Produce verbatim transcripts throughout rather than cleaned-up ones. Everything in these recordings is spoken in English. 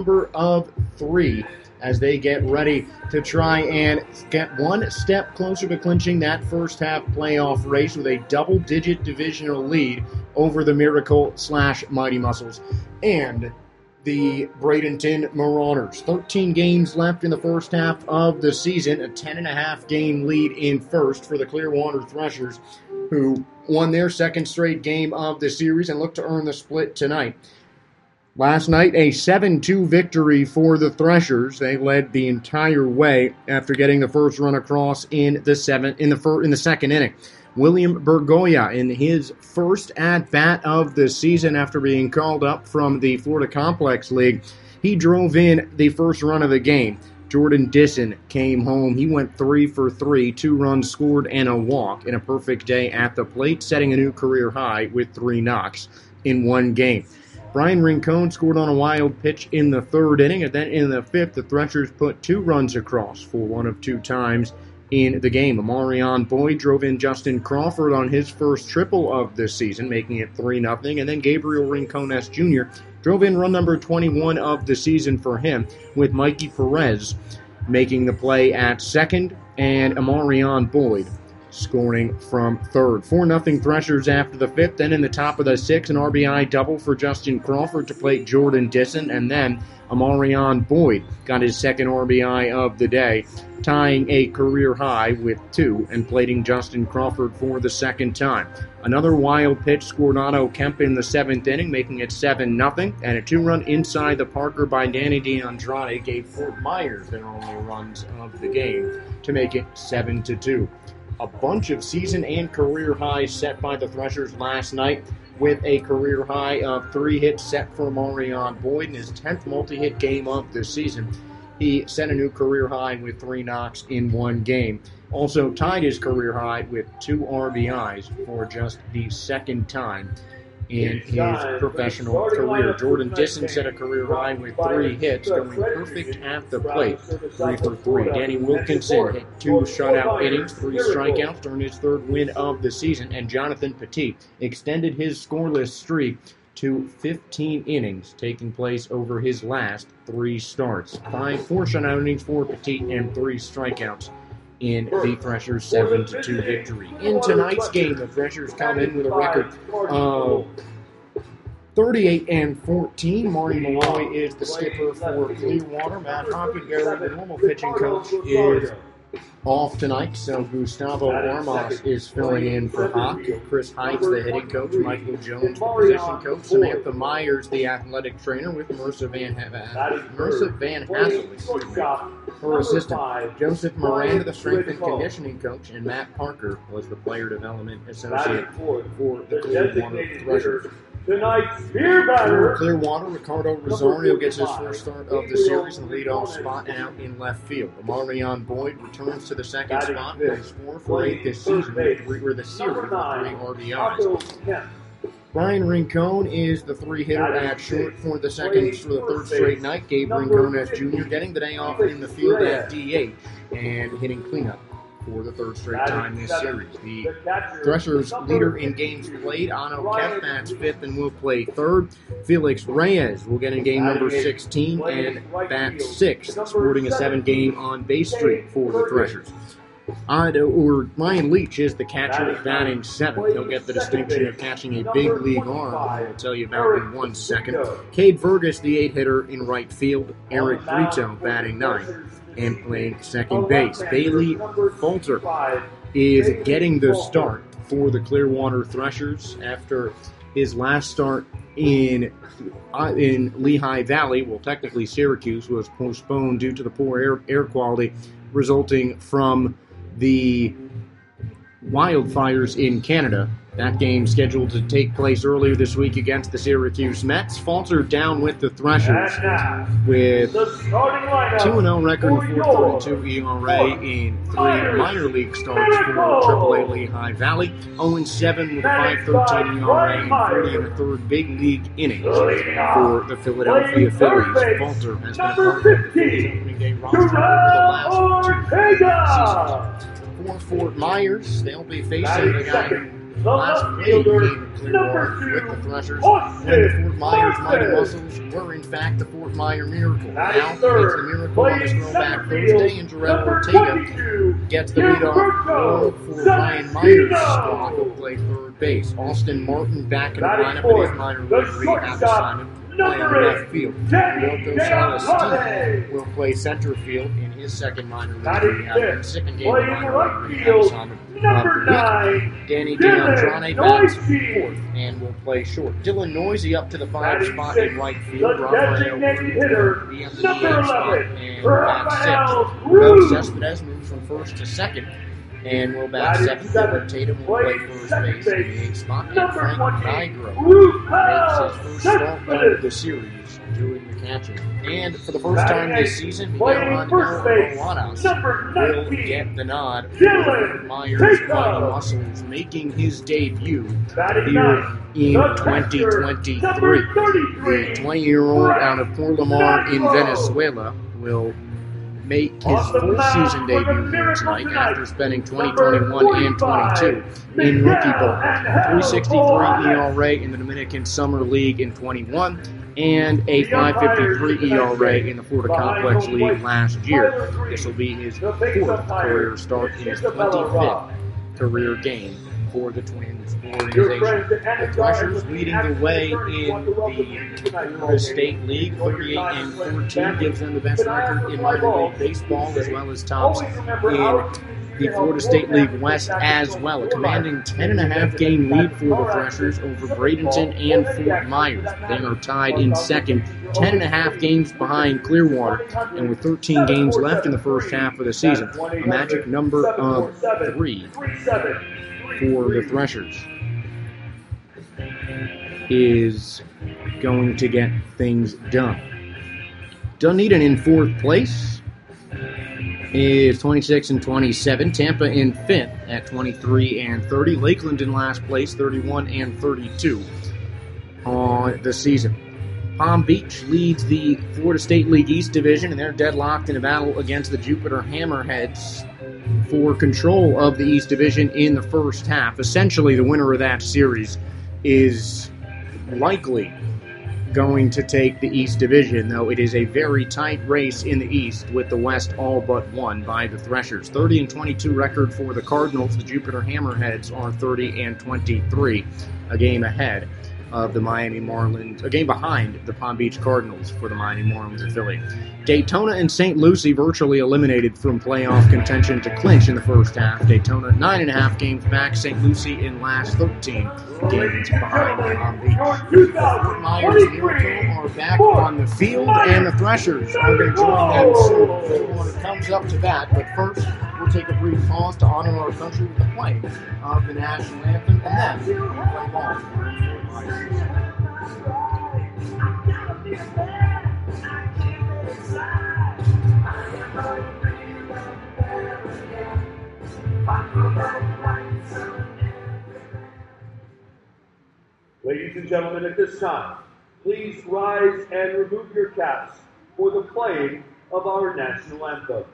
number of three as they get ready to try and get one step closer to clinching that first half playoff race with a double-digit divisional lead over the Miracle slash Mighty Muscles and the Bradenton Marauders. thirteen games left in the first half of the season, a ten and a half game lead in first for the Clearwater Threshers, who won their second straight game of the series and look to earn the split tonight. Last night, a seven two victory for the Threshers. They led the entire way after getting the first run across in the seventh in the fir- in the second inning. William Bergoya, in his first at-bat of the season after being called up from the Florida Complex League, he drove in the first run of the game. Jordan Disson came home. He went three for three, two runs scored and a walk in a perfect day at the plate, setting a new career high with three knocks in one game. Brian Rincon scored on a wild pitch in the third inning, and then in the fifth, the Threshers put two runs across for one of two times in the game. Amarion Boyd drove in Justin Crawford on his first triple of this season, making it three nothing, and then Gabriel Rincones Junior drove in run number twenty-one of the season for him, with Mikey Perez making the play at second, and Amarion Boyd scoring from third. four nothing Threshers after the fifth. Then in the top of the sixth, an R B I double for Justin Crawford to plate Jordan Disson, and then Amarion Boyd got his second R B I of the day, tying a career high with two and plating Justin Crawford for the second time. Another wild pitch scored Otto Kemp in the seventh inning, making it seven nothing, and a two-run inside the Parker by Danny DeAndrade gave Fort Myers their only runs of the game to make it seven to two. A bunch of season and career highs set by the Threshers last night, with a career high of three hits set for Amarion Boyd in his tenth multi-hit game of the season. He set a new career high with three knocks in one game. Also tied his career high with two R B Is for just the second time in his professional career. Jordan Disson set a career high with three hits, going perfect at the plate, three for three. Danny Wilkinson hit two shutout innings, three strikeouts during his third win of the season, and Jonathan Petit extended his scoreless streak to fifteen innings, taking place over his last three starts. Five, four shutout innings for Petit and three strikeouts in the Threshers' seven to two victory. In tonight's game, the Threshers come in with a record of thirty-eight and fourteen. Marty Malloy is the skipper for Clearwater. Matt Hockenberry, the normal pitching coach, is off tonight, so Gustavo Ormas is filling in for Hawk. Chris Heitz, the hitting coach, Michael Jones, the position coach, Samantha Myers, the athletic trainer, with Marissa Van ha- Marissa Van Hassel, excuse me, her assistant. Joseph Miranda, the strength and conditioning coach, and Matt Parker was the player development associate for the Clearwater Threshers. Tonight's beer batter. For Clearwater, Ricardo Rosario gets his first start of the series in the leadoff spot and out in left field. Amarion Boyd returns to the second spot with his four for eight this season, with three, or the series with three R B Is. Brian Rincon is the three-hitter at short for the second for the third straight night. Gabe Rincones Junior getting the day off in the field at D H and hitting cleanup for the third straight time this series. The Threshers' leader in games played, Otto Kemp, bats fifth and will play third. Felix Reyes will get in game number sixteen and bat sixth, sporting a seven-game on-base streak for the Threshers. Otto, or Ryan Leach is the catcher batting seventh. He'll get the distinction of catching a big league arm, I'll tell you about in one second. Cade Fergus, the eight-hitter in right field. Eric Brito batting ninth and playing second base. Bailey Falter is getting the start for the Clearwater Threshers after his last start in uh, in Lehigh Valley. Well, technically Syracuse was postponed due to the poor air, air quality resulting from the wildfires in Canada. That game scheduled to take place earlier this week against the Syracuse Mets. Falter down with the Threshers with two and oh record and four thirty-two E R A in three minor league starts for triple A Lehigh Valley. oh and seven with a five thirteen E R A and forty and a third big league innings for the Philadelphia Phillies. Falter has been a part of the Phillies opening day roster over the last two seasons. For Fort Myers, they'll be facing the guy who The last left played fielder, game in Clearwater number with two, the Threshers Austin when the Fort Myers Mighty Martin. Muscles were in fact the Fort Myers Miracle. That Now is third. it's the Miracle on this Playing throwback center Thursday, field, and Jarrell number Ortega twenty-two, gets the leadoff role Gilberto for Ryan Myers. Stock Celestino. will play third base. Austin Martin back in the That is lineup fourth. in his minor The league rehab shortstop, assignment, playing number left eight, field. Danny Gilberto Deandrade. Celestino will play center field in his second minor league That is rehab and fifth. second game of Playing minor right league rehab field, assignment of number the week. nine, Danny Dylan Deandrade bats Noisy. fourth and will play short. Dylan Noisy up to the five Batting spot sixth, in right the field. Rafael designated hitter, be on the number D H spot eleven, and Rafael bat sixth. Cruz. Rose Cespedes moves from first to second and will bat Batting seventh. seventh, Gilbert Tatum will play playing first second base in the base, eighth spot. And number Frank twenty, Nigro Rafael makes his first start of Cespedes. the series doing the catching. And for the first Batting time this eighth, season, playing Miguel first base, Ramos number will nineteen, get the nod. Dylan Myers Tatum. Mighty Muscles making his debut Batting here ninth, in the twenty catcher, twenty-three. number The thirty-three, twenty-year-old out of Porlamar in Nacho. Venezuela will make his On the full mound season for the debut here Miracle tonight tonight, after spending twenty number twenty-one and twenty-two in rookie Miguel ball. Angel three sixty-three Juarez. E R A in the Dominican Summer League in twenty-one and a The five umpires fifty-three E R A in the Florida behind Complex home League plate, last year. Tyler Green. This will be his The base fourth umpire, career start in his Isabella Robb. twenty-fifth career game for the Twins Your organization. friends at The Anna Threshers Garden leading the way attorneys in want to welcome you the tonight. Florida State League. thirty-eight and fourteen gives them the best record in minor league baseball, as well as tops Always remember in our the Florida State League West as well. A commanding ten and a half game lead for the Threshers over Bradenton and Fort Myers. They are tied in second, ten and a half games behind Clearwater, and with thirteen games left in the first half of the season, a magic number of three for the Threshers is going to get things done. Dunedin in fourth place is twenty-six and twenty-seven. Tampa in fifth at twenty-three and thirty. Lakeland in last place, thirty-one and thirty-two on the season. Palm Beach leads the Florida State League East Division, and they're deadlocked in a battle against the Jupiter Hammerheads for control of the East Division in the first half. Essentially, the winner of that series is likely going to take the East Division, though it is a very tight race in the East with the West all but won by the Threshers. thirty and twenty-two record for the Cardinals. The Jupiter Hammerheads are thirty and twenty-three, a game ahead of the Miami Marlins, a game behind the Palm Beach Cardinals for the Miami Marlins affiliate. Daytona and Saint Lucie virtually eliminated from playoff contention to clinch in the first half. Daytona nine and a half games back. Saint Lucie in last thirteen games behind Palm Beach. Fort Myers and Miracle are back on the field, and the Threshers are going to join them soon. Everyone comes up to bat, but first we'll take a brief pause to honor our country with the playing of the national anthem, and then we'll play ball. Ladies and gentlemen, at this time, please rise and remove your caps for the playing of our national anthem.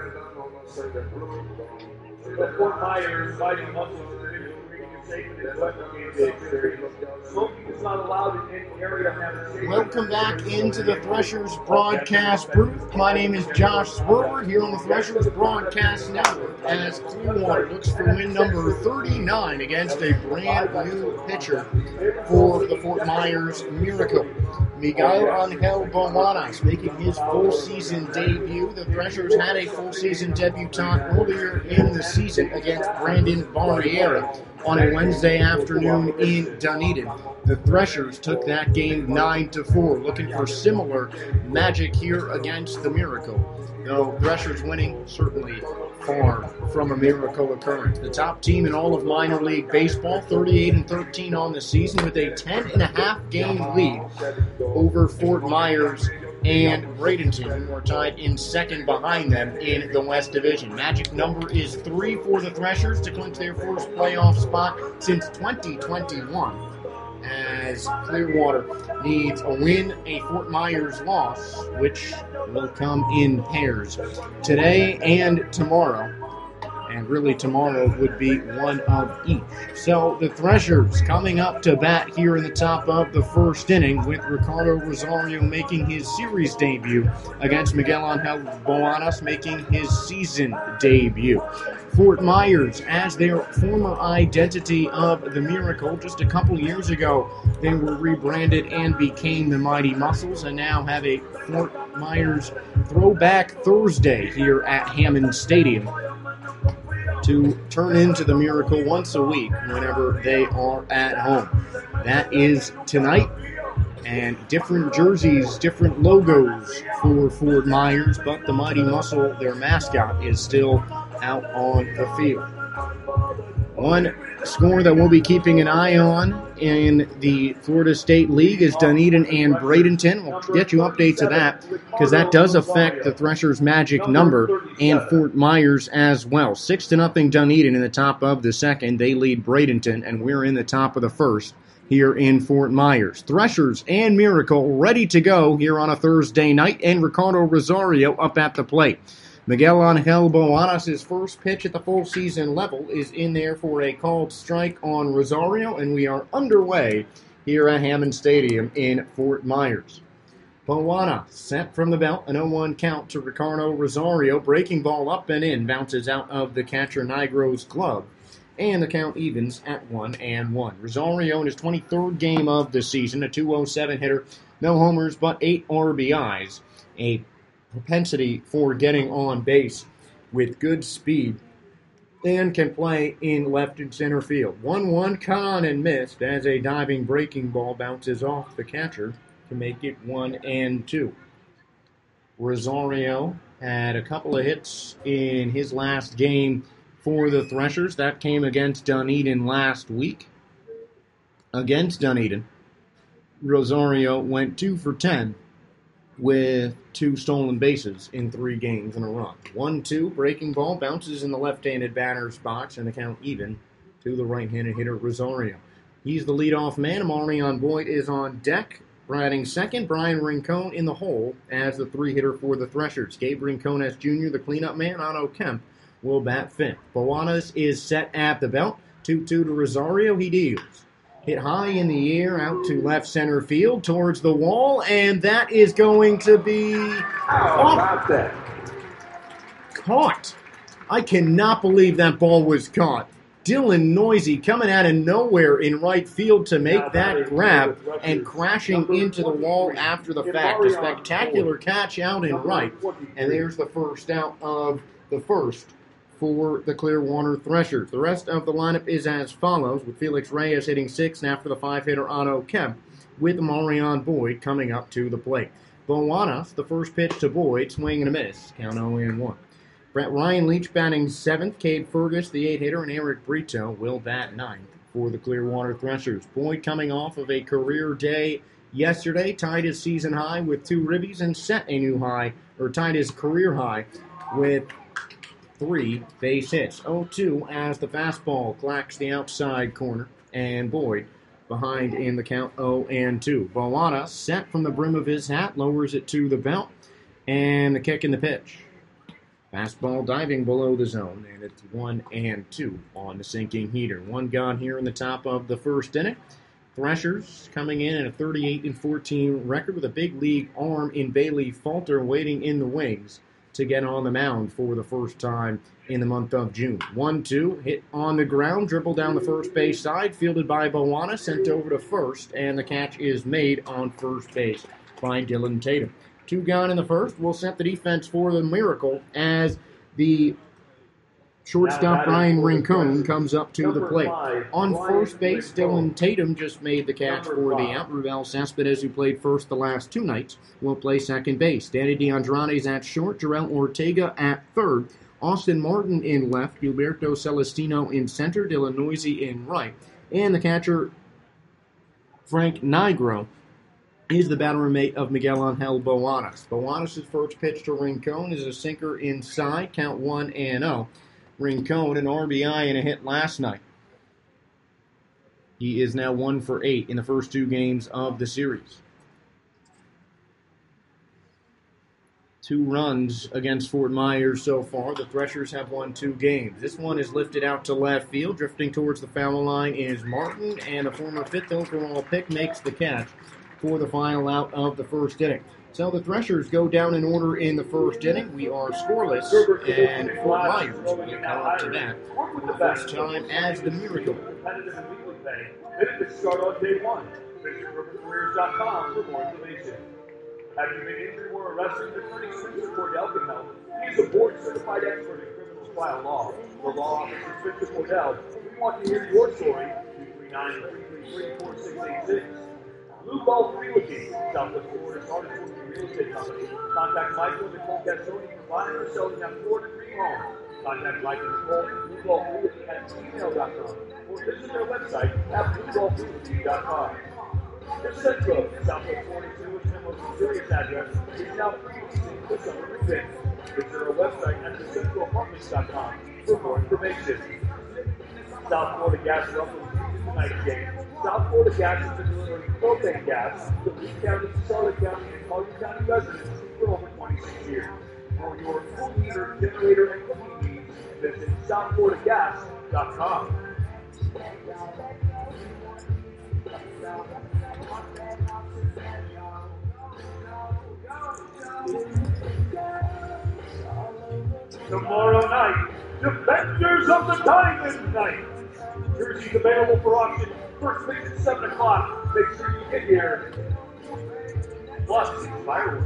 The Fort Myers Mighty Muscles division bringing you safe and enjoyable game day experience. Smoking is not allowed in any area of Hammond Stadium. Welcome back into the Threshers broadcast booth. My name is Josh Swerver here on the Threshers broadcast network as Clearwater looks for win number thirty-nine against a brand new pitcher for the Fort Myers Miracle. Miguel Angel Boanas making his full season debut. The Threshers had a full season debutant earlier in the season against Brandon Barriera on a Wednesday afternoon in Dunedin. The Threshers took that game nine to four, looking for similar magic here against the Miracle. Though Threshers winning, certainly far from a miracle occurrence. The top team in all of minor league baseball, thirty-eight and thirteen on the season, with a ten and a half game lead over Fort Myers and Bradenton, who are tied in second behind them in the West Division. Magic number is three for the Threshers to clinch their first playoff spot since twenty twenty-one, as Clearwater needs a win, a Fort Myers loss, which will come in pairs today and tomorrow. And really tomorrow would be one of each. So the Threshers coming up to bat here in the top of the first inning, with Ricardo Rosario making his series debut against Miguel Angel Boanas making his season debut. Fort Myers, as their former identity of the Miracle, just a couple years ago they were rebranded and became the Mighty Muscles, and now have a Fort Myers Throwback Thursday here at Hammond Stadium to turn into the Miracle once a week whenever they are at home. That is tonight, and different jerseys, different logos for Fort Myers, but the Mighty Muscle, their mascot, is still out on the field. One score that we'll be keeping an eye on in the Florida State League is Dunedin and Bradenton. We'll get you updates of that, because that does affect the Threshers' magic number and Fort Myers as well. Six to nothing Dunedin in the top of the second. They lead Bradenton, and we're in the top of the first here in Fort Myers. Threshers and Miracle ready to go here on a Thursday night, and Ricardo Rosario up at the plate. Miguel Angel Boanas' first pitch at the full season level is in there for a called strike on Rosario, and we are underway here at Hammond Stadium in Fort Myers. Boanas set from the belt, an oh one count to Ricardo Rosario. Breaking ball up and in, bounces out of the catcher Nigro's glove, and the count evens at one and one. Rosario in his twenty-third game of the season, a two oh seven hitter, no homers but eight R B Is, a propensity for getting on base with good speed, and can play in left and center field. one one cut on and missed as a diving breaking ball bounces off the catcher to make it one and two. Rosario had a couple of hits in his last game for the Threshers. That came against Dunedin last week. Against Dunedin, Rosario went two for ten with two stolen bases in three games in a run. one two, breaking ball, bounces in the left-handed batter's box, and the count even to the right-handed hitter, Rosario. He's the leadoff man. Marion Boyd is on deck, batting second. Brian Rincon in the hole as the three-hitter for the Threshers. Gabe Rincones Junior, the cleanup man. Otto Kemp will bat fifth. Boanas is set at the belt. two two to Rosario. He deals. Hit high in the air out to left center field towards the wall, and that is going to be How that? Caught. I cannot believe that ball was caught. Dylan Noisy coming out of nowhere in right field to make that grab and crashing into the wall after the fact. A spectacular catch out in right, and there's the first out of the first for the Clearwater Threshers. The rest of the lineup is as follows, with Felix Reyes hitting sixth, and after the five-hitter Otto Kemp, with Marion Boyd coming up to the plate. Boanas, the first pitch to Boyd, swing and a miss, count oh and one. Brett Ryan Leach batting seventh, Cade Fergus, the eight-hitter, and Eric Brito will bat ninth for the Clearwater Threshers. Boyd coming off of a career day yesterday, tied his season high with two ribbies and set a new high, or tied his career high with three base hits. oh two as the fastball clacks the outside corner, and Boyd behind in the count oh and two. Boanas set from the brim of his hat, lowers it to the belt, and the kick in the pitch. Fastball diving below the zone, and it's one and two on the sinking heater. One gone here in the top of the first inning. Threshers coming in at a thirty-eight and fourteen record with a big league arm in Bailey Falter waiting in the wings to get on the mound for the first time in the month of June. one two, hit on the ground, dribble down the first base side, fielded by Bowana, sent over to first, and the catch is made on first base by Dylan Tatum. Two gone in the first will set the defense for the Miracle as the shortstop Brian Rincon comes up to the plate. On first base, Dylan Tatum just made the catch for the out. Ruvel Cespedes, who played first the last two nights, will play second base. Danny DeAndrade's at short, Jarrell Ortega at third, Austin Martin in left, Gilberto Celestino in center, Dylan Noisy in right, and the catcher Frank Nigro is the batter mate of Miguel Angel Boanas. Boanas' first pitch to Rincon is a sinker inside, count one and oh. Rincon, an R B I and a hit last night. He is now one for eight in the first two games of the series. Two runs against Fort Myers so far. The Threshers have won two games. This one is lifted out to left field. Drifting towards the foul line is Martin, and the former fifth overall pick makes the catch for the final out of the first inning. So the Threshers go down in order in the first inning. We are scoreless, and Fort Myers will come up to bat for the first time as the Miracle. Benefits start on day one. Visit river careers dot com for more information. Have you been injured or arrested? Attorney Spencer Cordell can help. He's a board-certified expert in criminal trial law. The law office of Spencer Cordell. We want to hear your story. two three nine, three three three, four six eight six. Blue Gulf Realty, Southwest Florida's hardest working real estate company. Contact Michael and Nicole Gassoni for buying or selling that Florida dream home. Contact Mike and Nicole at Blue Gulf Realty at gmail dot com or visit their website at blue gulf realty dot com. The Central, Southwest forty-two, is the most serious address. It's now previously the summer event. Visit our website at the central apartments dot com for more information. South Florida Gas is also using tonight's game. South Florida Gas has been delivering propane gas to Lee County, Charlotte County, and Collier County residents for over twenty-six years. For your full heater, generator, and cooking needs, visit south florida gas dot com. Tomorrow night, Defenders of the Diamond Night. Jerseys available for auction. First pitch at seven o'clock. Make sure you get here. Plus, fireworks.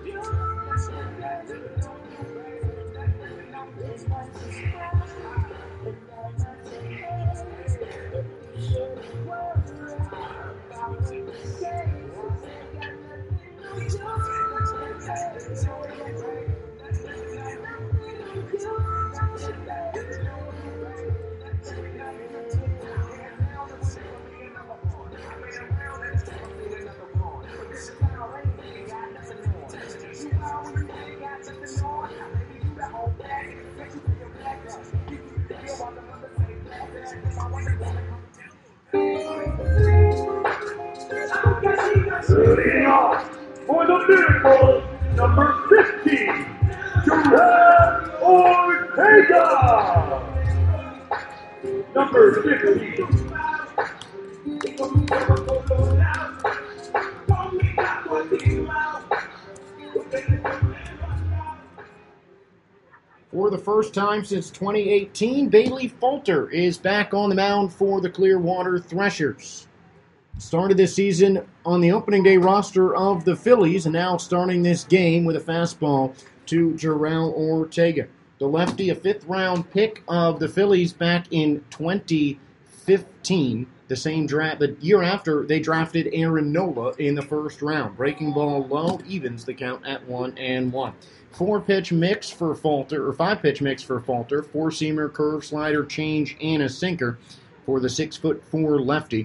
Leading off for the Miracle, number fifteen, Jarrell Ortega. Number fifteen. For the first time since twenty eighteen, Bailey Falter is back on the mound for the Clearwater Threshers. Started this season on the opening day roster of the Phillies, and now starting this game with a fastball to Jarrell Ortega. The lefty, a fifth-round pick of the Phillies back in twenty fifteen. The same draft, the year after they drafted Aaron Nola in the first round. Breaking ball low, evens the count at one and one. Four-pitch mix for Falter, or five-pitch mix for Falter. Four-seamer, curve, slider, change, and a sinker for the six-foot-four lefty,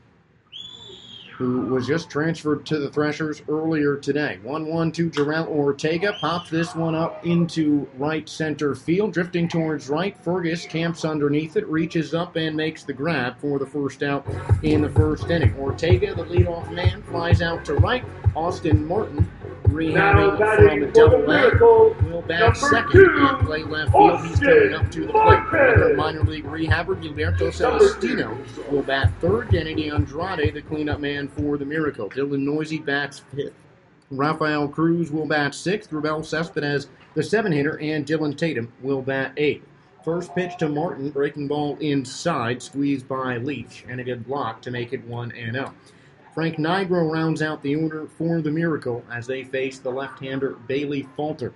who was just transferred to the Threshers earlier today. one one to Jarrell Ortega. Pops this one up into right center field. Drifting towards right, Fergus camps underneath it, reaches up and makes the grab for the first out in the first inning. Ortega, the leadoff man, flies out to right. Austin Martin rehabbing from double A, will bat second and play left field. He's coming up to the plate. Another minor league rehabber, Gilberto Celestino, will bat third. Danny Andrade, the cleanup man for the Miracle. Dylan Noisy bats fifth. Rafael Cruz will bat sixth. Rubel Cespedes, the seven hitter, and Dylan Tatum will bat eighth. First pitch to Martin, breaking ball inside, squeezed by Leach, and a good block to make it one and oh. Frank Nigro rounds out the order for the Miracle as they face the left-hander Bailey Falter.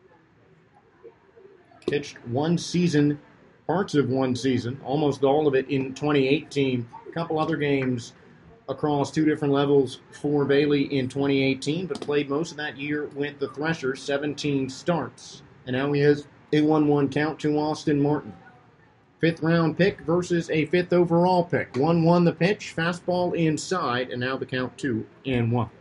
Pitched one season, parts of one season, almost all of it in twenty eighteen. A couple other games across two different levels for Bailey in twenty eighteen, but played most of that year with the Threshers, seventeen starts. And now he has a one one count to Austin Martin. Fifth round pick versus a fifth overall pick. one one the pitch, fastball inside, and now the count two and one.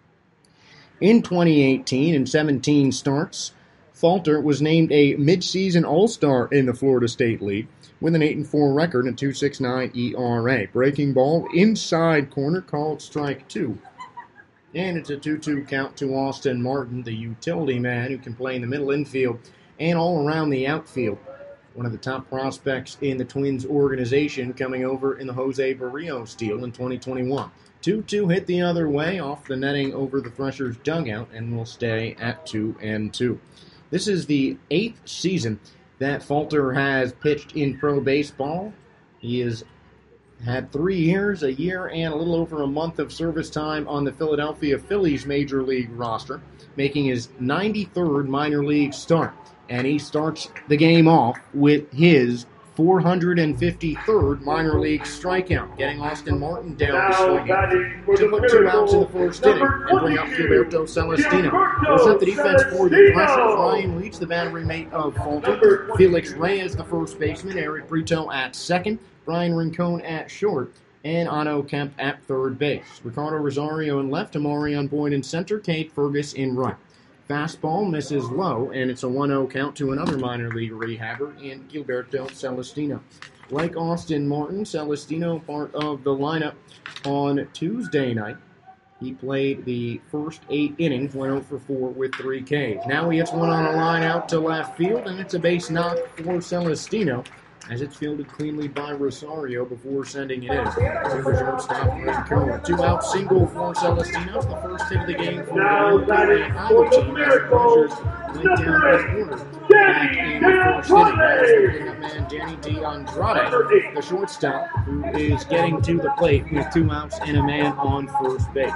In twenty eighteen, in seventeen starts, Falter was named a midseason All-Star in the Florida State League with an eight and four record and two point six nine E R A. Breaking ball inside corner, called strike two. And it's a two two count to Austin Martin, the utility man who can play in the middle infield and all around the outfield. One of the top prospects in the Twins organization, coming over in the Jose Barrios deal in twenty twenty-one. two two hit the other way off the netting over the Threshers dugout and will stay at two and two. This is the eighth season that Falter has pitched in pro baseball. He has had three years, a year, and a little over a month of service time on the Philadelphia Phillies major league roster, making his ninety-third minor league start. And he starts the game off with his four hundred fifty-third minor league strikeout, getting Austin Martin down swinging to put two outs in the first inning and bring up Gilberto Celestino. We'll set the defense for the Threshers. Ryan Leach, the battery mate of Falter. Felix Reyes, the first baseman. Eric Brito at second. Brian Rincon at short. And Otto Kemp at third base. Ricardo Rosario in left. Amarion Boyd in center. Kate Fergus in right. Fastball misses low, and it's a one oh count to another minor league rehabber in Gilberto Celestino. Like Austin Martin, Celestino part of the lineup on Tuesday night. He played the first eight innings, went oh for four with three Ks. Now he hits one on a line out to left field, and it's a base knock for Celestino, as it's fielded cleanly by Rosario before sending it in. To the shortstop, Rincon. Two out single for Celestino. The first hit of the game for Now the batting for the Miracle, number back in the first inning. Pickup man Danny DeAndrade, the shortstop, who is getting to the plate with two outs and a man on first base.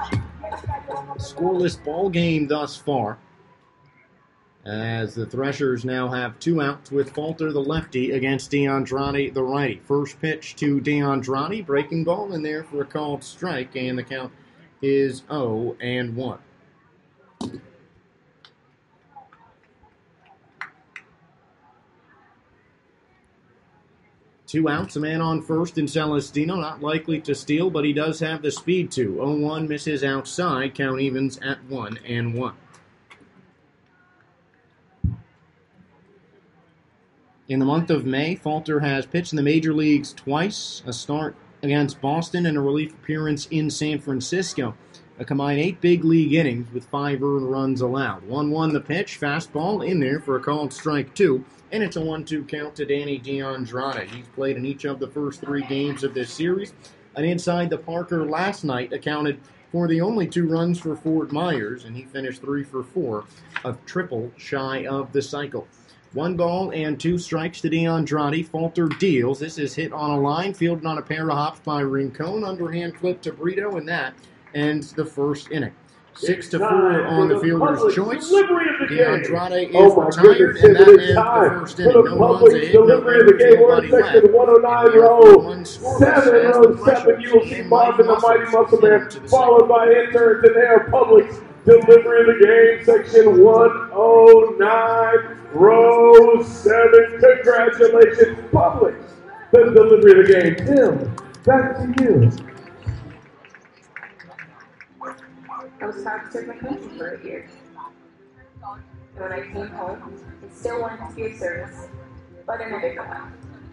Scoreless ball game thus far, as the Threshers now have two outs with Falter, the lefty, against DeAndrade, the righty. First pitch to DeAndrade, breaking ball in there for a called strike, and the count is oh and one. Two outs, a man on first in Celestino, not likely to steal, but he does have the speed to. oh one misses outside, count evens at one and one. In the month of May, Falter has pitched in the major leagues twice, a start against Boston and a relief appearance in San Francisco. A combined eight big league innings with five earned runs allowed. one one the pitch, fastball in there for a called strike two, and it's a one two count to Danny DeAndrade. He's played in each of the first three games of this series. An inside the Parker last night accounted for the only two runs for Fort Myers, and he finished three for four, a triple shy of the cycle. One ball and two strikes to DeAndrade. Falter deals. This is hit on a line, fielded on a pair of hops by Rincon. Underhand flip to Brito, and that ends the first inning. Six to four on the fielder's choice. DeAndrade is oh retired, goodness, and that ends time. the first inning. No runs, a hit, delivery no of the game. We're nobody in section left. one oh nine row. Seven row seven. You will see Marvin the Mighty Muscle Man, followed by interns and Air Publix. Delivery of the game, section one oh nine, row seven. Congratulations, Publix. The delivery of the game. Tim, back to you. I was taught to serve my country for a year. And when I came home, I still wanted to be of service, but in a different way.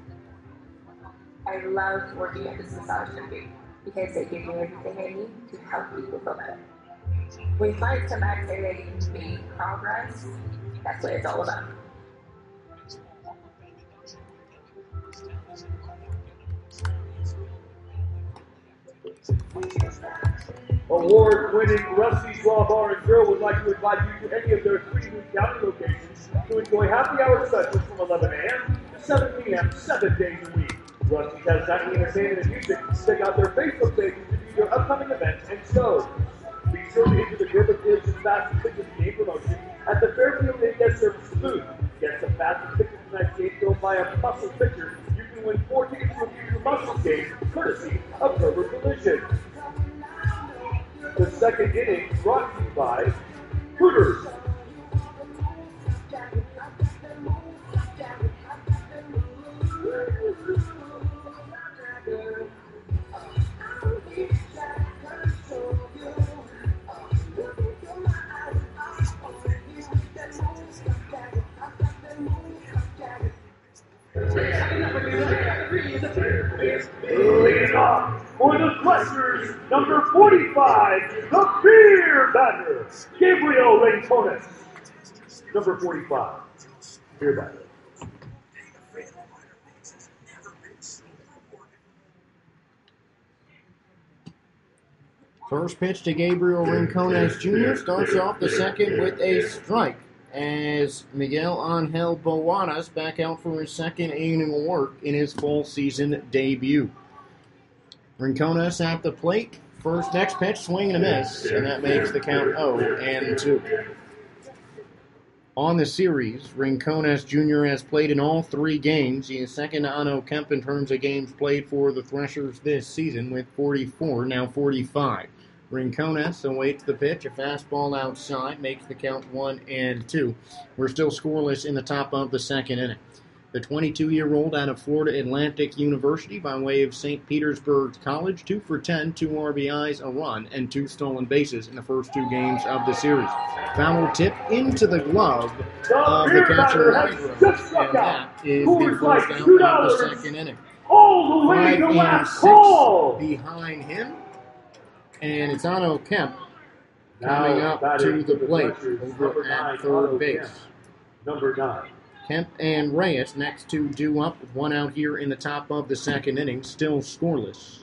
I love working at this massage therapy because they give me everything I need to help people feel better. When clients come back and say they made progress, that's what it's all about. Award-winning Rusty's Raw Bar and Grill would like to invite you to any of their three new county locations to enjoy happy hour sessions from eleven a.m. to seven p.m. seven days a week. Rusty's has dining, entertainment, and music. Check out their Facebook pages to view their upcoming events and shows. Be sure to enter the Griffith Gibbs and Fast and Tickets game promotion at the Fairfield Day Guest Service booth. Get some Fast and Tickets tonight's game filled by a muscle picture. You can win four tickets to a future muscle game, courtesy of Herbert Collision. The second inning brought to you by Hooters. Leading off for the Threshers, number forty-five, the Beer Batter, Gabriel Reynones. Number forty-five, Beer Batter. First pitch to Gabriel Rincones Junior starts off the second with a strike as Miguel Angel Boadas back out for his second inning of work in his full season debut. Rincones at the plate. First next pitch, swing and a miss, and that makes the count oh and two. On the series, Rincones Junior has played in all three games. He is second to Ano Kemp in terms of games played for the Threshers this season with forty-four, now forty-five. Rincones awaits the pitch. A fastball outside makes the count one and two. We're still scoreless in the top of the second inning. The twenty-two-year-old out of Florida Atlantic University by way of Saint Petersburg College, two for ten, two R B Is, a run, and two stolen bases in the first two games of the series. Foul tip into the glove of the catcher, and that is the first out of the second inning. All the way to last call. Behind him, and it's Ano Kemp coming up to the plate over at third base. Number nine. Kemp and Reyes next to due up with one out here in the top of the second inning, still scoreless.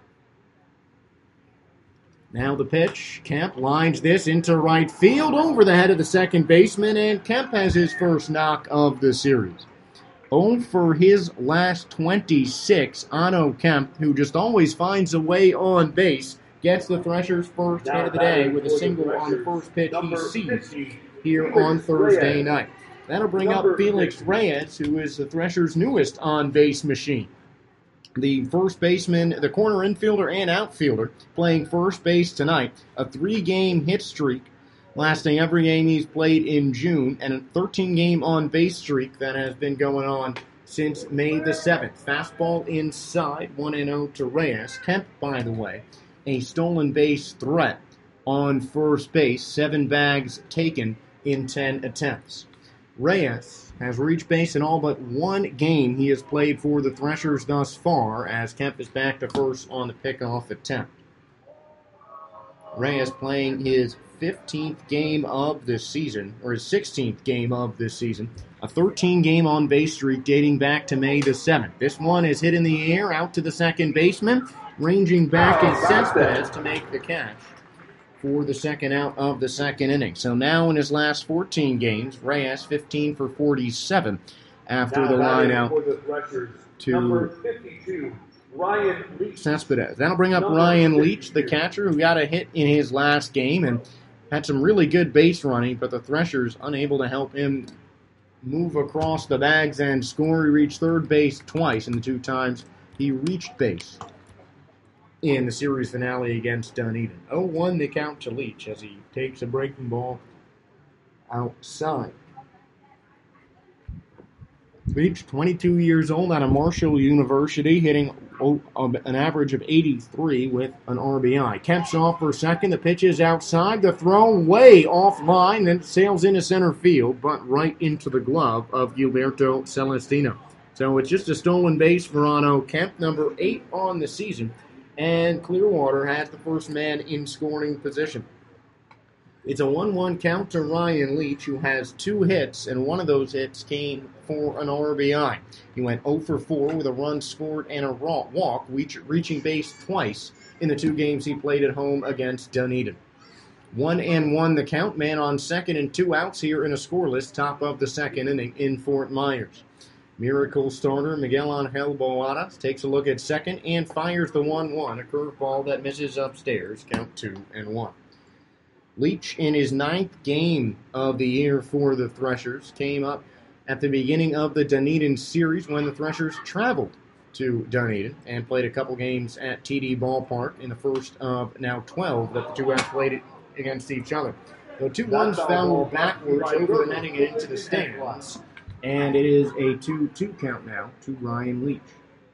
Now the pitch. Kemp lines this into right field over the head of the second baseman, and Kemp has his first knock of the series. oh for his last twenty-six, Ano Kemp, who just always finds a way on base, gets the Threshers' first hit of the day with a single on the first pitch he sees here on Thursday night. That'll bring up Felix Reyes, who is the Threshers' newest on-base machine. The first baseman, the corner infielder and outfielder, playing first base tonight. A three-game hit streak lasting every game he's played in June, and a thirteen-game on-base streak that has been going on since May the seventh. Fastball inside, one and oh to Reyes. Kemp, by the way, a stolen base threat on first base, seven bags taken in ten attempts. Reyes has reached base in all but one game he has played for the Threshers thus far, as Kemp is back to first on the pickoff attempt. Reyes playing his fifteenth game of this season, or his sixteenth game of this season, a thirteen-game on-base streak dating back to May the seventh. This one is hit in the air out to the second baseman, ranging back oh, in Cespedes to make the catch for the second out of the second inning. So now in his last fourteen games, Reyes fifteen for forty-seven after now the line out the Threshers, to number fifty-two, Ryan Leach. Cespedes. That'll bring up number Ryan Leach, the catcher, who got a hit in his last game and had some really good base running, but the Threshers unable to help him move across the bags and score. He reached third base twice, and the two times he reached base in the series finale against Dunedin. oh one the count to Leach as he takes a breaking ball outside. Leach, twenty-two years old, out of Marshall University, hitting an average of eighty-three with an R B I. Kemp's off for second. The pitch is outside. The throw way offline, then sails into center field, but right into the glove of Gilberto Celestino. So it's just a stolen base for Ano Kemp, number eight on the season. And Clearwater has the first man in scoring position. It's a one one count to Ryan Leach, who has two hits, and one of those hits came for an R B I. He went oh for four with a run scored and a walk, reaching base twice in the two games he played at home against Dunedin. One and one the count, man on second and two outs here in a scoreless top of the second inning in Fort Myers. Miracle starter Miguel Angel Boada takes a look at second and fires the one one, a curveball that misses upstairs, count two and one. Leach, in his ninth game of the year for the Threshers, came up at the beginning of the Dunedin series when the Threshers traveled to Dunedin and played a couple games at T D Ballpark in the first of now twelve that the two have played against each other. The two ones fouled backwards over the netting and into the stands, and it is a two two count now to Ryan Leach.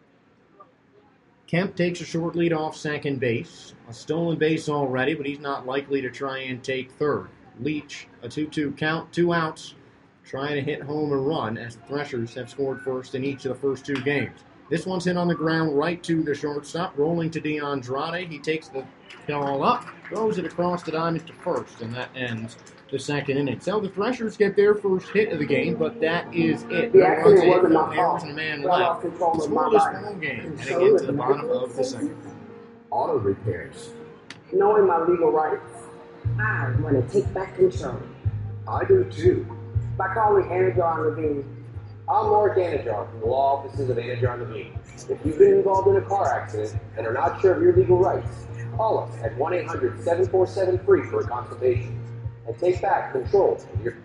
Kemp takes a short lead off second base. A stolen base already, but he's not likely to try and take third. Leach, a two two count, two outs, trying to hit home a run as the Threshers have scored first in each of the first two games. This one's hit on the ground right to the shortstop, rolling to DeAndrade. He takes the ball up, throws it across the diamond to first, and that ends the second inning. So the Threshers get their first hit of the game, but that is it. Yeah, no runs in, wasn't no my errors, fault. and a man Well, left. I control It's of my scoreless life. ball game, and So again to the it- bottom of the second. Auto repairs. Knowing my legal rights, I want to take back control I do too. by calling Anajar and Levine. I'm Mark Anajar from the law offices of Anajar and Levine. If you've been involved in a car accident and are not sure of your legal rights, call us at one eight hundred seven four seven free for a consultation and take back control of your.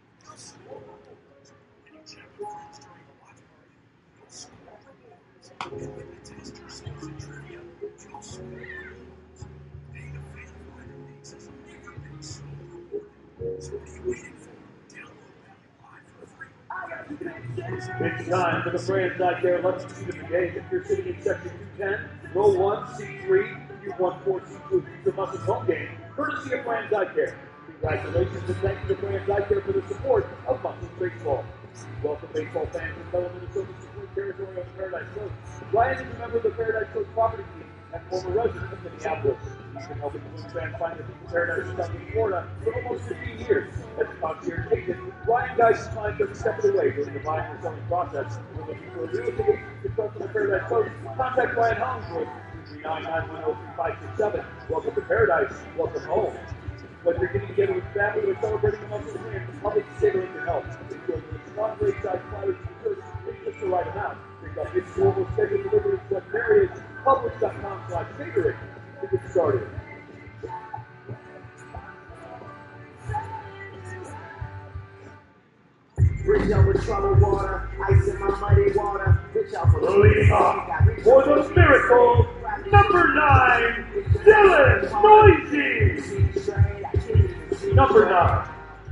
It's time for the friends out there. Let's see the game. If you're sitting in section two ten, row one, seat three, you won four seats to the Buses home game, courtesy of Friends Eye Care. Congratulations and thank you to Friends Eye Care for the support of Buses baseball. Welcome, baseball fans and fellow Minnesota support territory on the Paradise Coast. Ryan is a member of the Paradise Coast property team and former resident of Minneapolis. He's been helping the Blues fans find their people Paradise in South Florida for almost fifteen years. As a concierge agent, Ryan guides his clients every step of the way during the buying and selling process. If you're looking for a real estate agent to trust in the Paradise Coast, contact Ryan Hollingsworth, two three nine, nine one zero, three five six seven. Welcome to Paradise. Welcome home. Whether you're getting together with family or celebrating a month of the Publix Savoring can help. Enjoy the strong lakeside flowers and desserts in just the right amount. Pick up its global scheduled delivery in select areas. Publix dot com slash savoring to get started. Bridge over troubled water, ice in my muddy water. Reach out for Leading off for the Miracle, number nine, Dylan Noisy. Number nine.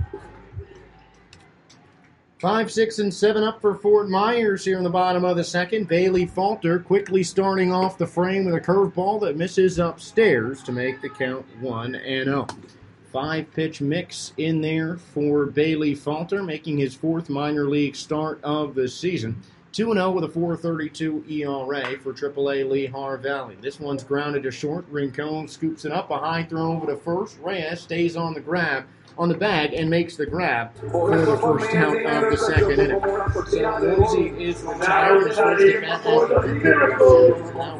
Five, six, and seven up for Fort Myers here in the bottom of the second. Bailey Falter quickly starting off the frame with a curveball that misses upstairs to make the count one and oh. Five-pitch mix in there for Bailey Falter, making his fourth minor league start of the season. two and oh with a four thirty-two E R A for triple A Lehigh Valley. This one's grounded to short. Rincon scoops it up, a high throw over to first. Reyes stays on the grab, on the bag, and makes the grab for the first out of the second inning. So Lindsay is retired as first at bat as the Miracle. Now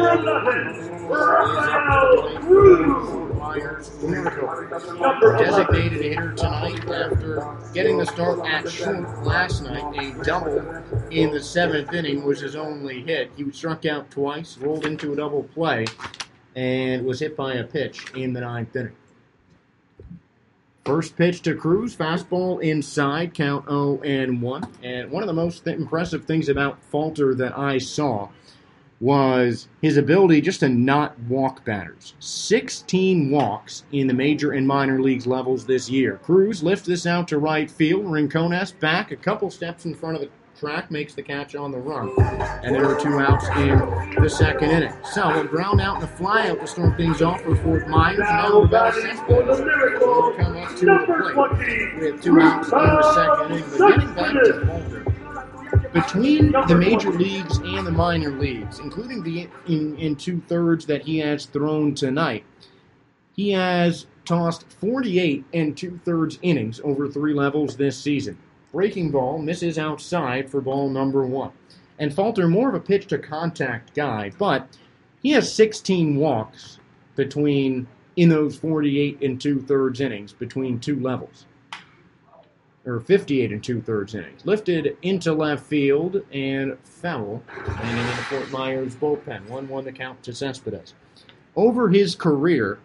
Rafael Myers Miracle. Designated hitter tonight after getting the start at short last night. A double in the seventh inning was his only hit. He was struck out twice, rolled into a double play, and was hit by a pitch in the ninth inning. First pitch to Cruz, fastball inside, count oh and one. And one of the most th- impressive things about Falter that I saw was his ability just to not walk batters. sixteen walks in the major and minor leagues levels this year. Cruz lifts this out to right field. Rincones back a couple steps in front of the track, makes the catch on the run. And there are two outs in the second inning. So a ground out and a fly out to start things off for Fort Myers. Now about a second will come up to the plate with two outs in the second inning. But getting back to Falter, between the major leagues and the minor leagues, including the in, in two-thirds that he has thrown tonight, he has tossed forty-eight and two-thirds innings over three levels this season. Breaking ball misses outside for ball number one. And Falter, more of a pitch-to-contact guy, but he has sixteen walks between in those forty-eight and two-thirds innings between two levels. Or fifty-eight and two-thirds innings. Lifted into left field and foul, landing in the Fort Myers bullpen. one one the count to Cespedes. Over his career,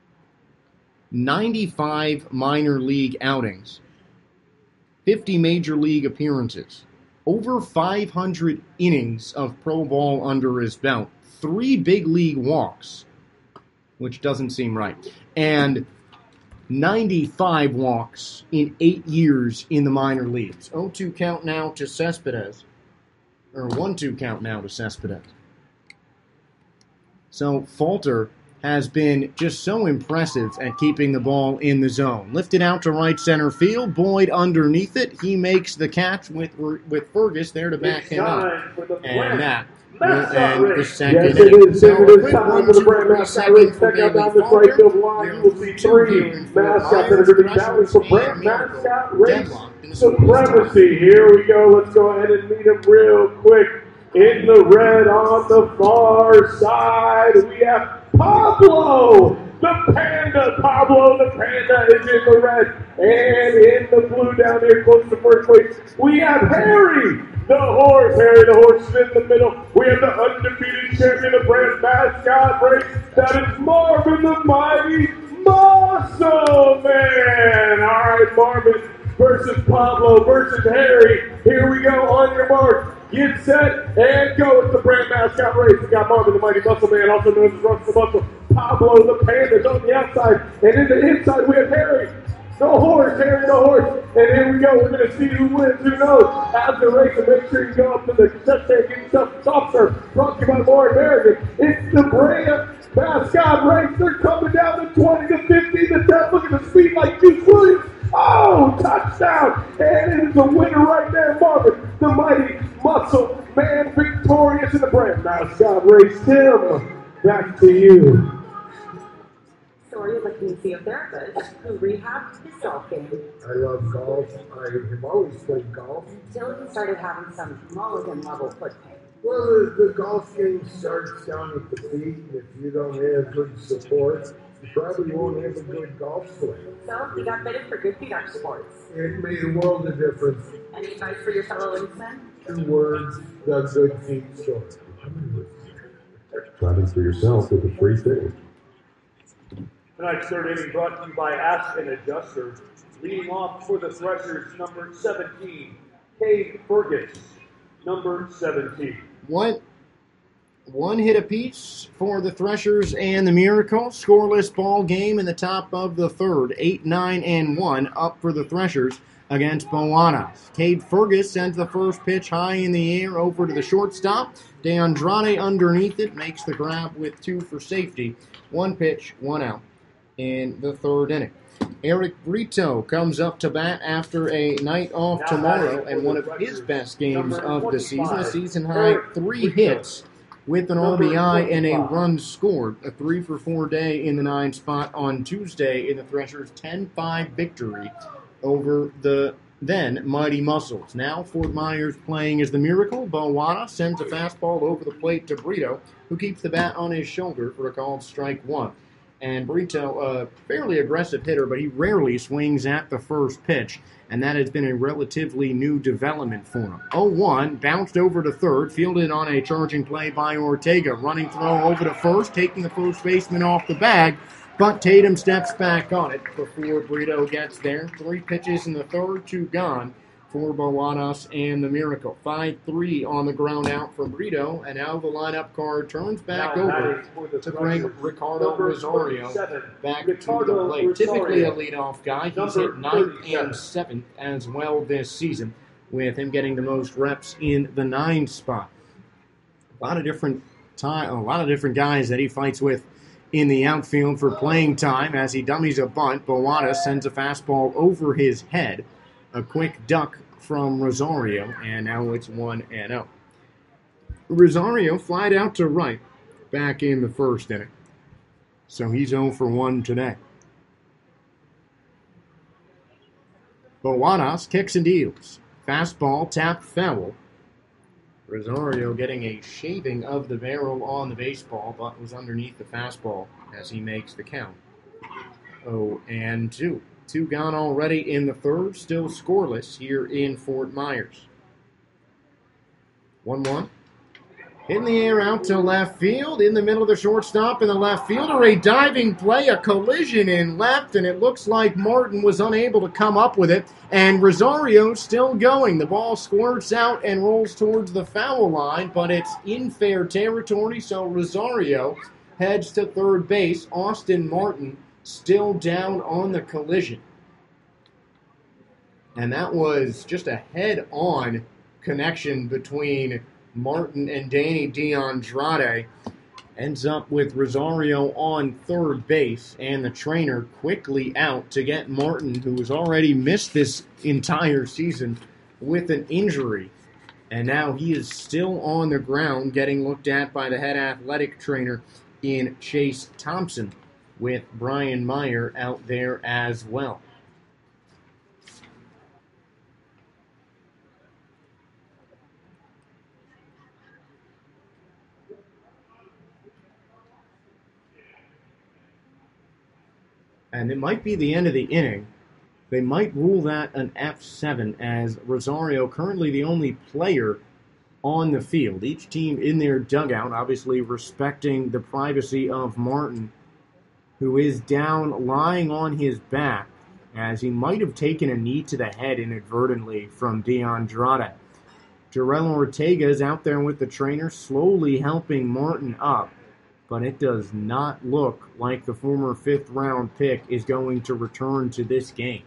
ninety-five minor league outings, fifty major league appearances, over five hundred innings of pro ball under his belt, three big league walks, which doesn't seem right, and ninety-five walks in eight years in the minor leagues. oh two count now to Cespedes, or one two count now to Cespedes. So Falter has been just so impressive at keeping the ball in the zone. Lifted out to right center field, Boyd underneath it. He makes the catch with with Fergus there to back It's him up. time for the And that Mascot will end the race. second Yes, inning. it is. So a It is quick time one, for the two, brand three mascot seconds race. for Check out Bailey down this Falter. right field line. There You will are see two three here in Fort mascots that are Myers, going to be Threshers battling for and brand Miracle. mascot race Deadlocked in the scoreless tie. supremacy. Here we go. Let's go ahead and meet them real quick. In the red on the far side, we have Pablo, the Panda. Pablo, the Panda, is in the red. And in the blue down here close to first base, we have Harry, the horse. Harry, the horse, is in the middle. We have the undefeated champion of brand mascot race. That is Marvin, the mighty Muscle Man. All right, Marvin versus Pablo versus Harry. Here we go. On your mark. Get set and go. It's the brand mascot race. We got Marvin, the mighty Muscle Man, also known as Russell Muscle. Pablo, the Panda's on the outside. And in the inside, we have Harry, the horse. Harry, the horse. And here we go. We're going to see who wins. Who knows? As the race, and make sure you go up to the set stand, get yourself a soft serve. Brought to you by More American. It's the brand mascot race. They're coming down the twenty to fifty to ten. Look at the speed like Juice Williams. Oh, touchdown! And it is a winner right there, Marvin, the mighty Muscle Man, victorious in the brand mascot race. Tim, back to you. So are you looking to see a therapist who rehabbed his golf game I love golf. I have always played golf. until he started having some mulligan level foot pain? Well, the, the golf game starts down at the feet, and if you don't have good support, you probably won't have a good golf swing. So he got fitted for Good Feet Arch Sports. It made a world of difference. Any advice for your fellow linksmen? Two words, the good feet store. Try this for yourself with a free fitting. Tonight's third inning brought to you by Ask an Adjuster. Leading off for the Threshers, number seventeen, Cade Fergus, number seventeen. One, one hit apiece for the Threshers and the Miracle. Scoreless ball game in the top of the third. eight, nine, and one up for the Threshers against Bowanas. Cade Fergus sends the first pitch high in the air over to the shortstop. De Andrade underneath it makes the grab with two for safety. One pitch, one out in the third inning. Eric Brito comes up to bat after a night off tomorrow and one of his best games of the season. A season-high three hits with an R B I and a run scored. A three for four day in the nine spot on Tuesday in the Threshers' ten five victory over the then Mighty Muscles. Now Fort Myers playing as the Miracle. Bowana sends a fastball over the plate to Brito, who keeps the bat on his shoulder for a called strike one. And Brito, a fairly aggressive hitter, but he rarely swings at the first pitch, and that has been a relatively new development for him. oh one, bounced over to third, fielded on a charging play by Ortega. Running throw over to first, taking the first baseman off the bag, but Tatum steps back on it before Brito gets there. Three pitches in the third, two gone for Bowanas and the Miracle. five three on the ground out for Brito, and now the lineup card turns back Now over the to bring Threshers, Ricardo number Rosario thirty-seven, back Ricardo to the plate. Rosario. Typically a leadoff guy. He's Number hit ninth thirty-seven. and seventh as well this season, with him getting the most reps in the nine spot. A lot of different time, a lot of different guys that he fights with in the outfield for playing time. As he dummies a bunt, Bowana sends a fastball over his head. A quick duck from Rosario, and now it's one and oh. Rosario flied out to right back in the first inning. So he's oh for one today. Boadas kicks and deals. Fastball, tap, foul. Rosario getting a shaving of the barrel on the baseball, but was underneath the fastball as he makes the count. Oh, and two. Two gone already in the third, still scoreless here in Fort Myers. one one. In the air out to left field, in the middle of the shortstop and the left fielder, a diving play, a collision in left, and it looks like Martin was unable to come up with it, and Rosario still going. The ball squirts out and rolls towards the foul line, but it's in fair territory, so Rosario heads to third base. Austin Martin still down on the collision. And that was just a head-on connection between Martin and Danny DeAndrade. Ends up with Rosario on third base and the trainer quickly out to get Martin, who has already missed this entire season with an injury. And now he is still on the ground getting looked at by the head athletic trainer in Chase Thompson, with Brian Meyer out there as well. And it might be the end of the inning. They might rule that an F seven, as Rosario currently the only player on the field. Each team in their dugout, obviously respecting the privacy of Martin, who is down lying on his back, as he might have taken a knee to the head inadvertently from DeAndrade. Jarrell Ortega is out there with the trainer, slowly helping Martin up. But it does not look like the former fifth-round pick is going to return to this game.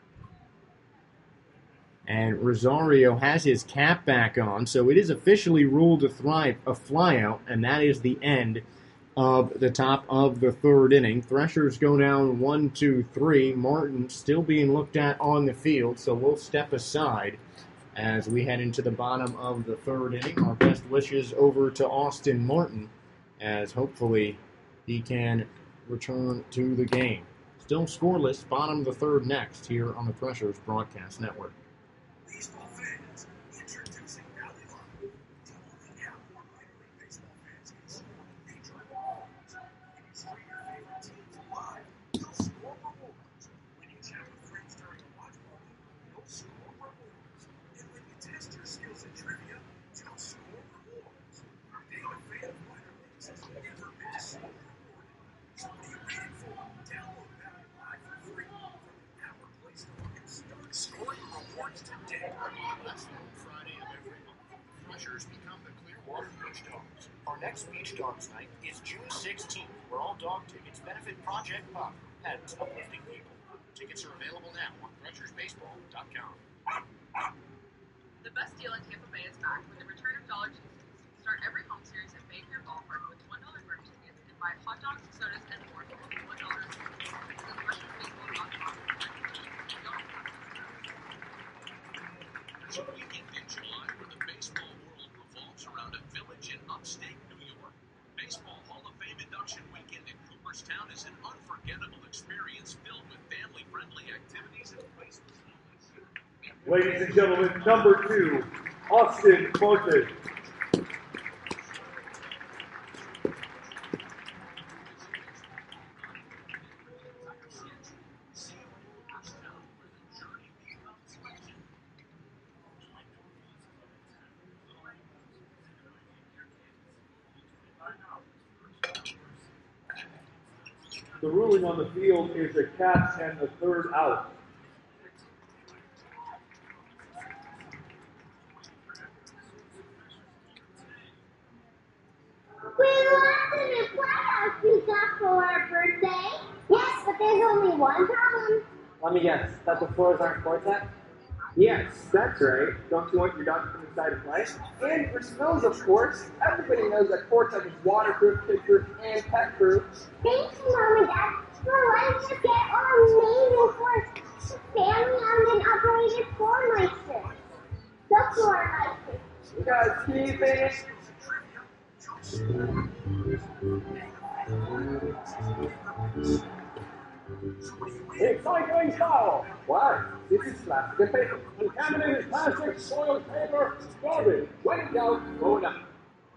And Rosario has his cap back on, so it is officially ruled a, thrive, a flyout, and that is the end of the top of the third inning. Threshers go down one, two, three. Martin still being looked at on the field, so we'll step aside as we head into the bottom of the third inning. Our best wishes over to Austin Martin, as hopefully he can return to the game. Still scoreless, bottom of the third next here on the Threshers Broadcast Network. Baseball fans, introducing Valley Line. Download the app for minor league baseball fans can see major rewards. If you stream your favorite teams live, you'll score rewards. When you chat with friends during a watch party, you'll score rewards. And when you test your skills in trivia, you'll score rewards. Being a fan of minor leagues has never been so rewarding. So what are you waiting for? Download Valley Live for free from the app or Play Store and start scoring rewards today. Last Friday of every month, Threshers become the Clearwater Beach Dogs. Our next Beach Dogs night is June sixteenth, where all dog tickets benefit Project Pop, pets uplifting people. Tickets are available now on Threshers Baseball dot com. The best deal in Tampa Bay is back with the return of Dollar Tuesdays. Start every home series at Bayfair Ballpark with one dollar merch tickets and buy hot dogs, sodas, and more for only one dollar. Visit Threshers Baseball dot com. There's a weekend in July where the baseball world revolves around a village in upstate New York. Baseball Hall of Fame induction weekend in Cooperstown is an unforgettable experience filled with family-friendly activities and places. Ladies and gentlemen, number two, Austin Martin. The ruling on the field is a catch and the third out. We want the new playoffs we got for our birthday. Yes, but there's only one problem. Let me guess, that the floors aren't Quartet? Yes, that's right. Don't you want your dog to come inside and play? And for smells, of course. Everybody knows that Quartet is waterproof, kid-proof, and pet-proof. Thanks, Mom and Dad. Well, why don't you get our amazing floors? Family-owned and operated Floor Meister. The Floor Meister. You guys keep it. Recycling foul. Why? This is plastic and paper. Contaminated plastic, soiled paper, garbage. When in doubt, throw it out.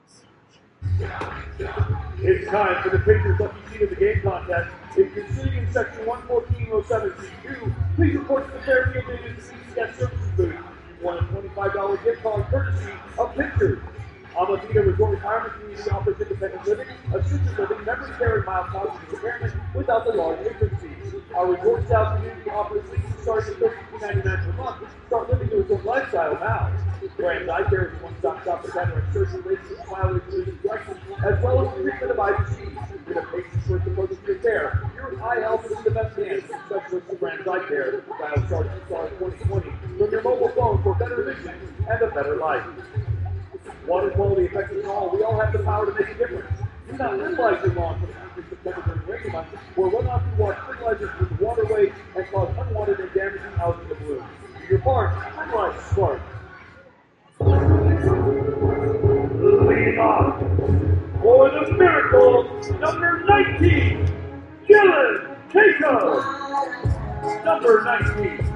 It's time for the Pictures Lucky Seat of the Game contest. If you're sitting in section one fourteen oh seven C two, please report to the Fairfield Davis C C S Services booth. You've won a twenty-five dollars gift card courtesy of Pictures. Alameda Resort Retirement Community offers independent living, assisted living, memory care, and mild cognitive impairment without the large entrance fees. Our resort style community offers leases starting at thirty-two ninety-nine per month. Start living the resort lifestyle now. Brands Eye Care is a one-stop shop for cataract surgery, LASIK, smile exclusion correction, as well as treatment of I V Cs. With a patient's first approach to your care, your eye health is in the best hands. Specialists of Brands Eye Care. Dial star star twenty twenty from your mobile phone for better vision and a better life. Water quality affects us all. We all have the power to make a difference. Do not fertilize your lawn from after September during rainy months, where runoff through water fertilizes through the waterway and cause unwanted and damaging algae to bloom. Do your part. Fertilize smart. Leading off for the Miracle, number nineteen, Dylan Keiko. Number nineteen.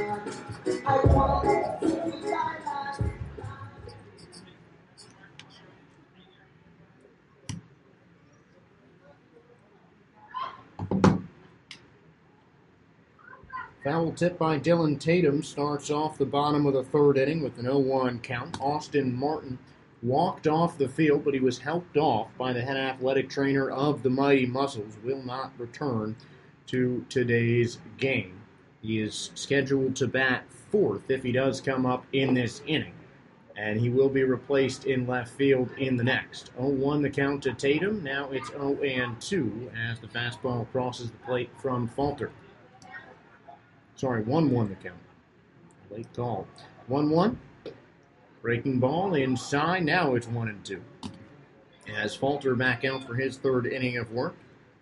Foul tip by Dylan Tatum starts off the bottom of the third inning with an oh one count. Austin Martin walked off the field, but he was helped off by the head athletic trainer of the Mighty Muscles. Will not return to today's game. He is scheduled to bat fourth if he does come up in this inning, and he will be replaced in left field in the next. oh one the count to Tatum. Now it's oh and two as the fastball crosses the plate from Falter. Sorry, one one the count. Late call. one one. Breaking ball inside. Now it's one and two. As Falter back out for his third inning of work.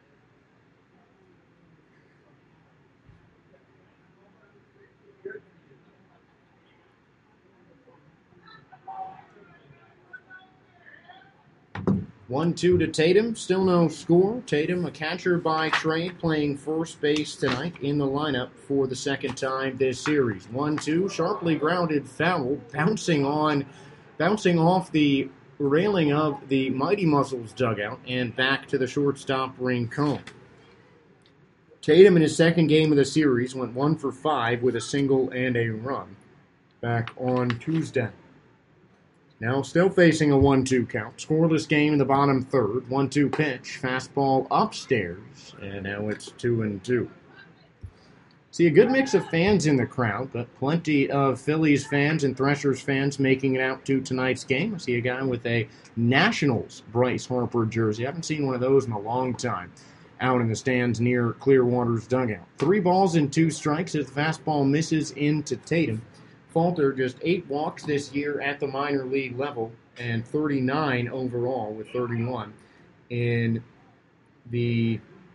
one two to Tatum. Still no score. Tatum, a catcher by trade, playing first base tonight in the lineup for the second time this series. one two, sharply grounded foul, bouncing on, bouncing off the railing of the Mighty Muscles dugout and back to the shortstop ring cone. Tatum, in his second game of the series, went one for five with a single and a run back on Tuesday. Now still facing a one two count. Scoreless game in the bottom third. one two pitch. Fastball upstairs. And now it's two and two. See a good mix of fans in the crowd, but plenty of Phillies fans and Threshers fans making it out to tonight's game. I see a guy with a Nationals Bryce Harper jersey. I haven't seen one of those in a long time out in the stands near Clearwater's dugout. Three balls and two strikes as the fastball misses into Tatum. Falter just eight walks this year at the minor league level and thirty-nine overall with thirty-one in the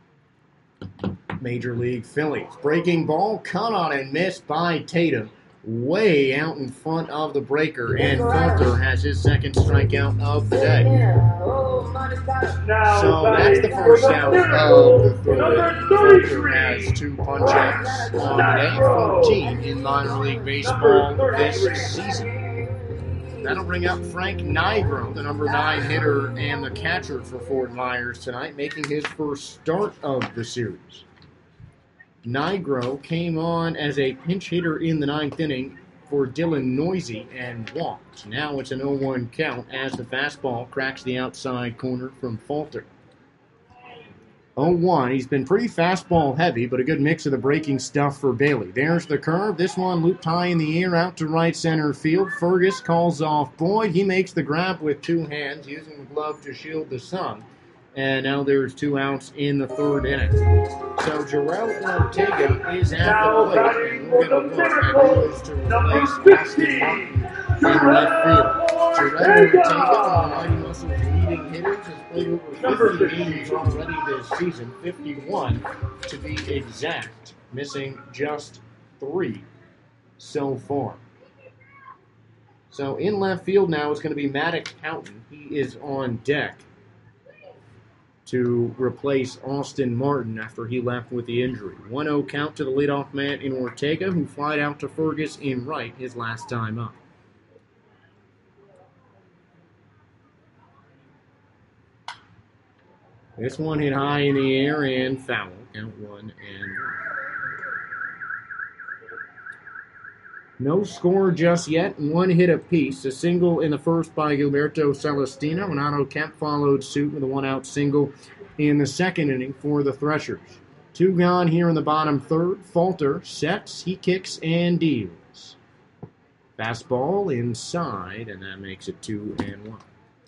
Major League Phillies. Breaking ball, cut on and missed by Tatum, way out in front of the breaker, and Falter has his second strikeout of the day. So that's the first out of the third. Falter has two punch-outs on the day, fourteen in minor league baseball this season. That'll bring up Frank Nigro, the number nine hitter and the catcher for Fort Myers tonight, making his first start of the series. Nigro came on as a pinch hitter in the ninth inning for Dylan Noisy and walked. Now it's an oh one count as the fastball cracks the outside corner from Falter. oh one, he's been pretty fastball heavy, but a good mix of the breaking stuff for Bailey. There's the curve. This one looped high in the air out to right center field. Fergus calls off Boyd. He makes the grab with two hands, using the glove to shield the sun. And now there's two outs in the third inning. So Jarrell Ortega is at the plate, and we're going to look at who is to replace Austin Martin in left field. Jarrell Ortega, one of the Mighty Muscles' leading hitters, has played over fifty games already this season, fifty-one to be exact, missing just three so far. So in left field now is going to be Maddox Houghton. He is on deck. to replace Austin Martin after he left with the injury. one oh count to the leadoff man in Ortega, who flied out to Fergus in right his last time up. This one hit high in the air and foul. Count one and one. No score just yet, one hit apiece. A single in the first by Gilberto Celestino, and Otto Kemp followed suit with a one-out single in the second inning for the Threshers. Two gone here in the bottom third. Falter sets, he kicks, and deals. Fastball inside, and that makes it two and one.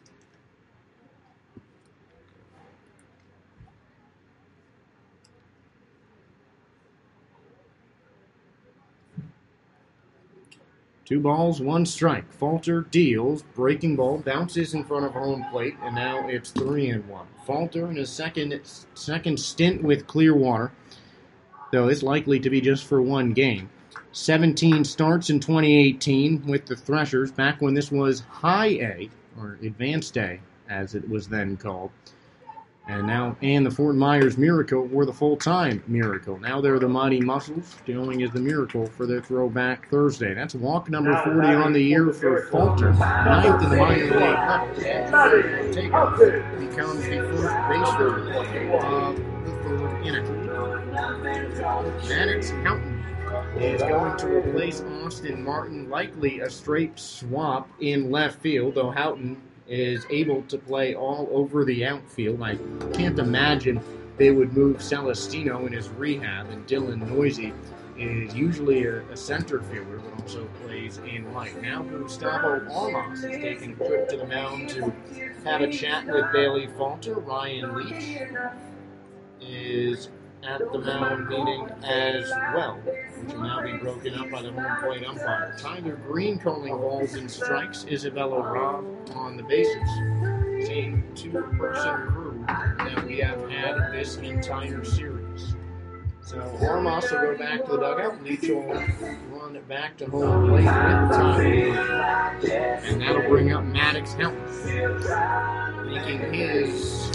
Two balls, one strike. Falter deals. Breaking ball bounces in front of home plate, and now it's three and one. Falter in his second second stint with Clearwater, though it's likely to be just for one game. seventeen starts in twenty eighteen with the Threshers, back when this was High A, or Advanced A, as it was then called. And now, and the Fort Myers Miracle were the full-time Miracle. Now they're the Mighty Muscles, going as the Miracle for their throwback Thursday. That's walk number forty on the year for Falter, ninth in the minor league level. Ortega becomes the first baseman of the third inning. Maddox Houghton is going to replace Austin Martin, likely a straight swap in left field, though Houghton is able to play all over the outfield. I can't imagine they would move Celestino in his rehab, and Dylan Noisy is usually a, a center fielder, but also plays in right. Now Gustavo Armas is taking a trip to the mound to have a chat with Bailey Falter. Ryan Leach is at the mound meeting as well, which will now be broken up by the home plate umpire. Tyler Green calling balls and strikes. Isabella Robb on the bases. Same two-person crew that we have had this entire series. So Armas will go back to the dugout. Leach will run it back to home plate with Tyler. And that'll bring up Maddox Houghton, making his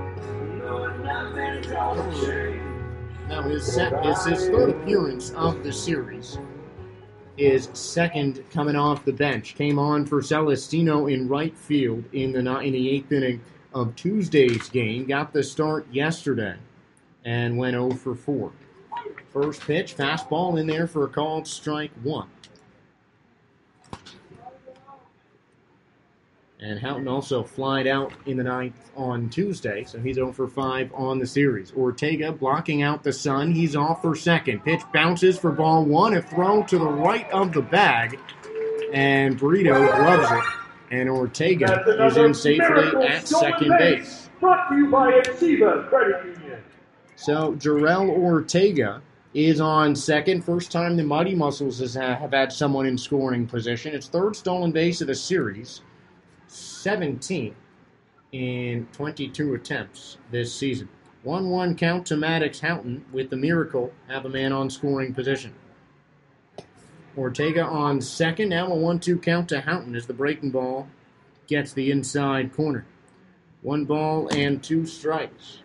Now, his, set, his, his third appearance of the series is second coming off the bench. Came on for Celestino in right field in the in the eighth inning of Tuesday's game. Got the start yesterday and went oh for four. First pitch, fastball in there for a called strike one. And Houghton also flied out in the ninth on Tuesday, so he's oh for five on the series. Ortega blocking out the sun. He's off for second. Pitch bounces for ball one. A throw to the right of the bag, and Brito gloves it. And Ortega is in safely at second base. Brought to you by Achieva Credit Union. So Jarrell Ortega is on second. First time the Mighty Muscles has, have had someone in scoring position. It's third stolen base of the series. seventeen in twenty-two attempts this season. one one count to Maddox Houghton with the Miracle have a man on scoring position. Ortega on second. Now a one two count to Houghton as the breaking ball gets the inside corner. One ball and two strikes.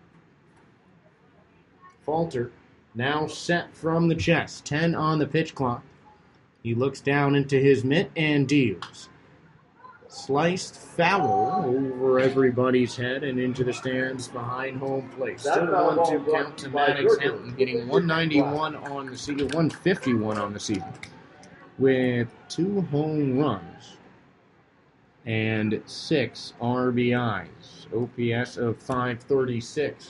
Falter now set from the chest. ten on the pitch clock. He looks down into his mitt and deals. Sliced foul over everybody's head and into the stands behind home plate. Still one two count to Maddox Houghton, getting one ninety-one on the season, one fifty-one on the season, with two home runs and six R B Is. O P S of five thirty-six.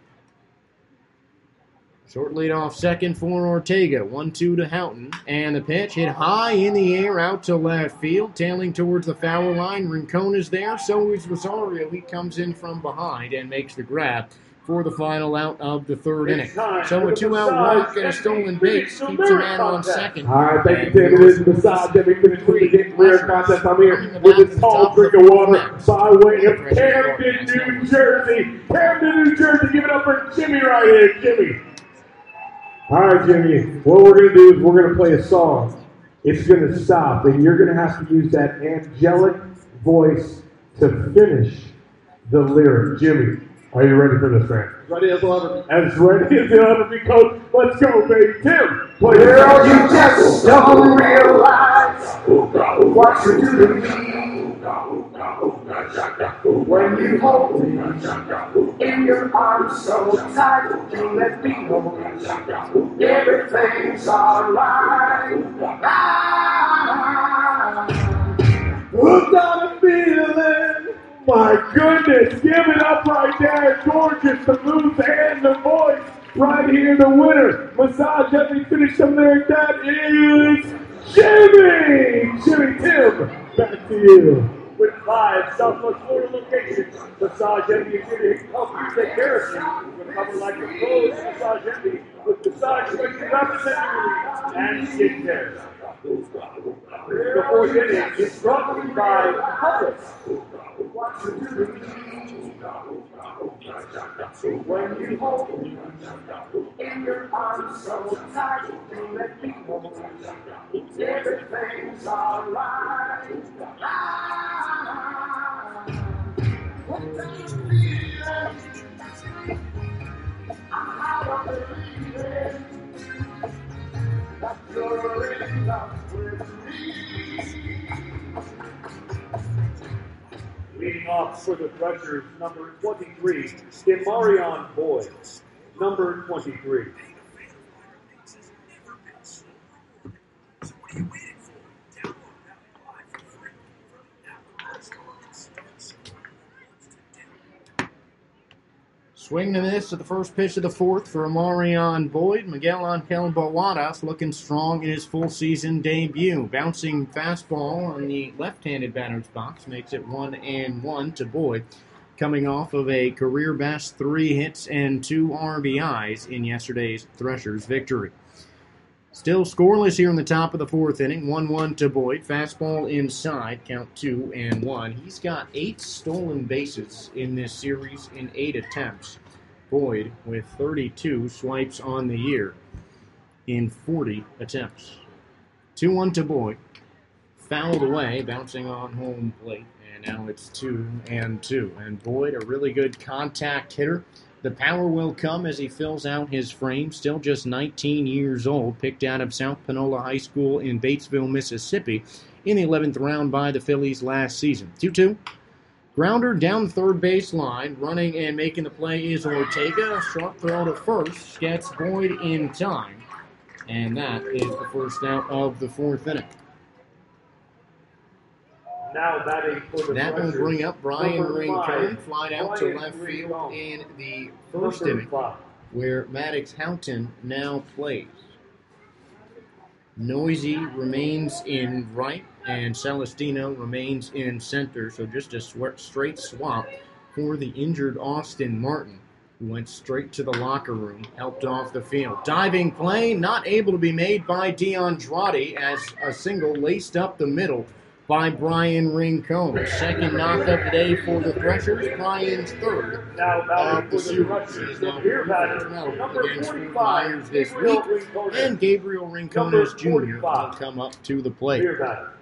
Short lead off second for Ortega. one two to Houghton. And the pitch hit high in the air out to left field. Tailing towards the foul line. Rincon is there. So is Rosario. He comes in from behind and makes the grab for the final out of the third inning. So a two-out walk and a stolen base keeps a man on second. All right, thank you, David. This is Massage. Every finish with the game rare contest. I'm here with this tall drink of water by way of Camden, New Jersey. Camden, New Jersey. Give it up for Jimmy right here. Jimmy. All right, Jimmy, what we're going to do is we're going to play a song. It's going to stop, and you're going to have to use that angelic voice to finish the lyric. Jimmy, Are you ready for this, man? Ready as we'll ever be. As ready as you'll ever be, Coach. Let's go, baby. Tim, play Girl, you just don't realize what you do to me. When you hold me in your arms so tight, you let me know everything's alright. Ah, hooked on a feeling. My goodness, give it up right there. Gorgeous, the moves and the voice. Right here, the winner. Massage Envy finished them there. That is Jimmy. Jimmy Tim, back to you. With five Southwest Florida locations, Massage Envy is here to help you take care of you. Recover like the pros in Massage Envy with massage, special rapid relief, and skincare. The fourth inning is brought to you by Publix. when you hold me in your arms so tight, you let me know everything's alright. Ah, what does it feel? I don't believe it, that you're in love with me. Leading off for the Threshers, number twenty-three, Demarion Boyd. Number twenty-three. Swing and miss at the first pitch of the fourth for Amarion Boyd. Miguel Angel Boadas looking strong in his full season debut. Bouncing fastball on the left-handed batter's box makes it one and one to Boyd, coming off of a career best three hits and two R B Is in yesterday's Threshers victory. Still scoreless here in the top of the fourth inning. one one to Boyd. Fastball inside, count two and one. He's got eight stolen bases in this series in eight attempts. Boyd with thirty-two swipes on the year in forty attempts. two one to Boyd. Fouled away, bouncing on home plate. And now it's two and two. And Boyd, a really good contact hitter. The power will come as he fills out his frame. Still just nineteen years old. Picked out of South Panola High School in Batesville, Mississippi in the eleventh round by the Phillies last season. two two. Grounder down the third base line. Running and making the play is Ortega. Sharp throw to first. Gets Boyd in time. And that is the first out of the fourth inning. Now batting for the That will Threshers, bring up Brian number Rincon, five, flied out Brian to left field Rincon. in the first Number inning, five. where Maddox Houghton now plays. Noisy remains in right, and Celestino remains in center, so just a sw- straight swap for the injured Austin Martin, who went straight to the locker room, helped off the field. Diving play, not able to be made by DeAndrade as a single laced up the middle by Brian Rincon. Second knock of the day for the Threshers. Brian's third Now of batting the for the series. Threshers, He's the now beer batter, number against Fort forty-five, Myers this Gabriel week, Rincones. and Gabriel Rincones Number Junior will forty-five. come up to the plate. Beer batter.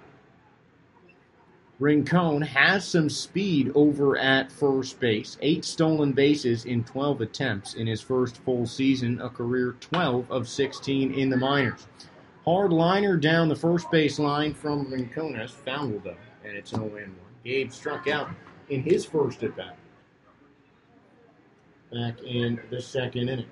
Rincon has some speed over at first base. Eight stolen bases in twelve attempts in his first full season, a career twelve of sixteen in the minors. Hard liner down the first base line from Rincones, fouled though, and it's an oh and one. Gabe struck out in his first at bat back in the second inning.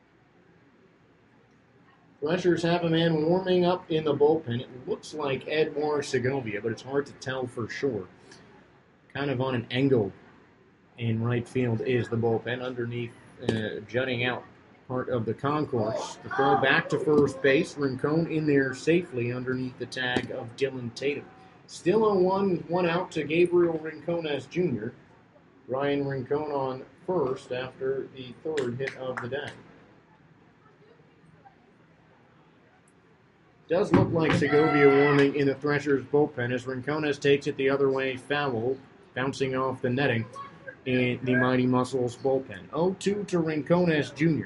Threshers have a man warming up in the bullpen. It looks like Edmar Segovia, but it's hard to tell for sure. Kind of on an angle in right field is the bullpen, underneath, uh, jutting out part of the concourse. The throw back to first base. Rincon in there safely underneath the tag of Dylan Tatum. Still a one, one out to Gabriel Rincones Junior Ryan Rincon on first after the third hit of the day. Does look like Segovia warming in the Threshers bullpen as Rincones takes it the other way, foul, bouncing off the netting in the Mighty Muscles bullpen. oh two to Rincones Junior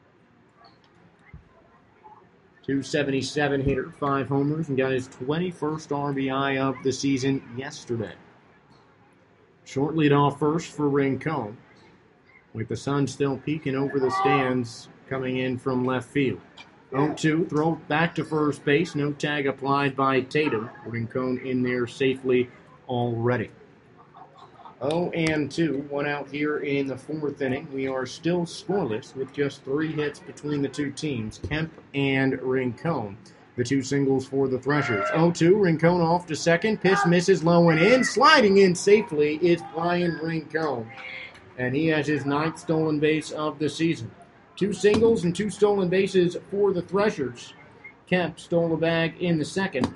two seventy-seven hitter, five homers, and got his twenty-first R B I of the season yesterday. Short lead off first for Rincon. with the sun still peeking over the stands coming in from left field. oh two, throw back to first base. No tag applied by Tatum. Rincon in there safely already. oh and two, one out here in the fourth inning. We are still scoreless with just three hits between the two teams, Kemp and Rincon. The two singles for the Threshers. oh two, Rincon off to second. Pitch misses low and in. Sliding in safely is Brian Rincon. And he has his ninth stolen base of the season. Two singles and two stolen bases for the Threshers. Kemp stole the bag in the second.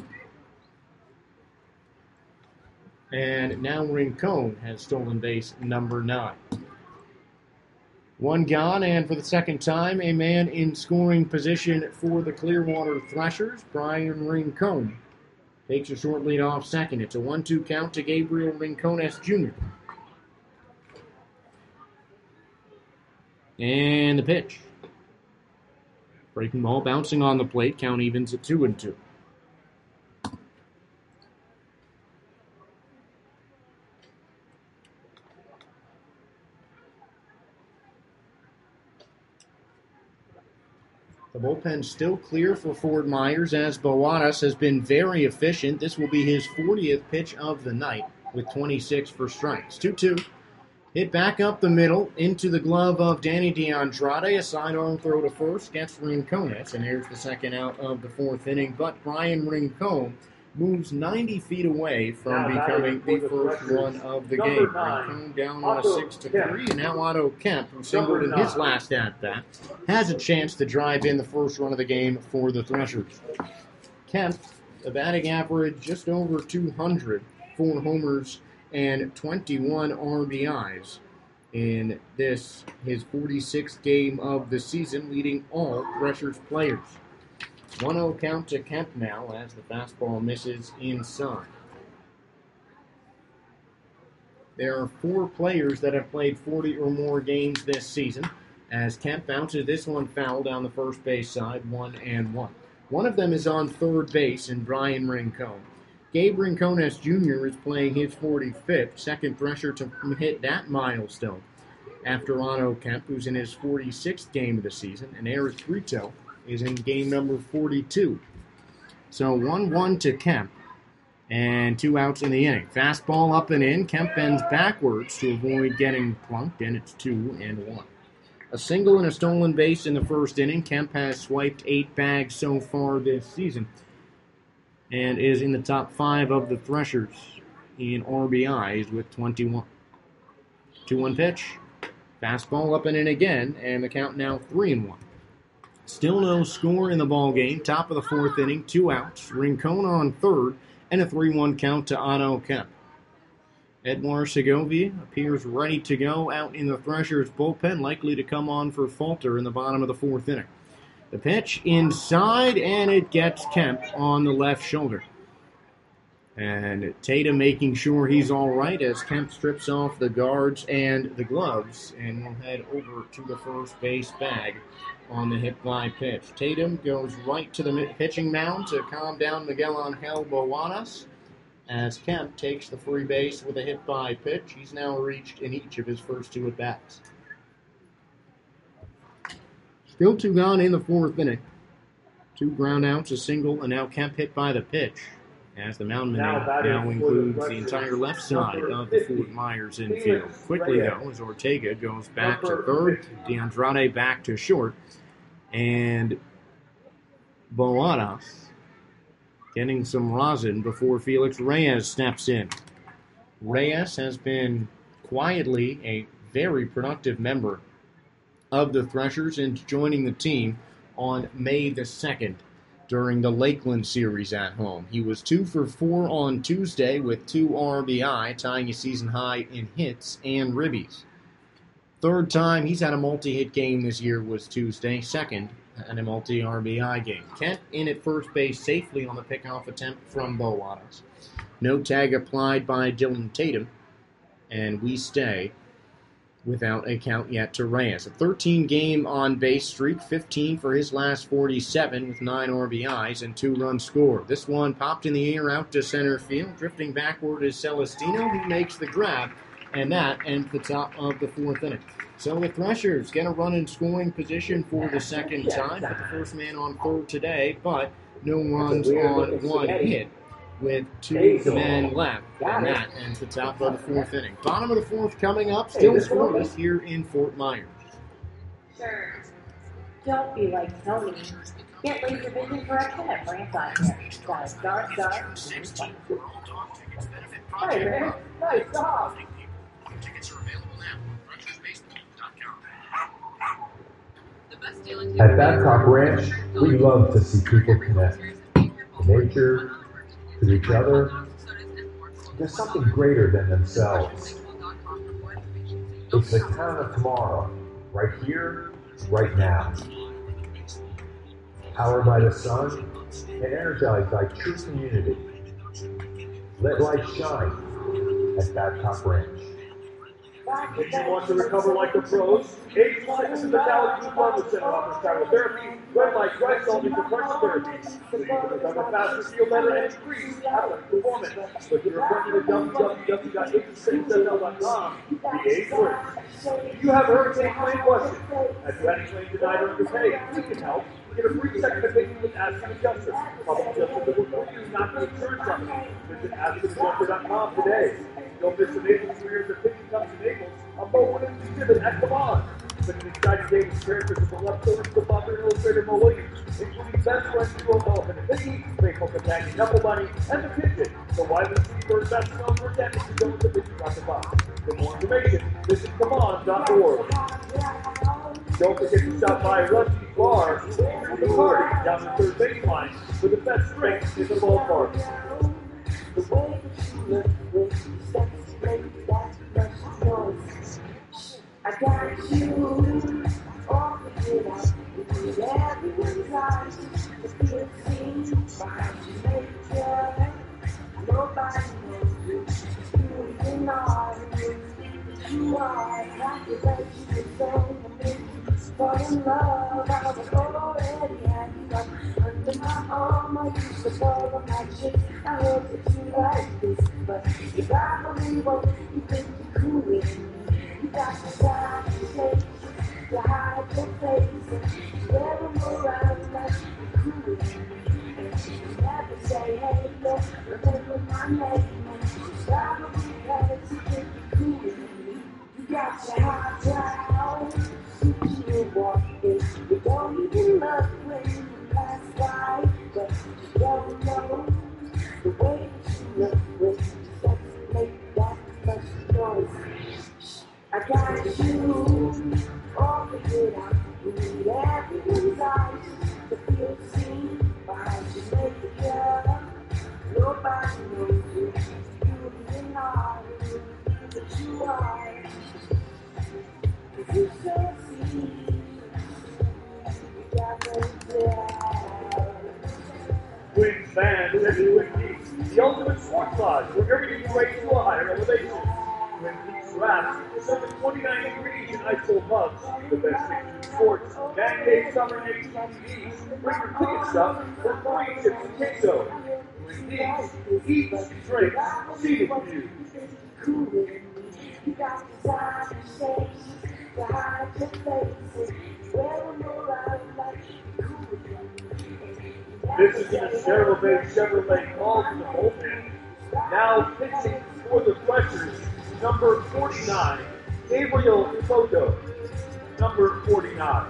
And now Rincon has stolen base number nine. One gone, and for the second time, a man in scoring position for the Clearwater Threshers, Brian Rincon, takes a short lead off second. It's a one two count to Gabriel Rincones Junior And the pitch. Breaking ball bouncing on the plate. Count evens at two and two. The bullpen still clear for Fort Myers as Boadas has been very efficient. This will be his fortieth pitch of the night with twenty-six for strikes. two two. Hit back up the middle into the glove of Danny DeAndrade. A sidearm throw to first gets Rincones, and here's the second out of the fourth inning. But Brian Rincon moves ninety feet away from Now becoming batting the for the first Threshers, one of the number game. nine, Rincon down on a Otto six to Kemp. three, and now Otto Kemp, who singled in Number his nine. last at bat, has a chance to drive in the first run of the game for the Threshers. Kemp, a batting average just over two hundred, four homers and twenty-one R B Is in this, his forty-sixth game of the season, leading all Threshers players. one oh count to Kemp now as the fastball misses inside. There are four players that have played forty or more games this season, as Kemp bounces this one foul down the first base side, one and one. One of them is on third base, and Brian Rincon. Gabe Rincones Junior is playing his forty-fifth, second Thresher to hit that milestone, after Otto Kemp, who's in his forty-sixth game of the season, and Eric Brito is in game number forty-two. So one one to Kemp, and two outs in the inning. Fastball up and in. Kemp bends backwards to avoid getting plunked, and it's two and one. A single and a stolen base in the first inning. Kemp has swiped eight bags so far this season, and is in the top five of the Threshers in R B Is with twenty-one. two one pitch. Fastball up and in again, and the count now three and one. Still no score in the ball game. Top of the fourth inning, two outs. Rincon on third, and a three one count to Otto Kemp. Edmar Segovia appears ready to go out in the Threshers bullpen, likely to come on for Falter in the bottom of the fourth inning. The pitch inside, and it gets Kemp on the left shoulder. And Tatum making sure he's all right as Kemp strips off the guards and the gloves, and will head over to the first base bag on the hit-fly pitch. Tatum goes right to the pitching mound to calm down Miguel Angel Boadas as Kemp takes the free base with a hit-by pitch. He's now reached in each of his first two at-bats. Still two gone in the fourth inning. Two ground outs, a single, and now Kemp hit by the pitch, as the moundman Now now, batting now for the includes the Threshers, entire left side number of the fifty, Fort Myers Felix infield. Quickly, Reyes. though, as Ortega goes back Number to third, fifty. DeAndrade back to short, and Boadas getting some rosin before Felix Reyes steps in. Reyes has been quietly a very productive member of the Threshers and joining the team on May the second during the Lakeland series at home. He was two for four on Tuesday with two R B I, tying a season high in hits and ribbies. Third time he's had a multi-hit game this year was Tuesday, second and a multi-R B I game. Kemp in at first base safely on the pickoff attempt from Boadas. No tag applied by Dylan Tatum, and we stay without a count yet to Reyes. A thirteen-game on-base streak, fifteen for his last forty-seven with nine R B Is and two runs scored. This one popped in the air out to center field. Drifting backward is Celestino, who makes the grab And that ends the top of the fourth inning. So the Threshers get a run in scoring position for the second time. But the first man on third today, but no runs on one hit with two men left. And that ends the top of the fourth inning. Bottom of the fourth coming up, still scoreless here in Fort Myers. Sure. Don't be like Tony. Get laser vision correction at Branch Eye Care. Got a star star. Hey man, nice job. Tickets are available now. Rutgers Baseball dot com. The best deal in At Babcock Ranch, we love to see people connect. To nature, to each other. There's something greater than themselves. It's the town of tomorrow, right here, right now. Powered by the sun and energized by true community. Let light shine at Babcock Ranch. If you want to recover like the pros, Age Life is the Vitality Group Wellness Center offers cryotherapy, red light, dry salt, and compression therapy. So you can recover faster, feel better, and increase athletic performance. With your appointment at w w w dot h s n z l dot com, the age works. If you have a hurricane claim question, have you had a claim denied or underpaid, we can help. Get a free second opinion with Ask an Adjuster. Public adjuster that will for you, not the insurance company. Visit ask an adjuster dot com today. Don't miss the Naples Careers Opinion comes to Naples, a moment exhibit at the Bond. With an exciting day with characters of the leftovers, the popular illustrator Mo Williams, including best friend duo Elephant and Piggy, faithful companion Knuckle Bunny, and the Pigeon, the widely seen bird best known for decades to go with the Pigeon on the box. For more information, visit come on dot org. Don't forget to stop by Rusty's Bar, the party down the third baseline for the best drinks in the ballpark. The way that you look when you step straight, that much noise. I got you all figured out. You need everyone's eyes to feel seen behind your makeup. Nobody knows you. You even are you. You are like the way you can so make you fall in love. I was already had you up under my arm. I used to follow my chicks. I hope that you like this, but you probably won't. You think you're cool with me. You got the time to shake, you hide your face, and you wear them around like you're cool with me. And you never say, hey, no, remember my name. And you probably because you think you're cool with me. You got your high brow, you walking. You don't even look when you pass by, but you don't know the way that you look when you start to make that much noise. I got you all figured out. You need everyone's eyes to feel seen behind your makeup. Nobody knows you. You even are you, but you are. Cause you're so sweet. You got me down. Twins fans, and Twin Peaks, the ultimate sports lodge where everything raised to a higher elevation. Twin Peaks Wraps, serving twenty-nine degrees in ice cold hugs. The best things in sports, nine days summer and H T Vs. Bring your ticket stuff for free chips and queso. Twin Peaks, eat, drink, seated for you. Cool with me. You got the time to shake, to hide your face, and wear them around like you're cool with me. This is the Cheryl Bay Chevrolet call to the bullpen. Now pitching for the Threshers, number forty-nine, Gabriel Soto. Number forty-nine.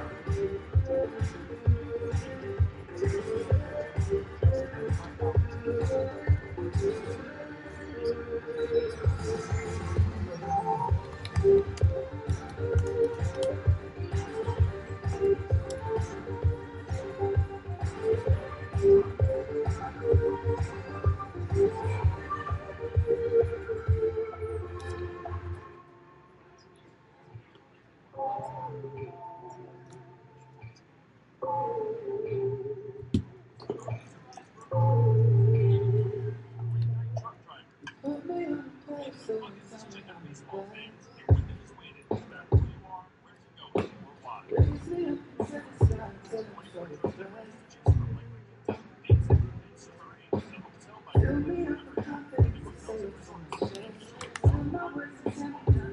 Tell me if I'm confident to say it's on the shelf. I'm always a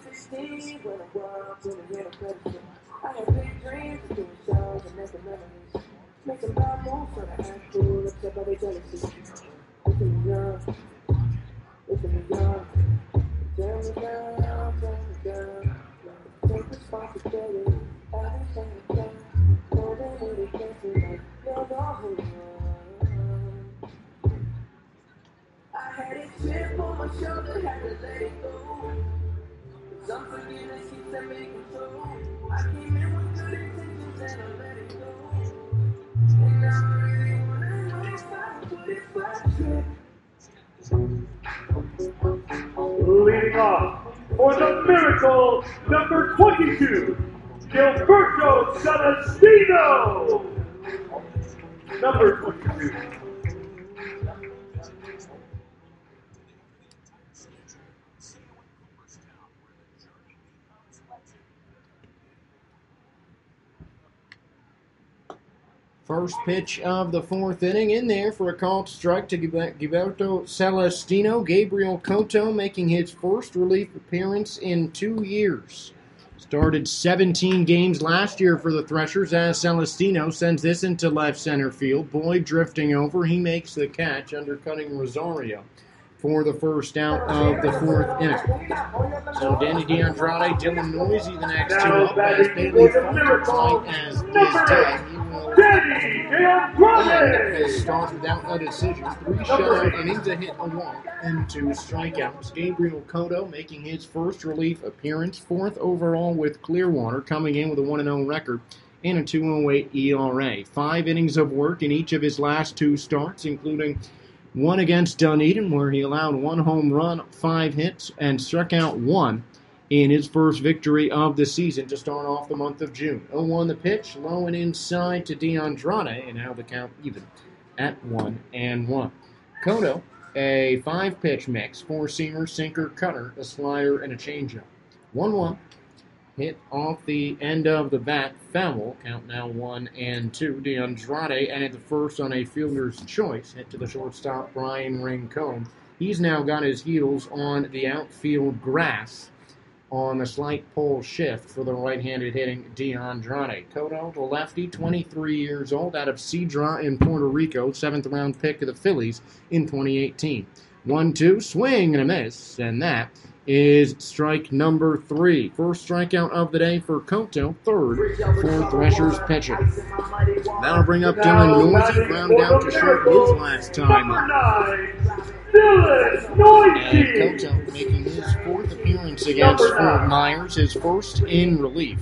sixteen when I walked in the middle credit. I had big dreams of doing shows and making memories. Making bad moves for the high school, upset by their jealousy. Listen me young, listen me young. Tell me down, tell me down. Take responsibility, everything you can. Know that it can't be like you're the whole one. I had a chip on my shoulder, had to let it go. Some forgiveness keeps on making through. I came in with good intentions and I let it go. And now I really wanna know if I put it back here. Leading off for the Miracle, number twenty-two, Gilberto Celestino. Number twenty-two. First pitch of the fourth inning in there for a called strike to Gilberto Celestino. Gabriel Cotto making his first relief appearance in two years. Started seventeen games last year for the Threshers as Celestino sends this into left center field. Boyd drifting over. He makes the catch, undercutting Rosario for the first out of the fourth inning. So Danny DeAndrade, Dylan Noisy the next two up as Bailey Falter tight as his tag. Danny DeAndrade! Starts without a decision. Three shutout innings, a hit, a walk, and two strikeouts. Gabriel Cotto making his first relief appearance, fourth overall with Clearwater, coming in with a one and oh record and a two oh eight E R A. Five innings of work in each of his last two starts, including one against Dunedin, where he allowed one home run, five hits, and struck out one in his first victory of the season to start off the month of June. oh one the pitch, low and inside to DeAndrade, and now the count even at one and one. Cotto, a five-pitch mix, four-seamer, sinker, cutter, a slider, and a changeup. one one. Hit off the end of the bat, foul, count now one and two. DeAndrade ended the first on a fielder's choice, hit to the shortstop, Brian Rincon. He's now got his heels on the outfield grass on a slight pole shift for the right-handed hitting DeAndrade. Cotto, the lefty, twenty-three years old, out of Cedra in Puerto Rico, seventh-round pick of the Phillies in twenty eighteen. one two, swing and a miss, and that is strike number three. First strikeout of the day for Cotto, third for Threshers pitcher. That'll bring up Dylan Noisy, ground out to short his last time. Dylan Noisy! And Cotto making his fourth appearance against Fort Myers, his first in relief.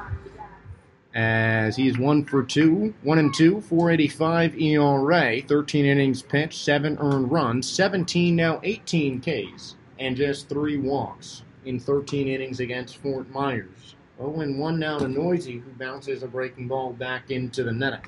As he's one for two, one and two, four eighty-five E R A, thirteen innings pitched, seven earned runs, seventeen now eighteen Ks. And just three walks in thirteen innings against Fort Myers. oh and one now to Noisy, who bounces a breaking ball back into the netting.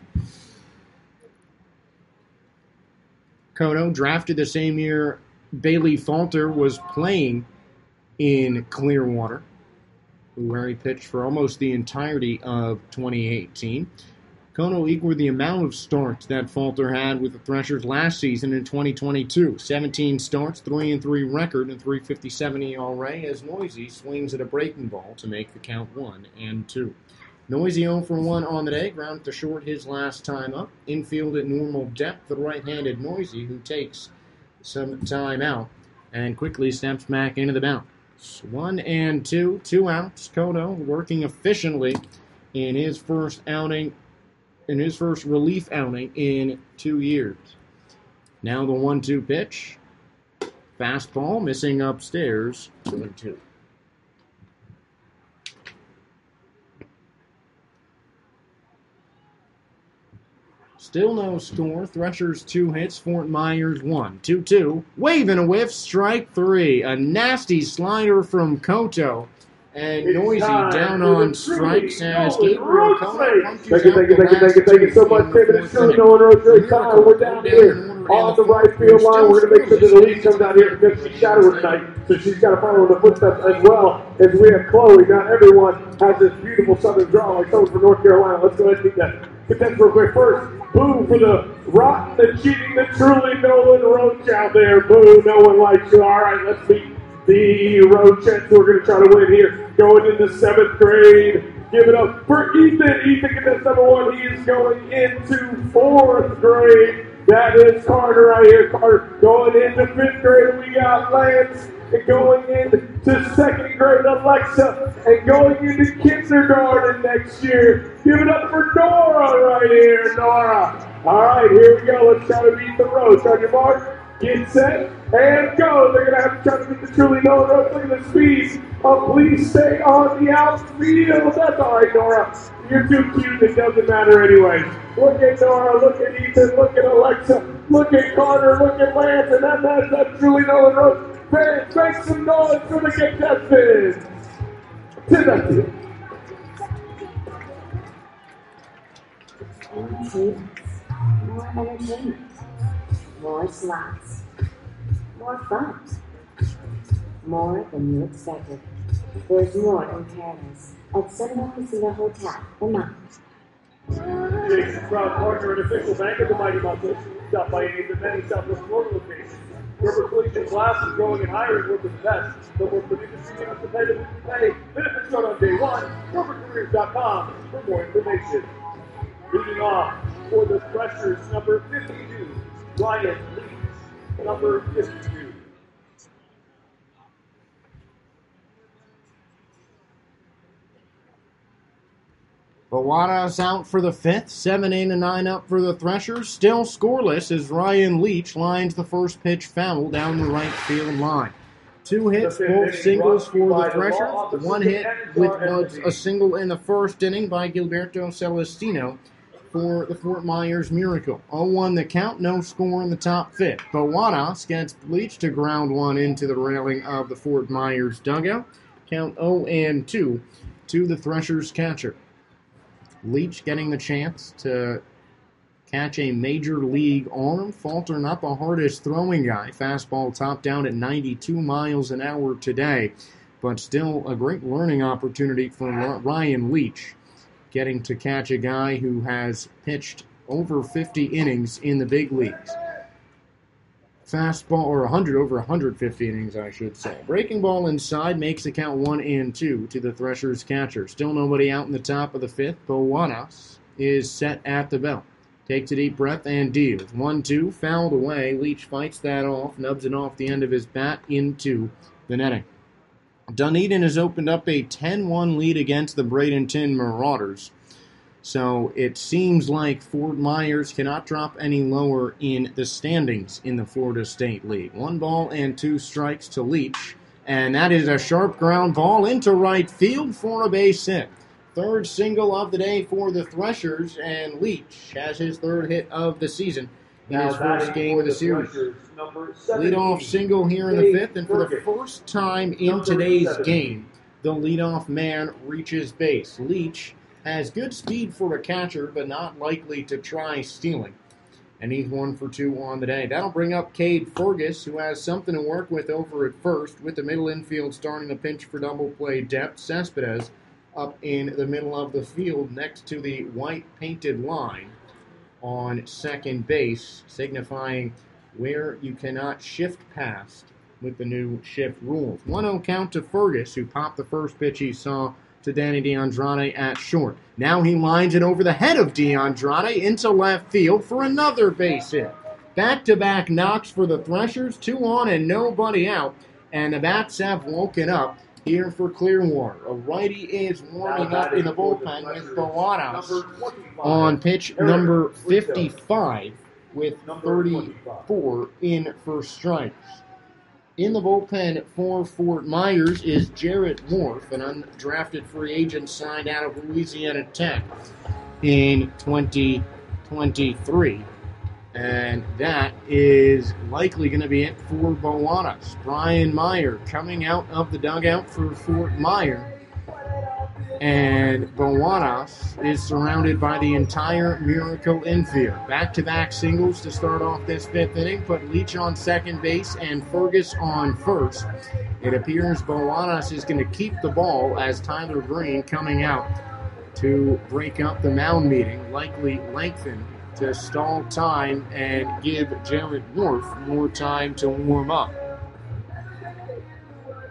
Cotto, drafted the same year Bailey Falter was playing in Clearwater, where he pitched for almost the entirety of twenty eighteen. Cotto equaled the amount of starts that Falter had with the Threshers last season in twenty twenty-two. seventeen starts, three and three record, and three fifty-seven E R A as Noisy swings at a breaking ball to make the count one and two. Noisy oh for one on the day, grounded to short his last time up. Infield at normal depth, the right-handed Noisy, who takes some time out and quickly steps back into the bounce. One and two, two outs. Cotto working efficiently in his first outing. in his first relief outing in two years. Now the one two pitch. Fastball missing upstairs. two and two. Still no score. Threshers two hits. Fort Myers one. two two. Wave and a whiff. Strike three. A nasty slider from Cotto. And It's Noisy time down for on the strikes Truly as Nolan Gabriel Road Cotto Race. punches Thank you, out thank you, the thank you, thank you, last thank you so two much, in David. the It's fourth Truly inning. Nolan Road Race Miracle time. We're down down here in order in on the the right fourth. field We're line. still We're going to make sure that screwed. Elise comes out here because she's shadowing tonight. So she's got to follow in the footsteps as well as we have Chloe. Not everyone has this beautiful southern draw like someone from North Carolina. Let's go ahead and meet that contest real quick. First, boo for the rotten, the cheating, the Truly Nolan Roach out there. Boo, no one likes you. All right, let's meet the Rochets who are going to try to win here. Going into seventh grade. Give it up for Ethan. Ethan gets number one. He is going into fourth grade. That is Carter right here. Carter going into fifth grade. We got Lance. And going into second grade, Alexa. And going into kindergarten next year. Give it up for Nora right here. Nora. All right, here we go. Let's try to beat the Roach. On your mark, get set, and go. They're going to have to try to beat the truly Nora Roach. Look at the speed. Oh, please stay on the outfield. That's all right, Nora. You're too cute. It doesn't matter anyway. Look at Nora. Look at Ethan. Look at Alexa. Look at Carter. Look at Lance. And that, that's that truly Nora Roach. Fans, make some noise for the contestants. Timothy. More tables, more entertainment, more slots, more fun, more than you expected. There's more in paradise at Seminole Casino Hotel in Mountain. Jason's proud partner and official bank of the Mighty Muscles. Stop by any of the many Southwest Florida locations. River Collegiate Glass is growing and hiring work with the best. The work for the industry and competitive pay. Benefits start on day one. river careers dot com for more information. Leading off for the Threshers, number fifty-two, Ryan Leach, number fifty-two. Bowana's out for the fifth, seven in and nine up for the Threshers. Still scoreless as Ryan Leach lines the first pitch foul down the right field line. Two hits, both singles for the Threshers. One hit with was a single in the first inning by Gilberto Celestino for the Fort Myers Miracle. oh one the count, no score in the top fifth. Bowanas gets Leach to ground one into the railing of the Fort Myers dugout. Count oh and two to the Threshers catcher. Leach getting the chance to catch a major league arm. Falter, not the hardest throwing guy. Fastball top down at ninety-two miles an hour today, but still a great learning opportunity for Ryan Leach, getting to catch a guy who has pitched over fifty innings in the big leagues. Fastball, or one hundred, over one hundred fifty innings, I should say. Breaking ball inside makes the count one and two to the Threshers catcher. Still nobody out in the top of the fifth. Bowanas is set at the belt. Takes a deep breath and deals. one two, fouled away. Leach fights that off, nubs it off the end of his bat into the netting. Dunedin has opened up a ten one lead against the Bradenton Marauders. So it seems like Fort Myers cannot drop any lower in the standings in the Florida State League. One ball and two strikes to Leach. And that is a sharp ground ball into right field for a base hit. Third single of the day for the Threshers, and Leach has his third hit of the season in his first game of the series. Leadoff single here in the fifth, and for the first time in today's game, the leadoff man reaches base. Leach has good speed for a catcher, but not likely to try stealing. And he's one for two on the day. That'll bring up Cade Fergus, who has something to work with over at first, with the middle infield starting to pinch for double play depth. Cespedes up in the middle of the field next to the white painted line on second base, signifying where you cannot shift past with the new shift rules. one oh count to Fergus, who popped the first pitch he saw to Danny DeAndrade at short. Now he lines it over the head of DeAndrade into left field for another base hit. Back-to-back knocks for the Threshers, two on and nobody out, and the bats have woken up here for Clearwater. A righty is warming up in the bullpen with Bowanas on pitch number fifty-five with thirty-four in for strikes. In the bullpen for Fort Myers is Jarrett Wharf, an undrafted free agent signed out of Louisiana Tech in twenty twenty-three. And that is likely going to be it for Bowanas. Brian Meyer coming out of the dugout for Fort Myers. And Bowanas is surrounded by the entire Miracle infield. Back-to-back singles to start off this fifth inning. Put Leach on second base and Fergus on first. It appears Bowanas is going to keep the ball as Tyler Green coming out to break up the mound meeting, likely lengthen to stall time and give Jarrett Wharf more time to warm up.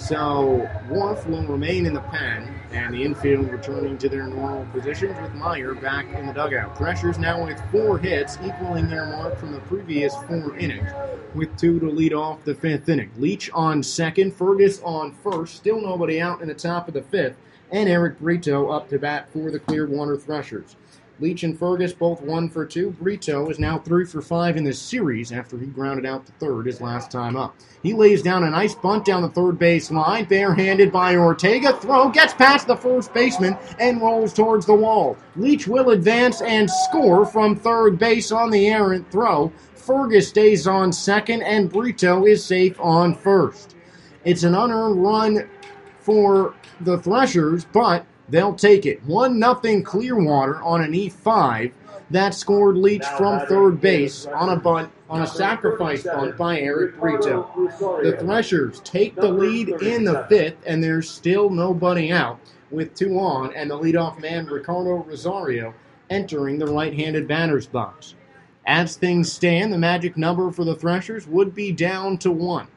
So Wolf will remain in the pen, and the infield returning to their normal positions with Meyer back in the dugout. Threshers now with four hits, equaling their mark from the previous four innings, with two to lead off the fifth inning. Leach on second, Fergus on first, still nobody out in the top of the fifth, and Eric Brito up to bat for the Clearwater Threshers. Leach and Fergus both one for two. Brito is now three for five in this series after he grounded out to third his last time up. He lays down a nice bunt down the third base line, barehanded by Ortega. Throw gets past the first baseman and rolls towards the wall. Leach will advance and score from third base on the errant throw. Fergus stays on second, and Brito is safe on first. It's an unearned run for the Threshers, but they'll take it. one nothing Clearwater on an E five. That scored Leach from third base on a bunt, on a sacrifice bunt by Eric Brito. The Threshers take the lead in the fifth, and there's still nobody out with two on, and the leadoff man, Ricardo Rosario, entering the right-handed batter's box. As things stand, the magic number for the Threshers would be down to one.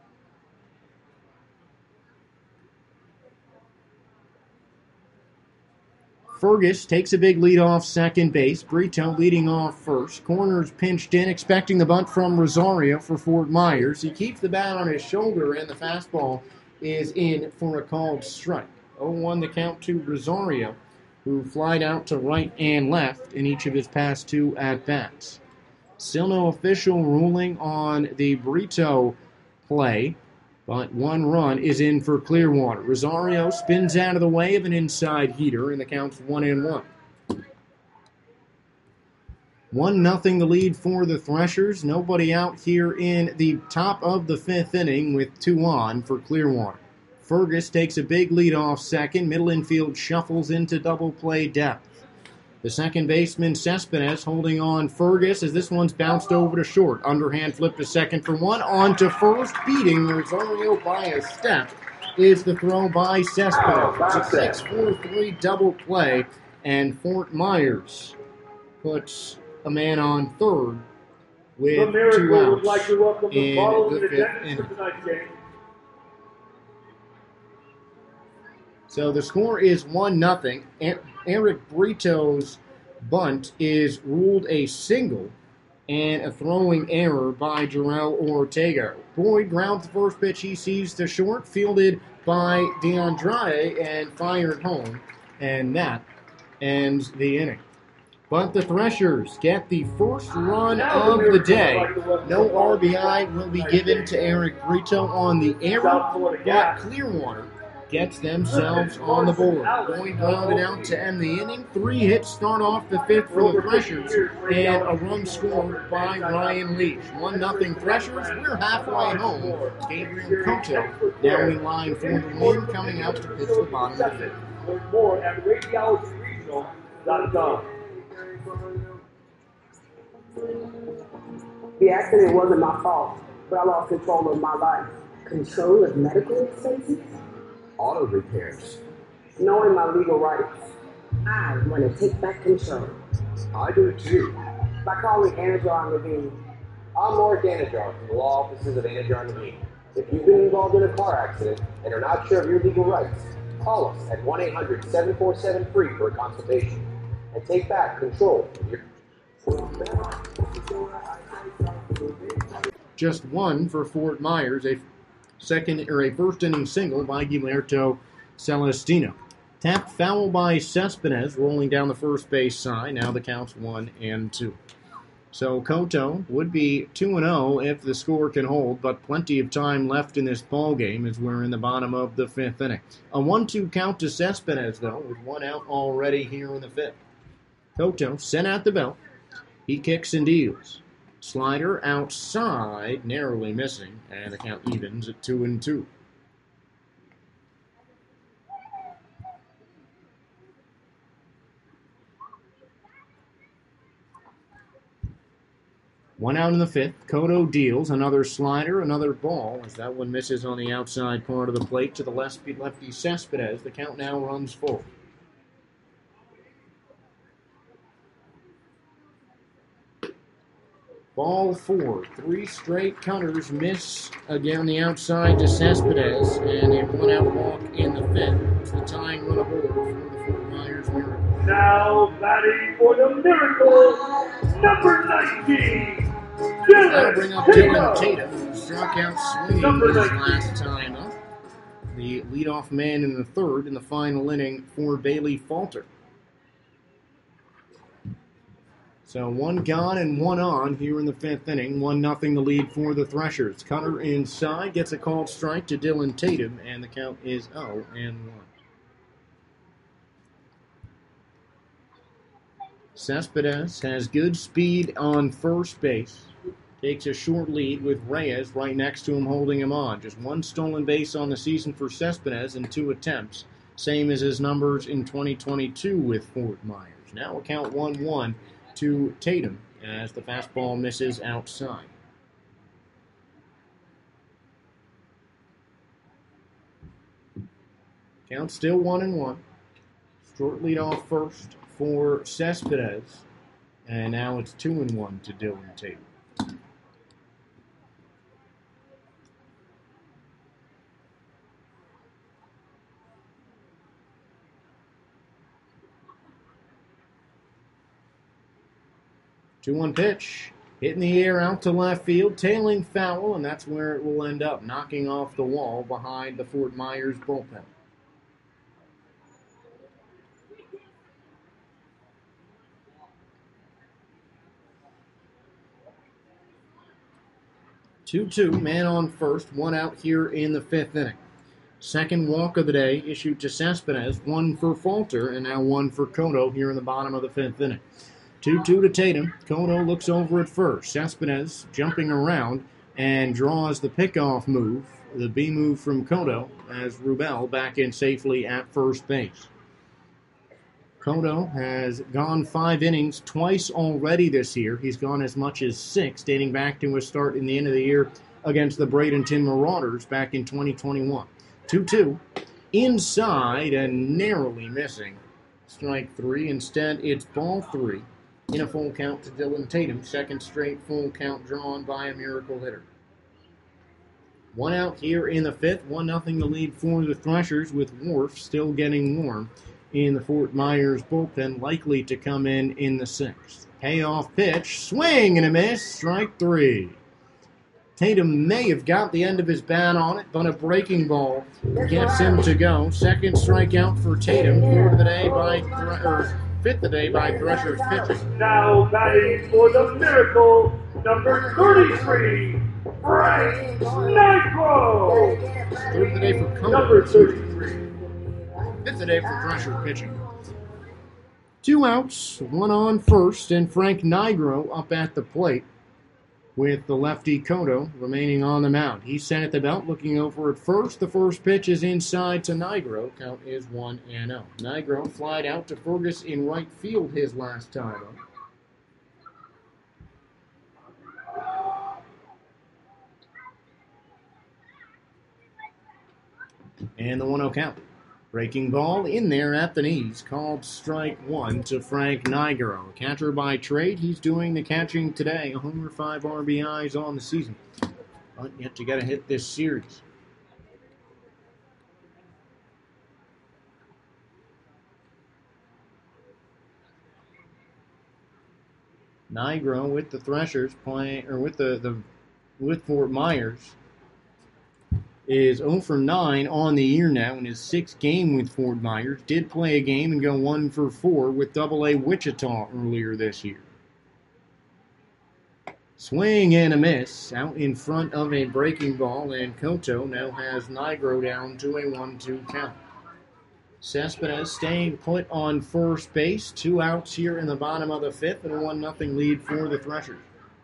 Fergus takes a big lead off second base. Brito leading off first. Corners pinched in, expecting the bunt from Rosario for Fort Myers. He keeps the bat on his shoulder, and the fastball is in for a called strike. oh one the count to Rosario, who flied out to right and left in each of his past two at-bats. Still no official ruling on the Brito play, but one run is in for Clearwater. Rosario spins out of the way of an inside heater, and the count's one and one. One nothing the lead for the Threshers. Nobody out here in the top of the fifth inning with two on for Clearwater. Fergus takes a big lead off second. Middle infield shuffles into double play depth. The second baseman, Cespedes, holding on Fergus as this one's bounced over to short. Underhand flip to second for one. On to first, beating Rosario by a step is the throw by Cespedes. It's a six four three double play, and Fort Myers puts a man on third with two outs like to welcome the in following the fifth attendance inning. for tonight's game. So the score is one nothing. Eric Brito's bunt is ruled a single and a throwing error by Jarrell Ortega. Boyd grounds the first pitch he sees to short, fielded by DeAndrade and fired home, and that ends the inning. But the Threshers get the first run of the day. No R B I will be given to Eric Brito on the error, but Clearwater gets themselves on the board. Boyd grounded out to end the inning. Three hits start off the fifth for the Threshers, and a run scored by Ryan Leach. one nothing Threshers. We're halfway home. Gabriel Coto now in line for the win, coming out to pitch the bottom of the fifth. Learn more at radiology regional dot com. The accident wasn't my fault, but I lost control of my life. Control of medical expenses? Auto repairs. Knowing my legal rights. I want to take back control. I do too. By calling Anajar and Levine. I'm Mark Anajar from the law offices of Anajar and Levine. If you've been involved in a car accident and are not sure of your legal rights, call us at one eight hundred seven four seven free for a consultation and take back control of your... Just one for Fort Myers, a second or a first inning single by Guillermo Celestino. Tapped foul by Cespedes, rolling down the first base side. Now the count's one and two. So Coto would be two and oh if the score can hold, but plenty of time left in this ball game as we're in the bottom of the fifth inning. A one two count to Cespedes, though, with one out already here in the fifth. Coto sent out the belt. He kicks and deals. Slider outside, narrowly missing, and the count evens at two and two. One out in the fifth. Coto deals another slider, another ball, as that one misses on the outside part of the plate to the lefty, lefty Cespedes. The count now runs full. Ball four. Three straight counters miss again on the outside to Cespedes, and a one-out walk in the fifth. It's the tying run aboard for the Fort Myers Miracle. Now batting for the Miracle, number nineteen, Dylan That'll bring up Dylan Tatum, who struck out swinging his last time up. The leadoff man in the third in the final inning for Bailey Falter. So one gone and one on here in the fifth inning. One nothing the lead for the Threshers. Cutter inside gets a called strike to Dylan Tatum, and the count is oh and one. Cespedes has good speed on first base. Takes a short lead with Reyes right next to him holding him on. Just one stolen base on the season for Cespedes in two attempts. Same as his numbers in twenty twenty-two with Fort Myers. Now a count one one to Tatum as the fastball misses outside. Count still one and one. Short lead off first for Cespedes. And now it's two and one to Dylan Tatum. two one pitch, hitting the air out to left field, tailing foul, and that's where it will end up, knocking off the wall behind the Fort Myers bullpen. two two, man on first, one out here in the fifth inning. Second walk of the day issued to Cespedes, one for Falter, and now one for Cotto here in the bottom of the fifth inning. two two to Tatum. Cotto looks over at first. Cespedes jumping around and draws the pickoff move, the B move from Cotto, as Rubel back in safely at first base. Cotto has gone five innings twice already this year. He's gone as much as six, dating back to his start in the end of the year against the Bradenton Marauders back in twenty twenty-one. two two, inside and narrowly missing. Strike three. Instead, it's ball three. In a full count to Dylan Tatum, second straight full count drawn by a miracle hitter. One out here in the fifth, one nothing the lead for the Threshers, with Wharf still getting warm in the Fort Myers bullpen, likely to come in in the sixth. Payoff pitch, swing and a miss, strike three. Tatum may have got the end of his bat on it, but a breaking ball gets him to go. Second strikeout for Tatum, third of the day by or fifth of the day by Threshers pitching. Now batting for the Miracle, number thirty-three, Frank Nigro. Third of the day for Cotto. Number thirty-three. Fifth of the day for Threshers pitching. Two outs, one on first, and Frank Nigro up at the plate with the lefty Cotto remaining on the mound. He's set at the belt, looking over at first. The first pitch is inside to Nigro. Count is one and oh. Nigro flied out to Fergus in right field his last time up. And the one oh count. Breaking ball in there at the knees, called strike one to Frank Nigro. Catcher by trade, he's doing the catching today. A homer, five R B Is on the season. But yet you got to hit this series. Nigro with the Threshers playing, or with the, the with Fort Myers, is oh for nine on the year now in his sixth game with Fort Myers. Did play a game and go one for four with double A Wichita earlier this year. Swing and a miss out in front of a breaking ball, and Cotto now has Nigro down to a one two count. Cespedes staying put on first base. Two outs here in the bottom of the fifth, and a one nothing lead for the Threshers.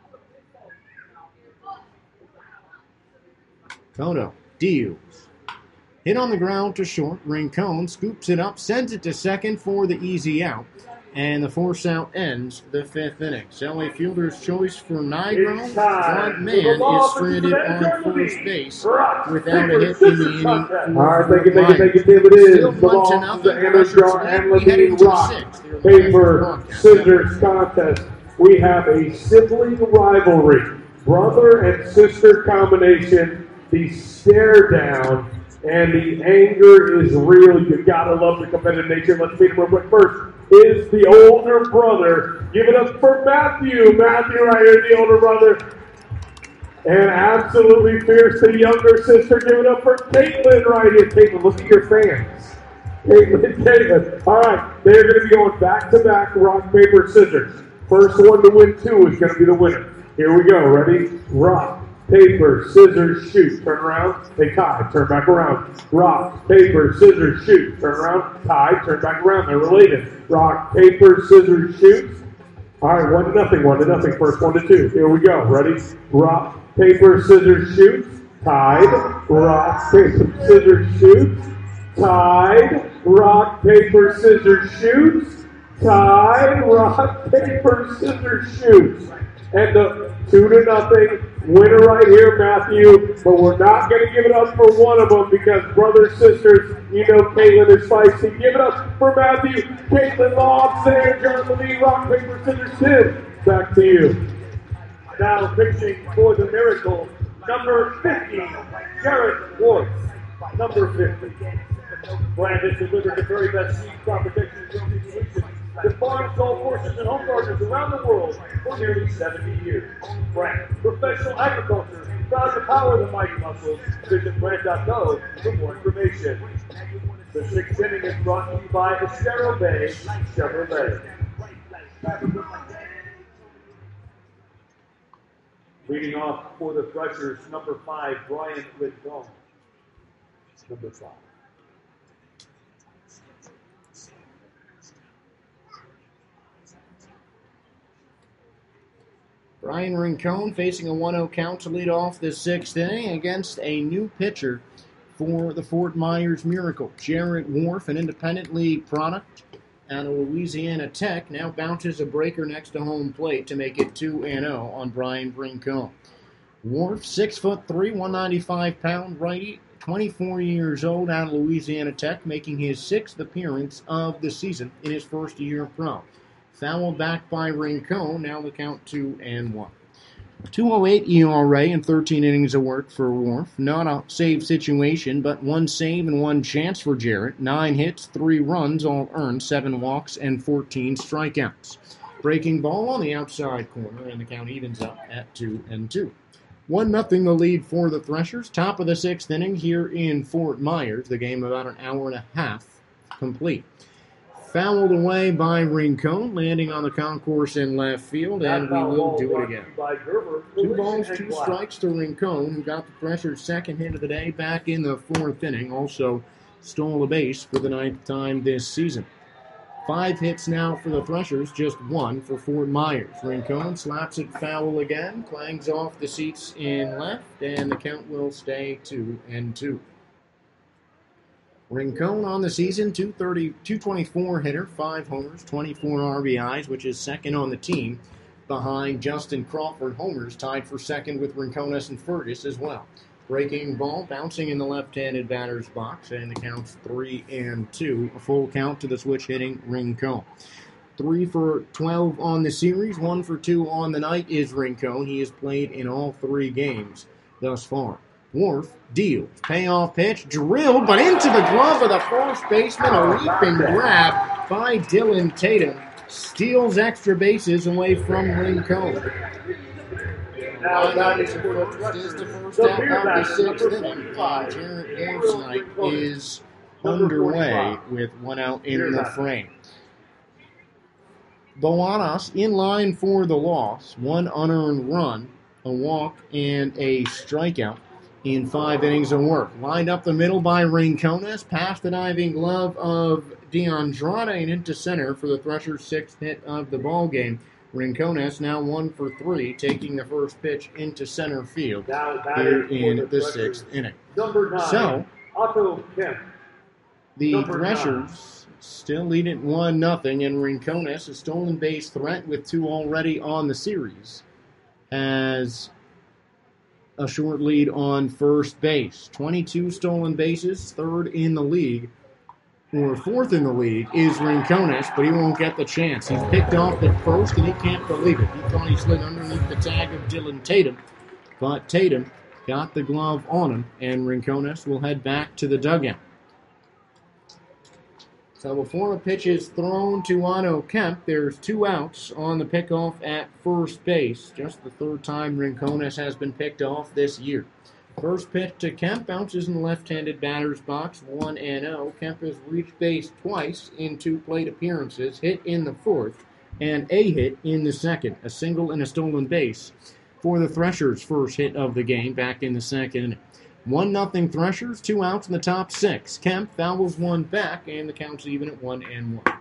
Cotto deals. Hit on the ground to short. Rincon scoops it up, sends it to second for the easy out. And the force out ends the fifth inning. So a fielder's choice for Nigro. Front man is stranded on first base without a hit in the inning. All right, thank you, thank you, thank you, Tim. It is belongs to the amateur and Levine Rock Paper Scissors Contest we have a sibling rivalry, brother and sister combination, the stare down, and the anger is real. You gotta love the competitive nature. Let's meet him real quick. First is the older brother. Give it up for Matthew. Matthew right here, the older brother. And absolutely fierce, the younger sister. Give it up for Caitlin right here. Caitlin, look at your fans. Caitlin, Caitlin. All right, they're going to be going back-to-back rock, paper, scissors. First one to win two is going to be the winner. Here we go. Ready? Rock, paper, scissors, shoot. Turn around. They tie. Turn back around. Rock, paper, scissors, shoot. Turn around. Tie. Turn back around. They're related. Rock, paper, scissors, shoot. All right, one to nothing. One to nothing. First one to two. Here we go. Ready? Rock, paper, scissors, shoot. Tied. Rock, paper, scissors, shoot. Tied. Rock, paper, scissors, shoot. Tied. Rock, paper, scissors, shoot. And the two to nothing winner right here, Matthew. But we're not going to give it up for one of them because brothers, sisters, you know Caitlin is feisty. Give it up for Matthew. Caitlin Lobs there, Jonathan Lee, rock, paper, scissors, Tim. Back to you. Now pitching for the Miracle, number fifty, Jared Ward. Number fifty. Brand has delivered the very best seed crop protection solutions to farms, golf courses, and home gardeners around the world for nearly seventy years. Brand, professional agriculture, proud to power the mighty muscles. Visit brand dot co for more information. The sixth inning is brought to you by Estero Bay Chevrolet. Leading off for the Threshers, number five, Brian Rincon. Number five. Brian Rincon facing a one oh count to lead off the sixth inning against a new pitcher for the Fort Myers Miracle. Jarrett Wharf, an independent league product out of Louisiana Tech, now bounces a breaker next to home plate to make it two and oh on Brian Rincon. Wharf, six foot three, one ninety-five pound righty, twenty-four years old, out of Louisiana Tech, making his sixth appearance of the season in his first year of pro. Foul back by Rincon, now the count two and one. two oh eight E R A and thirteen innings of work for Wharf. Not a save situation, but one save and one chance for Jarrett. Nine hits, three runs, all earned, seven walks, and fourteen strikeouts. Breaking ball on the outside corner, and the count evens up at two and two. one nothing the lead for the Threshers. Top of the sixth inning here in Fort Myers. The game about an hour and a half complete. Fouled away by Rincon, landing on the concourse in left field, and we will do it again. Two balls, two strikes to Rincon, who got the Threshers' second hit of the day back in the fourth inning. Also stole a base for the ninth time this season. Five hits now for the Threshers, just one for Fort Myers. Rincon slaps it foul again, clangs off the seats in left, and the count will stay two and two. Rincon on the season, two thirty, two twenty-four hitter, five homers, twenty-four R B Is, which is second on the team, behind Justin Crawford. Homers tied for second with Rincones and Fergus as well. Breaking ball, bouncing in the left-handed batter's box, and the count's three and two. A full count to the switch-hitting Rincon. Three for twelve on the series, one for two on the night is Rincon. He has played in all three games thus far. Wharf deals. Payoff pitch, drilled, but into the glove of the first baseman. A leaping grab by Dylan Tatum. Steals extra bases away from Rincon. Now that is the first half of the sixth inning. Jarrett Wharf's night is underway with one out in the frame. Boanas in line for the loss. One unearned run, a walk, and a strikeout in five innings of work. Lined up the middle by Rincones, past the diving glove of DeAndrade and into center for the Threshers' sixth hit of the ball game. Rincones now one for three, taking the first pitch into center field here in the sixth inning. Number nine, so, Otto Kemp. the Number Threshers still lead it one nothing, and Rincones, a stolen base threat with two already on the series, has a short lead on first base. twenty-two stolen bases, third in the league or fourth in the league, is Rincones, but he won't get the chance. He's picked off at first, and he can't believe it. He thought he slid underneath the tag of Dylan Tatum, but Tatum got the glove on him, and Rincones will head back to the dugout. So before the pitch is thrown to Otto Kemp, there's two outs on the pickoff at first base. Just the third time Rincones has been picked off this year. First pitch to Kemp, bounces in the left-handed batter's box, one and oh. Kemp has reached base twice in two plate appearances, hit in the fourth, and a hit in the second. A single and a stolen base for the Threshers' first hit of the game back in the second. one nothing Threshers, two outs in the top six. Kemp fouls one back, and the count's even at one and one.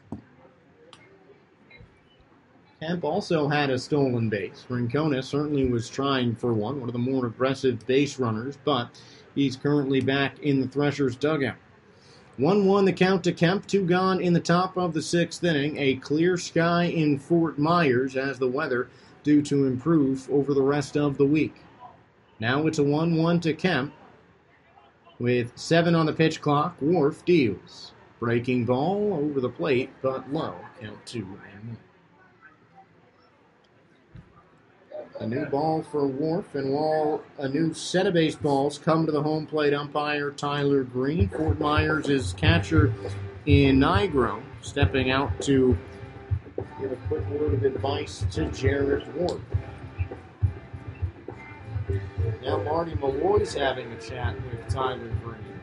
Kemp also had a stolen base. Rincones certainly was trying for one, one of the more aggressive base runners, but he's currently back in the Threshers' dugout. one one the count to Kemp, two gone in the top of the sixth inning. A clear sky in Fort Myers as the weather due to improve over the rest of the week. Now it's a one one to Kemp. With seven on the pitch clock, Worf deals. Breaking ball over the plate, but low. Count two and one. A new ball for Worf, and while a new set of baseballs come to the home plate umpire, Tyler Green, Fort Myers is catcher in Nigro, stepping out to give a quick word of advice to Jared Worf. Now Marty Malloy's having a chat with Tyler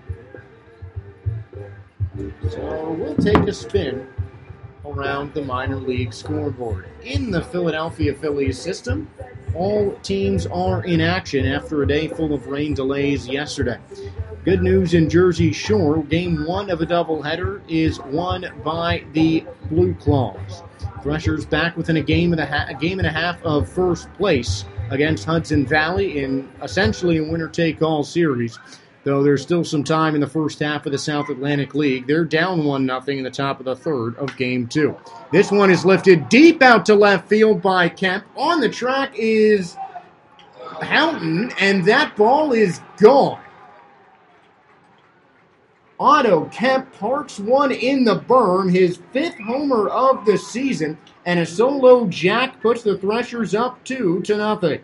Green. So we'll take a spin around the minor league scoreboard. In the Philadelphia Phillies system, all teams are in action after a day full of rain delays yesterday. Good news in Jersey Shore, game one of a doubleheader is won by the Blue Claws. Threshers back within a game and a, ha- a game and a half of first place against Hudson Valley in essentially a winner-take-all series, though there's still some time in the first half of the South Atlantic League. They're down one nothing in the top of the third of game two. This one is lifted deep out to left field by Kemp. On the track is Houghton, and that ball is gone. Otto Kemp parks one in the berm, his fifth homer of the season, and a solo jack puts the Threshers up two to nothing.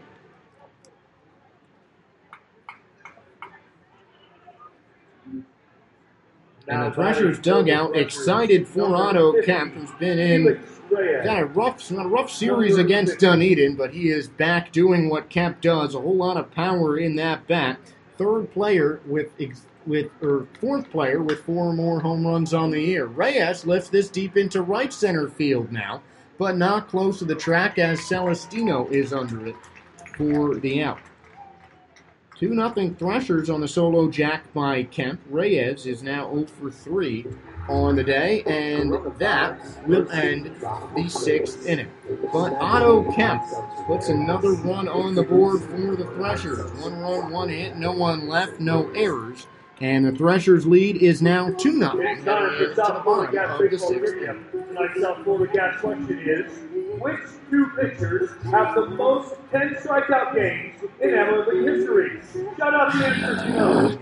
And the Threshers dugout excited for Otto Kemp, who's been in got a rough, not a rough series against Dunedin, but he is back doing what Kemp does. A whole lot of power in that bat. Third player with with or fourth player with four or more home runs on the year. Reyes lifts this deep into right center field now, but not close to the track as Celestino is under it for the out. two nothing Threshers on the solo jack by Kemp. Reyes is now oh for three on the day, and that will end the sixth inning. But Otto Kemp puts another run on the board for the Threshers. One run, one hit, no one left, no errors. And the Threshers' lead is now two nothing. It's time for South Florida Gas Baseball Trivia. Tonight's South Florida Gas question is, which two pitchers have the most ten strikeout games in M L B history? Shout out the answers you know.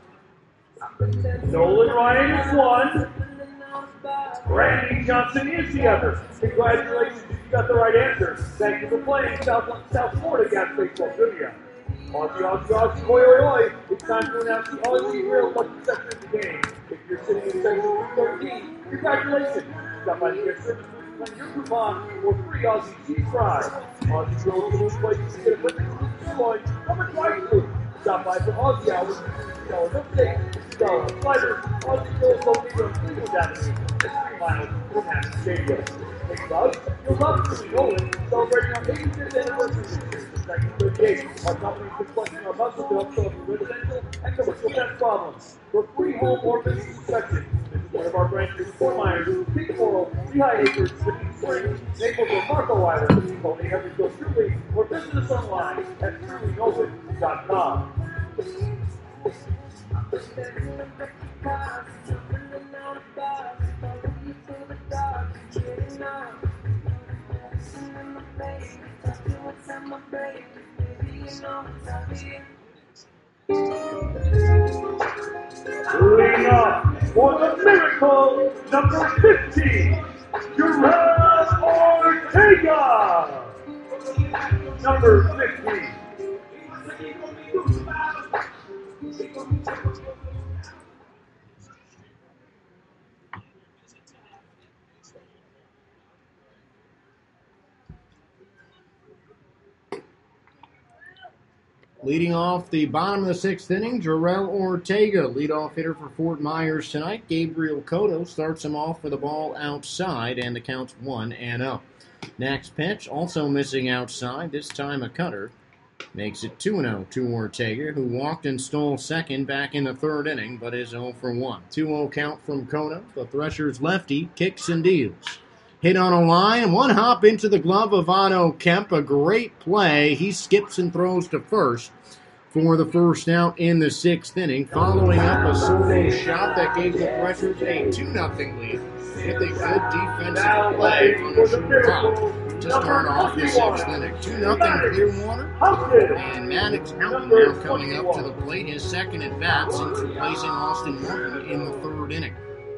Nolan Ryan is one. Randy Johnson is the other. Congratulations, you got the right answer. Thank you for playing South, South Florida Gas Baseball Trivia. Aussie, Aussie, Aussie, oi, oi, oi. It's time to announce the Aussie Real Lucky section of the game. If you're sitting in section two thirteen, congratulations. Stop by the Get Service Booth and claim your coupon for free Aussie cheese fries. Aussie Real Food places to get a perfect food sirloin from a drive-thru. Stop by for Aussie Hours, two dollars milkshake, two dollars sliders. Aussie Real is located on Cleveland Avenue, just three miles from Hampton Stadium. Hey, Buzz, you'll love to be Nolan, celebrating our eighty-fifth anniversary this year. nineteen thirty-eight, our company's been collecting our muscle to help solve residential and commercial pest problems. For free home or business inspection, visit one of our branches in Fort Myers, Big Coral, Lehigh Acres, Whitney Springs, Naples, or Marco Island. Call eight hundred go Truly or visit us online at truly nolan dot com. Leading off For the Miracle, number fifteen, Jarrell Ortega. Number fifteen. Leading off the bottom of the sixth inning, Jarrell Ortega, leadoff hitter for Fort Myers tonight. Gabriel Cotto starts him off with a ball outside, and the count's one and oh. Next pitch, also missing outside, this time a cutter. Makes it two and oh to Ortega, who walked and stole second back in the third inning, but is oh for one. two oh count from Cotto. The Threshers lefty kicks and deals. Hit on a line, one hop into the glove of Otto Kemp. A great play. He skips and throws to first for the first out in the sixth inning, following up a solo shot that gave the Threshers a two nothing lead with a good defensive play on a short hop to start off the sixth inning. two nothing Clearwater, and Maddox Houghton now coming up to the plate, his second at bat since replacing Austin Martin in the third inning.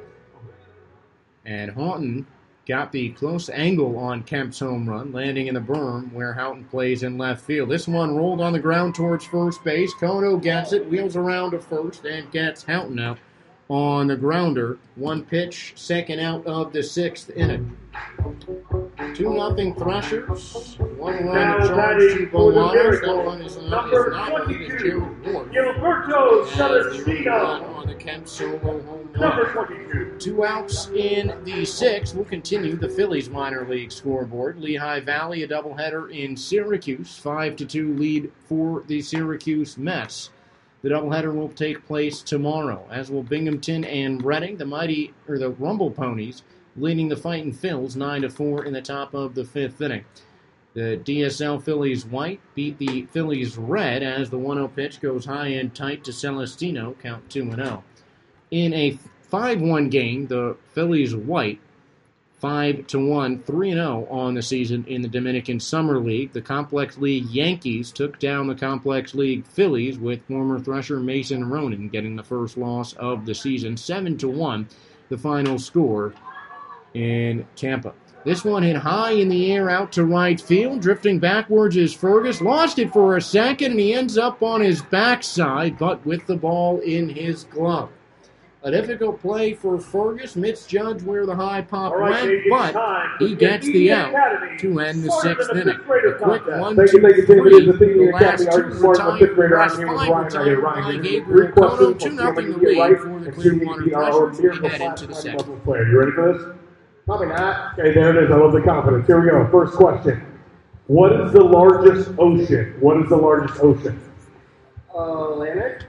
And Houghton got the close angle on Kemp's home run, landing in the berm where Houghton plays in left field. This one rolled on the ground towards first base. Cotto gets it, wheels around to first, and gets Houghton out on the grounder. One pitch, second out of the sixth inning. two nothing Threshers. One run to charge to Bolanos. That one is not, is not going to Jared Ward. Gilberto Celestino on the Kemp solo home run. Number twenty-two. Two outs in the sixth. We'll continue the Phillies minor league scoreboard. Lehigh Valley, a doubleheader in Syracuse. five to two lead for the Syracuse Mets. The doubleheader will take place tomorrow, as will Binghamton and Reading. The mighty, or the Rumble Ponies, leading the Fightin' Phils nine to four in the top of the fifth inning. The D S L Phillies white beat the Phillies red as the one oh pitch goes high and tight to Celestino, count two and oh. In a five one game, the Phillies white five to one, three and oh on the season in the Dominican Summer League. The Complex League Yankees took down the Complex League Phillies, with former Thresher Mason Ronan getting the first loss of the season, seven to one, the final score in Tampa. This one hit high in the air out to right field. Drifting backwards is Fergus. Lost it for a second, and he ends up on his backside, but with the ball in his glove. A difficult play for Fergus. Misjudged where the high pop right, went, but he gets the out to end the sixth inning. A quick one, thank two, you, thank you, three. the, the last two retired, last five retired by Gabriel Cotto. Two nothing the lead for the Clearwater Threshers. We head into the second. You ready for this? Probably not. Okay, there it is. I love the confidence. Here we go. First question. What is the largest ocean? What is the largest ocean? Atlantic.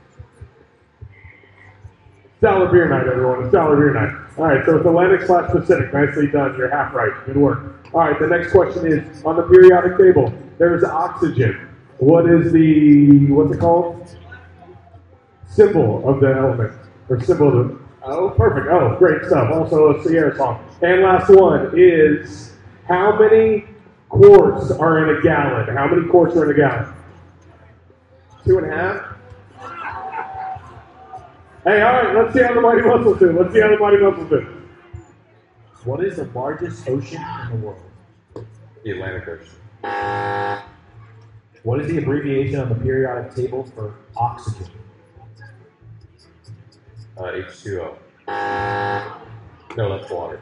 Sour beer night, everyone. It's sour beer night. All right, so it's Atlantic slash Pacific. Nicely done. You're half right. Good work. All right, the next question is, on the periodic table, there's oxygen. What is the, what's it called? Symbol of the element. Or symbol of the, oh, perfect. Oh, great stuff. Also a Sierra song. And last one is, how many quarts are in a gallon? How many quarts are in a gallon? Two and a half. Hey, all right, let's see how the Mighty Muscles do. Let's see how the Mighty Muscles do. What is the largest ocean in the world? The Atlantic Ocean. What is the abbreviation on the periodic table for oxygen? Uh, H two O. No, that's water.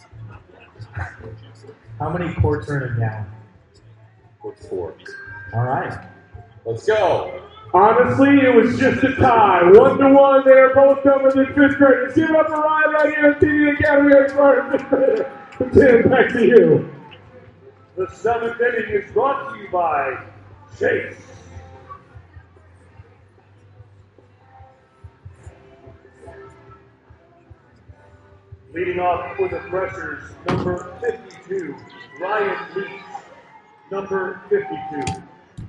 How many quarts are in a gallon? What's four? All right. Let's go. Honestly, it was just a tie. One to one, they are both coming in fifth graders. Give up a ride right here at T V Academy of fifth grader. Tim, back to you. The seventh inning is brought to you by Chase. Leading off for the Threshers, number fifty-two, Ryan Leach. Number fifty-two.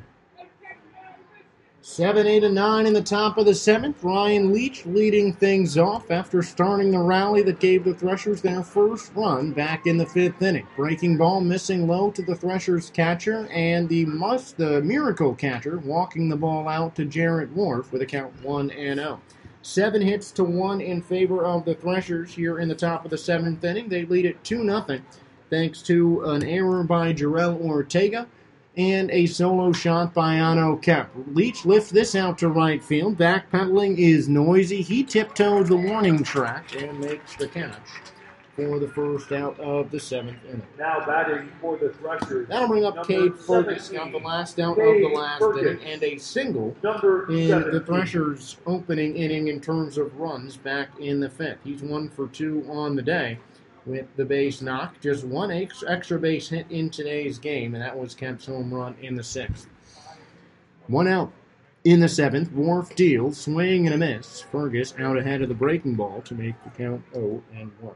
Seven, eight, and nine in the top of the seventh. Ryan Leach leading things off after starting the rally that gave the Threshers their first run back in the fifth inning. Breaking ball missing low to the Threshers catcher, and the must the miracle catcher walking the ball out to Jarrett Wharf with a count one and oh. Seven hits to one in favor of the Threshers here in the top of the seventh inning. They lead it two nothing thanks to an error by Jarrell Ortega and a solo shot by Ano Kemp. Leach lifts this out to right field. Backpedaling is Noisy. He tiptoes the warning track and makes the catch for the first out of the seventh inning. Now batting for the Threshers. That'll bring up Number Cade Fergus, got the last out of the last inning, and a single Number in seventeen. the Threshers' opening inning in terms of runs back in the fifth. He's one for two on the day with the base knock. Just one ex- extra base hit in today's game, and that was Kemp's home run in the sixth. One out in the seventh. Wharf deals, swing and a miss. Fergus out ahead of the breaking ball to make the count oh and one.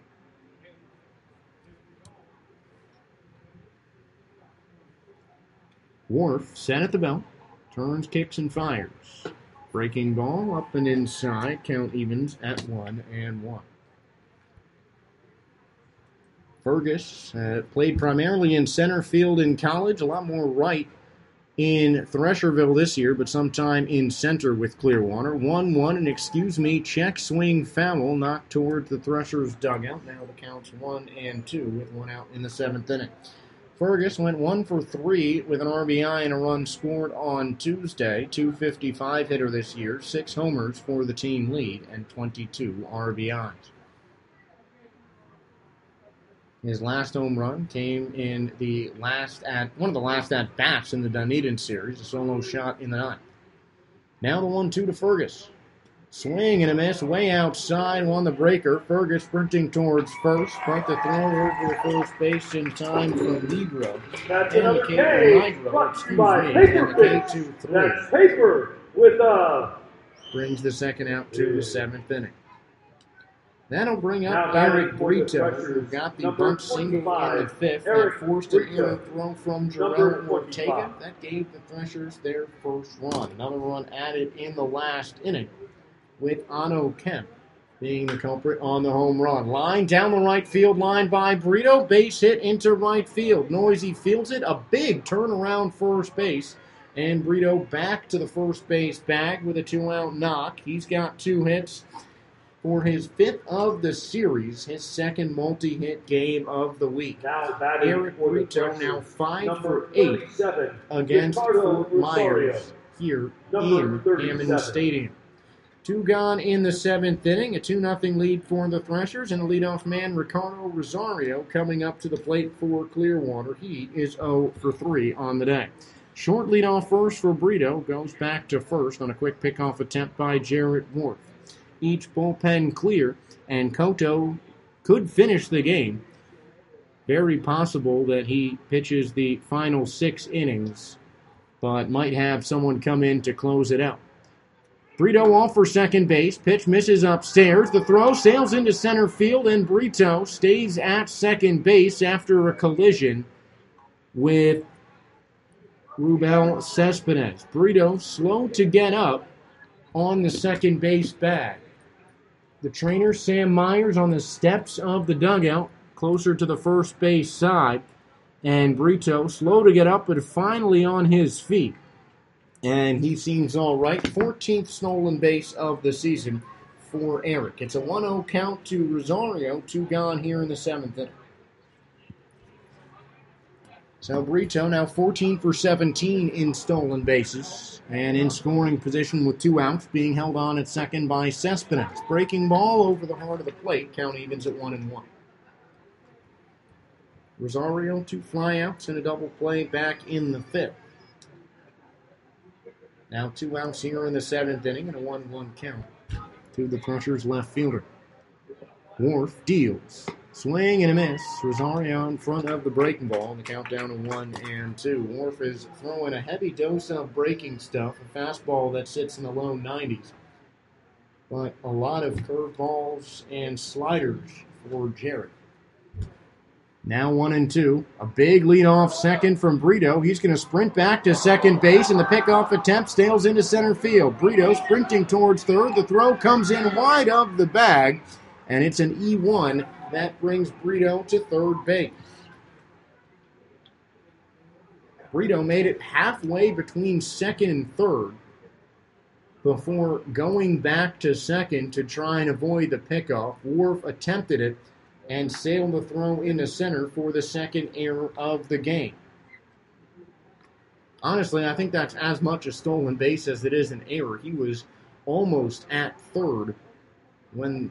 Wharf set at the belt, turns, kicks, and fires. Breaking ball up and inside, count evens at one and one. Fergus uh, played primarily in center field in college, a lot more right in Thresherville this year, but sometime in center with Clearwater. one one, and excuse me, check swing foul knocked towards the Threshers' dugout. Now the count's one and two with one out in the seventh inning. Fergus went one for three with an R B I and a run scored on Tuesday. two fifty-five hitter this year, six homers for the team lead, and twenty-two R B Is. His last home run came in the last at one of the last at bats in the Dunedin series, a solo shot in the ninth. Now the one two to Fergus. Swing and a miss way outside on the breaker. Fergus sprinting towards first, but the throw over first base in time for Negro. That's and another the K K, Negro, brought to excuse you by me, Paper and the K Fix. two three. That's Paper with a Brings the second out to the seventh inning. That'll bring Now up batting Eric for the Brito, Threshers, who got the number bunt single in the twenty-five, fifth Eric that forced an Brito. error throw from Number Jarrell Ortega. twenty-five. That gave the Threshers their first run. Another run added in the last inning with Ano Kemp being the culprit on the home run. Line down the right field line by Brito. Base hit into right field. Noisy fields it. A big turnaround first base. And Brito back to the first base bag with a two-out knock. He's got two hits for his fifth of the series, his second multi-hit game of the week. Now batting Eric for the Brito Threshers, now five number for eight thirty-seven, against Ricardo Fort Rosario. Myers here Number in thirty-seven. Hammond Stadium. Two gone in the seventh inning, a two nothing lead for the Threshers, and a leadoff man, Ricardo Rosario, coming up to the plate for Clearwater. He is oh for three on the day. Short leadoff first for Brito, goes back to first on a quick pickoff attempt by Jarrett Wharf. Each bullpen clear, and Koto could finish the game. Very possible that he pitches the final six innings, but might have someone come in to close it out. Brito off for second base. Pitch misses upstairs. The throw sails into center field, and Brito stays at second base after a collision with Rubel Cespedes. Brito slow to get up on the second base bag. The trainer, Sam Myers, on the steps of the dugout, closer to the first base side. And Brito slow to get up, but finally on his feet. And he seems all right. fourteenth stolen base of the season for Eric. It's a one oh count to Rosario. Two gone here in the seventh inning. So Brito now fourteen for seventeen in stolen bases. And in scoring position with two outs, being held on at second by Cespedes. Breaking ball over the heart of the plate. Count evens at one and one. Rosario, two flyouts and a double play back in the fifth. Now two outs here in the seventh inning and a one one count to the Threshers' left fielder. Wharf deals. Swing and a miss. Rosario in front of the breaking ball. The countdown to one and two. Wharf is throwing a heavy dose of breaking stuff. A fastball that sits in the low nineties. But a lot of curveballs and sliders for Jarrett. Now one and two. A big leadoff second from Brito. He's going to sprint back to second base, and the pickoff attempt sails into center field. Brito sprinting towards third. The throw comes in wide of the bag, and it's an E one. That brings Brito to third base. Brito made it halfway between second and third, before going back to second to try and avoid the pickoff. Worf attempted it and sailed the throw into center for the second error of the game. Honestly, I think that's as much a stolen base as it is an error. He was almost at third when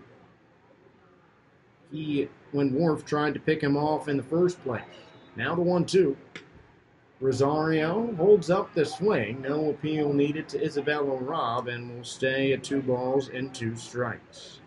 he when Worf tried to pick him off in the first place. Now the one two. Rosario holds up the swing. No appeal needed to Isabella Robb, and will stay at two balls and two strikes.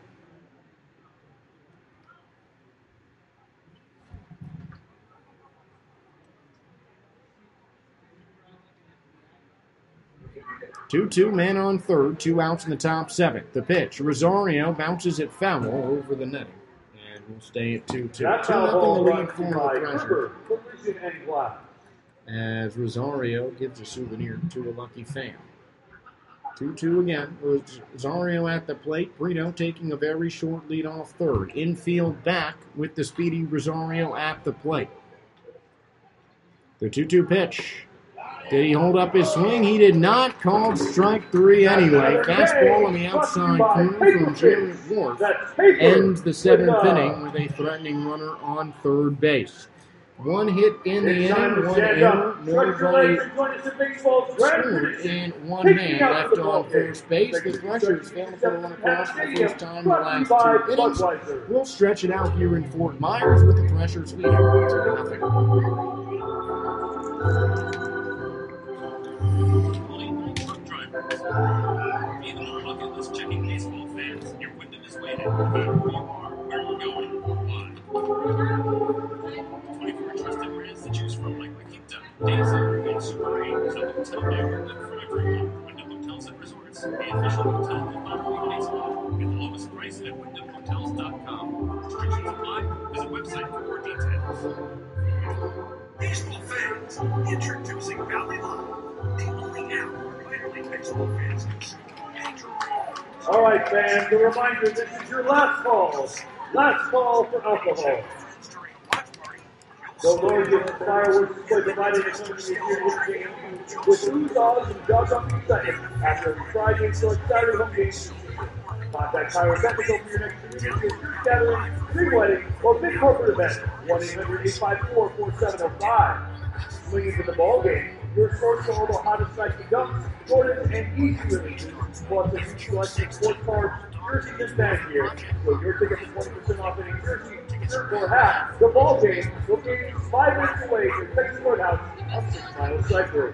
two two, man on third, two outs in the top seventh. The pitch, Rosario bounces it foul over the netting, and will stay at two two. That's two how nothing ball the lead brought to for you the by Threshers. Cooper, Collision and Glass. As Rosario gives a souvenir to a lucky fan. two two again. Rosario at the plate. Brito taking a very short lead off third. Infield back with the speedy Rosario at the plate. The two two pitch. Did he hold up his swing? He did not. Called strike three anyway. Fastball on the outside corner from Jared Worf ends the seventh inning with a threatening runner on third base. One hit in the inning, one error, nobody scored, and one man left on first base. The Threshers failed to put a run across for the first time in the last two innings. We'll stretch it out here in Fort Myers with the Threshers leading two to nothing. Even the bucket list checking baseball fans, your Wyndham is waiting. Who you are, where you're going, why. twenty-four trusted brands to choose from like La Quinta, Daisy, and Super eight is a hotel by Wyndham for everyone. Wyndham Hotels and Resorts, the official hotel of Minor League Baseball. Get the lowest price at wyndham hotels dot com. Restrictions apply. Visit website for more details. Baseball fans, introducing Valley Live, the only app where minor league baseball fans can shoot major rewards. All right, fans, a reminder, this is your last call. Last call for alcohol. The largest fireworks display provided in the community game with two dogs and dogs up in second after every Friday and Saturday home games. Contact Pyrotechnical for your next community or street gathering, street wedding, or big corporate event. one eight hundred eight five four four seven zero five. Swing into the ball game. Your source for all the hottest Nike dunks, Jordans, and easy releases, plus a huge selection of sports cards, jerseys, and band gear. So your ticket for twenty percent off any jersey, shirt, or hat. The ball game located five minutes away from Texas Courthouse on Six Mile Cypress.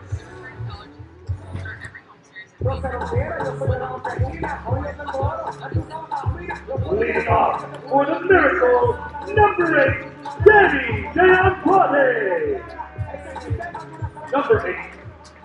Leading off for the Miracle, number eight, Danny Giannotti. Number eight.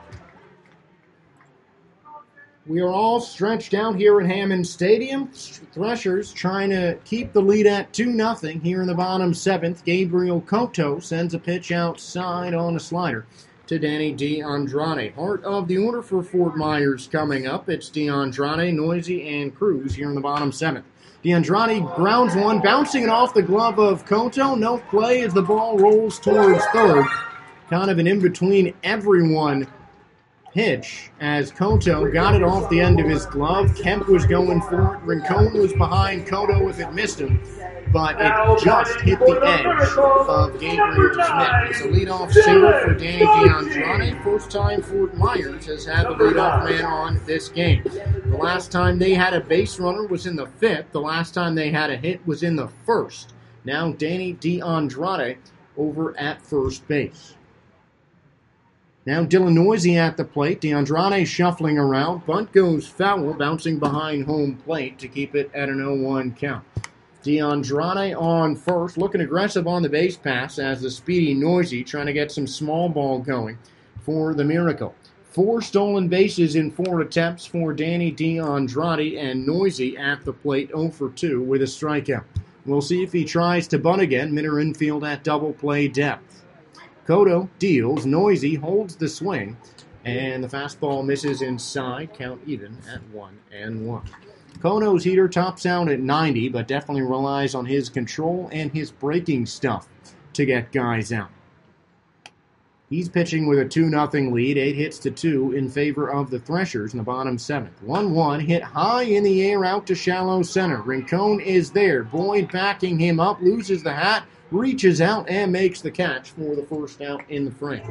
We are all stretched out here at Hammond Stadium. Threshers trying to keep the lead at two nothing here in the bottom seventh. Gabriel Cotto sends a pitch outside on a slider to Danny DeAndrade. Heart of the order for Fort Myers coming up. It's DeAndrade, Noisy, and Cruz here in the bottom seventh. DeAndrade grounds one, bouncing it off the glove of Cotto. No play as the ball rolls towards third. Kind of an in-between everyone pitch as Cotto got it off the end of his glove. Kemp was going for it. Rincon was behind Cotto if it missed him, but it just hit the edge of Gabriel's net. It's a leadoff single for Danny DeAndrade. First time Fort Myers has had the leadoff man on this game. The last time they had a base runner was in the fifth. The last time they had a hit was in the first. Now Danny DeAndrade over at first base. Now Dylan Noisy at the plate. DeAndrade shuffling around. Bunt goes foul, bouncing behind home plate to keep it at an oh one count. DeAndrade on first, looking aggressive on the base pass as the speedy Noisy trying to get some small ball going for the Miracle. Four stolen bases in four attempts for Danny DeAndrade, and Noisy at the plate oh for two with a strikeout. We'll see if he tries to bunt again. Minter infield at double play depth. Cotto deals, Noisy holds the swing, and the fastball misses inside, count even at one and one. Cotto's heater tops out at ninety, but definitely relies on his control and his breaking stuff to get guys out. He's pitching with a two nothing lead, eight hits to two in favor of the Threshers in the bottom seventh. one one hit high in the air out to shallow center. Rincon is there. Boyd backing him up, loses the hat, reaches out and makes the catch for the first out in the frame.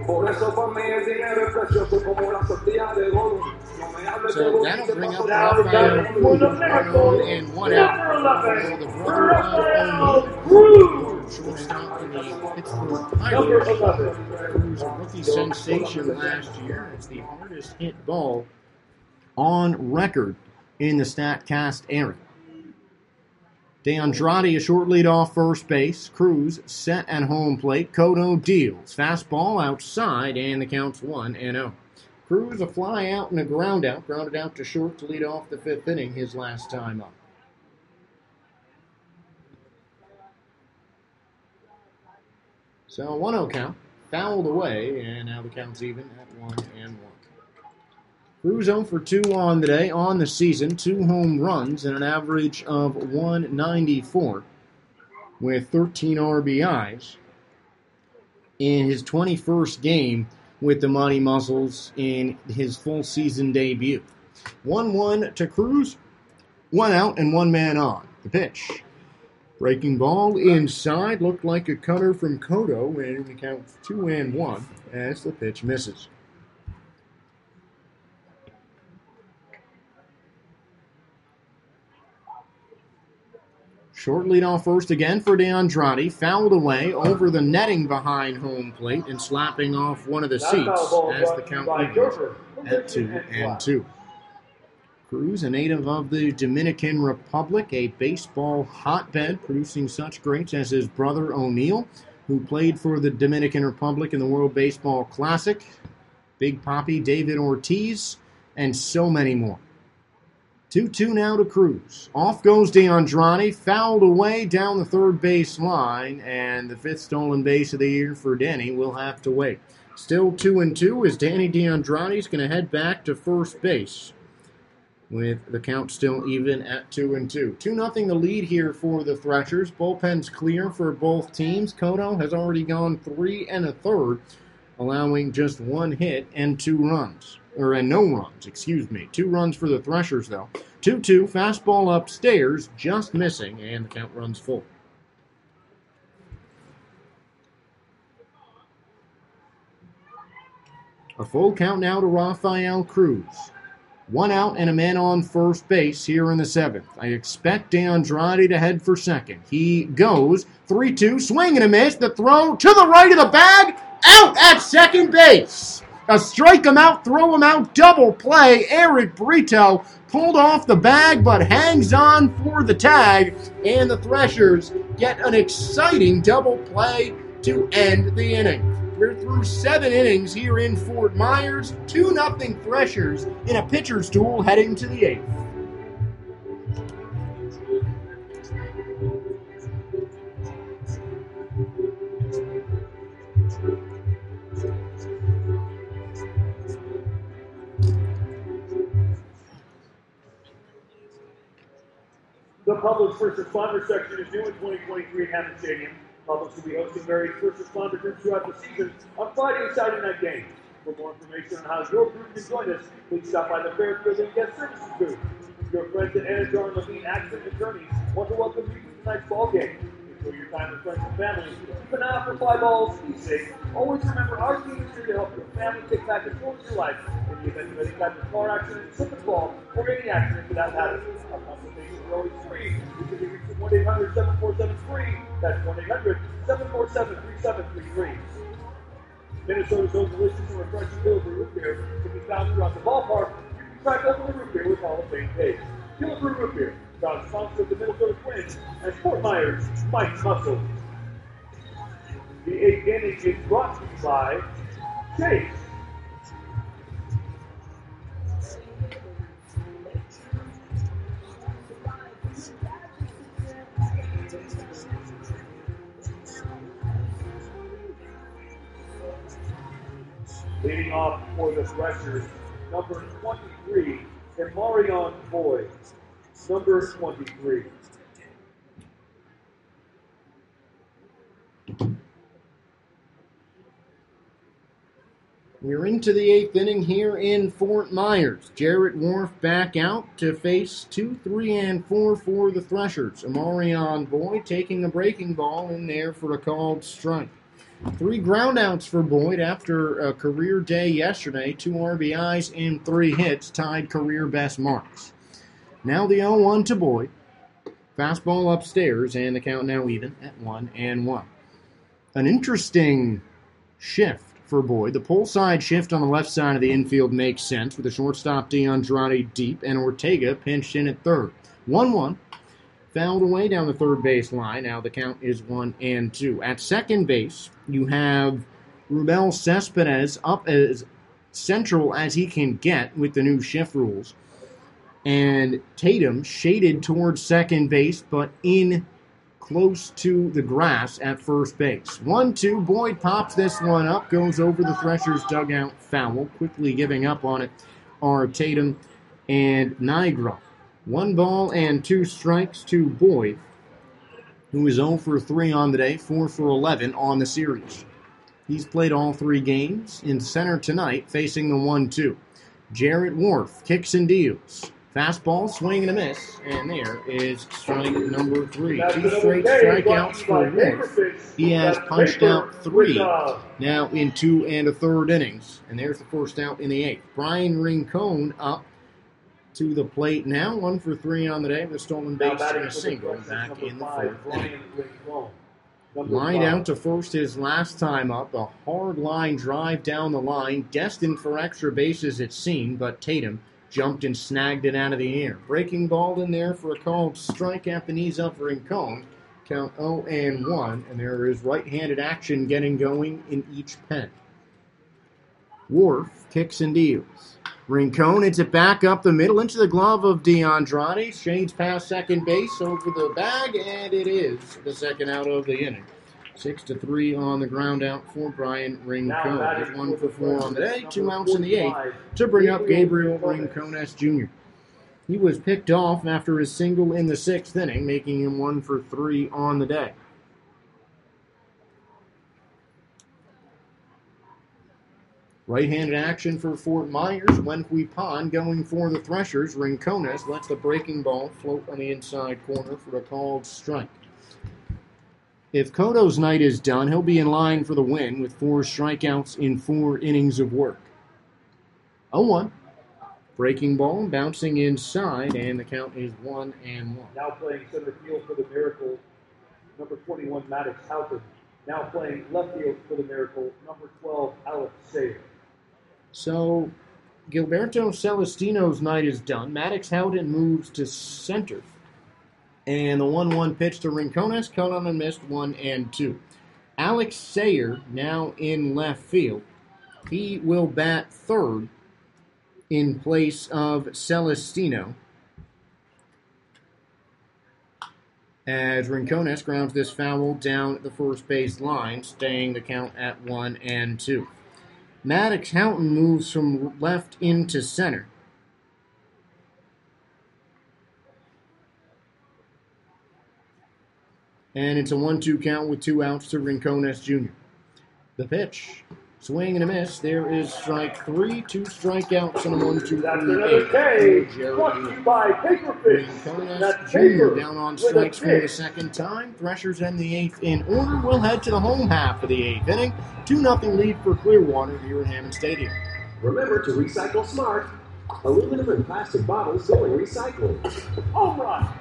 So that'll bring up Rafael Cruz, one on and one out for the brother of Cruz, shortstop in the Pittsburgh Pirates. Cruz, a rookie sensation last year. It's the hardest hit ball on record in the StatCast era. DeAndrade, a short lead off first base. Cruz set at home plate. Cotto deals. Fastball outside, and the count's one and oh. Cruz a fly out and a ground out. Grounded out to short to lead off the fifth inning his last time up. So one oh count. Fouled away, and now the count's even at one and one. Cruz oh for two on the day, on the season, two home runs and an average of one ninety-four with thirteen R B Is in his twenty-first game with the Mighty Muscles in his full season debut. one one to Cruz, one out and one man on. The pitch. Breaking ball inside, looked like a cutter from Cotto, and the count's two and one as the pitch misses. Short lead off first again for DeAndrade. Fouled away over the netting behind home plate and slapping off one of the seats as the count evens at two and two. Cruz, a native of the Dominican Republic, a baseball hotbed, producing such greats as his brother O'Neal, who played for the Dominican Republic in the World Baseball Classic, Big Papi David Ortiz, and so many more. two two now to Cruz. Off goes DeAndrade, fouled away down the third base line, and the fifth stolen base of the year for Danny will have to wait. Still two and two as Danny DeAndrade is going to head back to first base, with the count still even at two and two. two nothing the lead here for the Threshers. Bullpen's clear for both teams. Cotto has already gone three and a third, allowing just one hit and two runs. Or and no runs, excuse me. Two runs for the Threshers, though. two two, fastball upstairs, just missing, and the count runs full. A full count now to Rafael Cruz. One out and a man on first base here in the seventh. I expect DeAndrade to head for second. He goes. three two, swing and a miss. The throw to the right of the bag. Out at second base. A strike him out, throw him out, double play. Eric Brito pulled off the bag but hangs on for the tag. And the Threshers get an exciting double play to end the inning. We're through seven innings here in Fort Myers. two nothing Threshers in a pitcher's duel heading to the eighth. The Publix First Responder section is new in twenty twenty-three at Hammond Stadium. Publix will be hosting various first responder groups throughout the season on Friday and Saturday night games. For more information on how your group can join us, please stop by the Fairfield and Guest Services booth. Your friends at Anajar and Levine Accident Attorneys want to welcome you to tonight's ball game. Enjoy your time with friends and family. Keep an eye out for fly balls. Be safe. Always remember, our team is here to help your family take back control of your life in the event of any type of car accident, slip and fall, or any accident for that matter. Our consultations are always free. You can be reached at one eight hundred seven four seven three. That's one eight hundred seven four seven three seven three three. Minnesota's own delicious and refreshing Killebrew root beer can be found throughout the ballpark. You can try local root beer with Hall of Fame taste. Killebrew root beer, proud sponsor of the Minnesota Twins and Fort Myers Mighty Muscles. The eighth inning is brought to you by Chase. Leading off for the Threshers, number twenty-three, and Marion Boyd, number twenty-three. We're into the eighth inning here in Fort Myers. Jarrett Wharf back out to face two, three, and four for the Threshers. Amarion Boyd taking a breaking ball in there for a called strike. Three groundouts for Boyd after a career day yesterday. Two R B Is and three hits tied career best marks. Now the oh one to Boyd. Fastball upstairs, and the count now even at one and one. An interesting shift for Boyd. The pull side shift on the left side of the infield makes sense with the shortstop DeAndrade deep and Ortega pinched in at third. one one. Fouled away down the third base line. Now the count is one and two. At second base, you have Rubel Cespedes up as central as he can get with the new shift rules. And Tatum shaded towards second base, but in close to the grass at first base. one two. Boyd pops this one up, goes over the Threshers' dugout foul. Quickly giving up on it are Tatum and Nigro. One ball and two strikes to Boyd, who is oh for three on the day, four for eleven on the series. He's played all three games. In center tonight, facing the one two. Jarrett Wharf kicks and deals. Fastball, swing and a miss, and there is strike number three. Two straight strikeouts for Wharf. He has punched out three now in two and a third innings. And there's the first out in the eighth. Brian Rincon up to the plate now. One for three on the day with a stolen base and a single back in the fourth inning. Lined out to first his last time up. A hard line drive down the line. Destined for extra bases it seemed, but Tatum jumped and snagged it out of the air. Breaking ball in there for a called strike at the knees of Rincon. Count oh and one, and there is right-handed action getting going in each pen. Wharf kicks and deals. Rincon hits it back up the middle into the glove of DeAndrade. Shades past second base over the bag, and it is the second out of the inning. Six to three on the ground out for Brian Rincon. He's one for four on the day, two outs in the eighth to bring up Gabriel Rincones Junior He was picked off after his single in the sixth inning, making him one for three on the day. Right-handed action for Fort Myers. Wenhui Pond going for the Threshers. Rincones lets the breaking ball float on the inside corner for a called strike. If Cotto's night is done, he'll be in line for the win with four strikeouts in four innings of work. oh one. Breaking ball, bouncing inside, and the count is one and one. Now playing center field for the Miracle, number twenty-one, Maddox Houghton. Now playing left field for the Miracle, number twelve, Alex Sayer. So, Gilberto Celestino's night is done. Maddox Houghton moves to center. And the one one pitch to Rincones, cut on and missed, one and two. Alex Sayer now in left field. He will bat third in place of Celestino, as Rincones grounds this foul down the first base line, staying the count at one and two. Maddox Houghton moves from left into center. And it's a one two count with two outs to Rincones Junior The pitch. Swing and a miss. There is strike three. Two strikeouts and a one two three eight. Brought to you by Paperfish. Rincones Junior down on strikes for the second time. Threshers end the eighth in order. We'll head to the home half of the eighth inning. two nothing lead for Clearwater here at Hammond Stadium. Remember to recycle smart. Aluminum and plastic bottles going recycling. All right.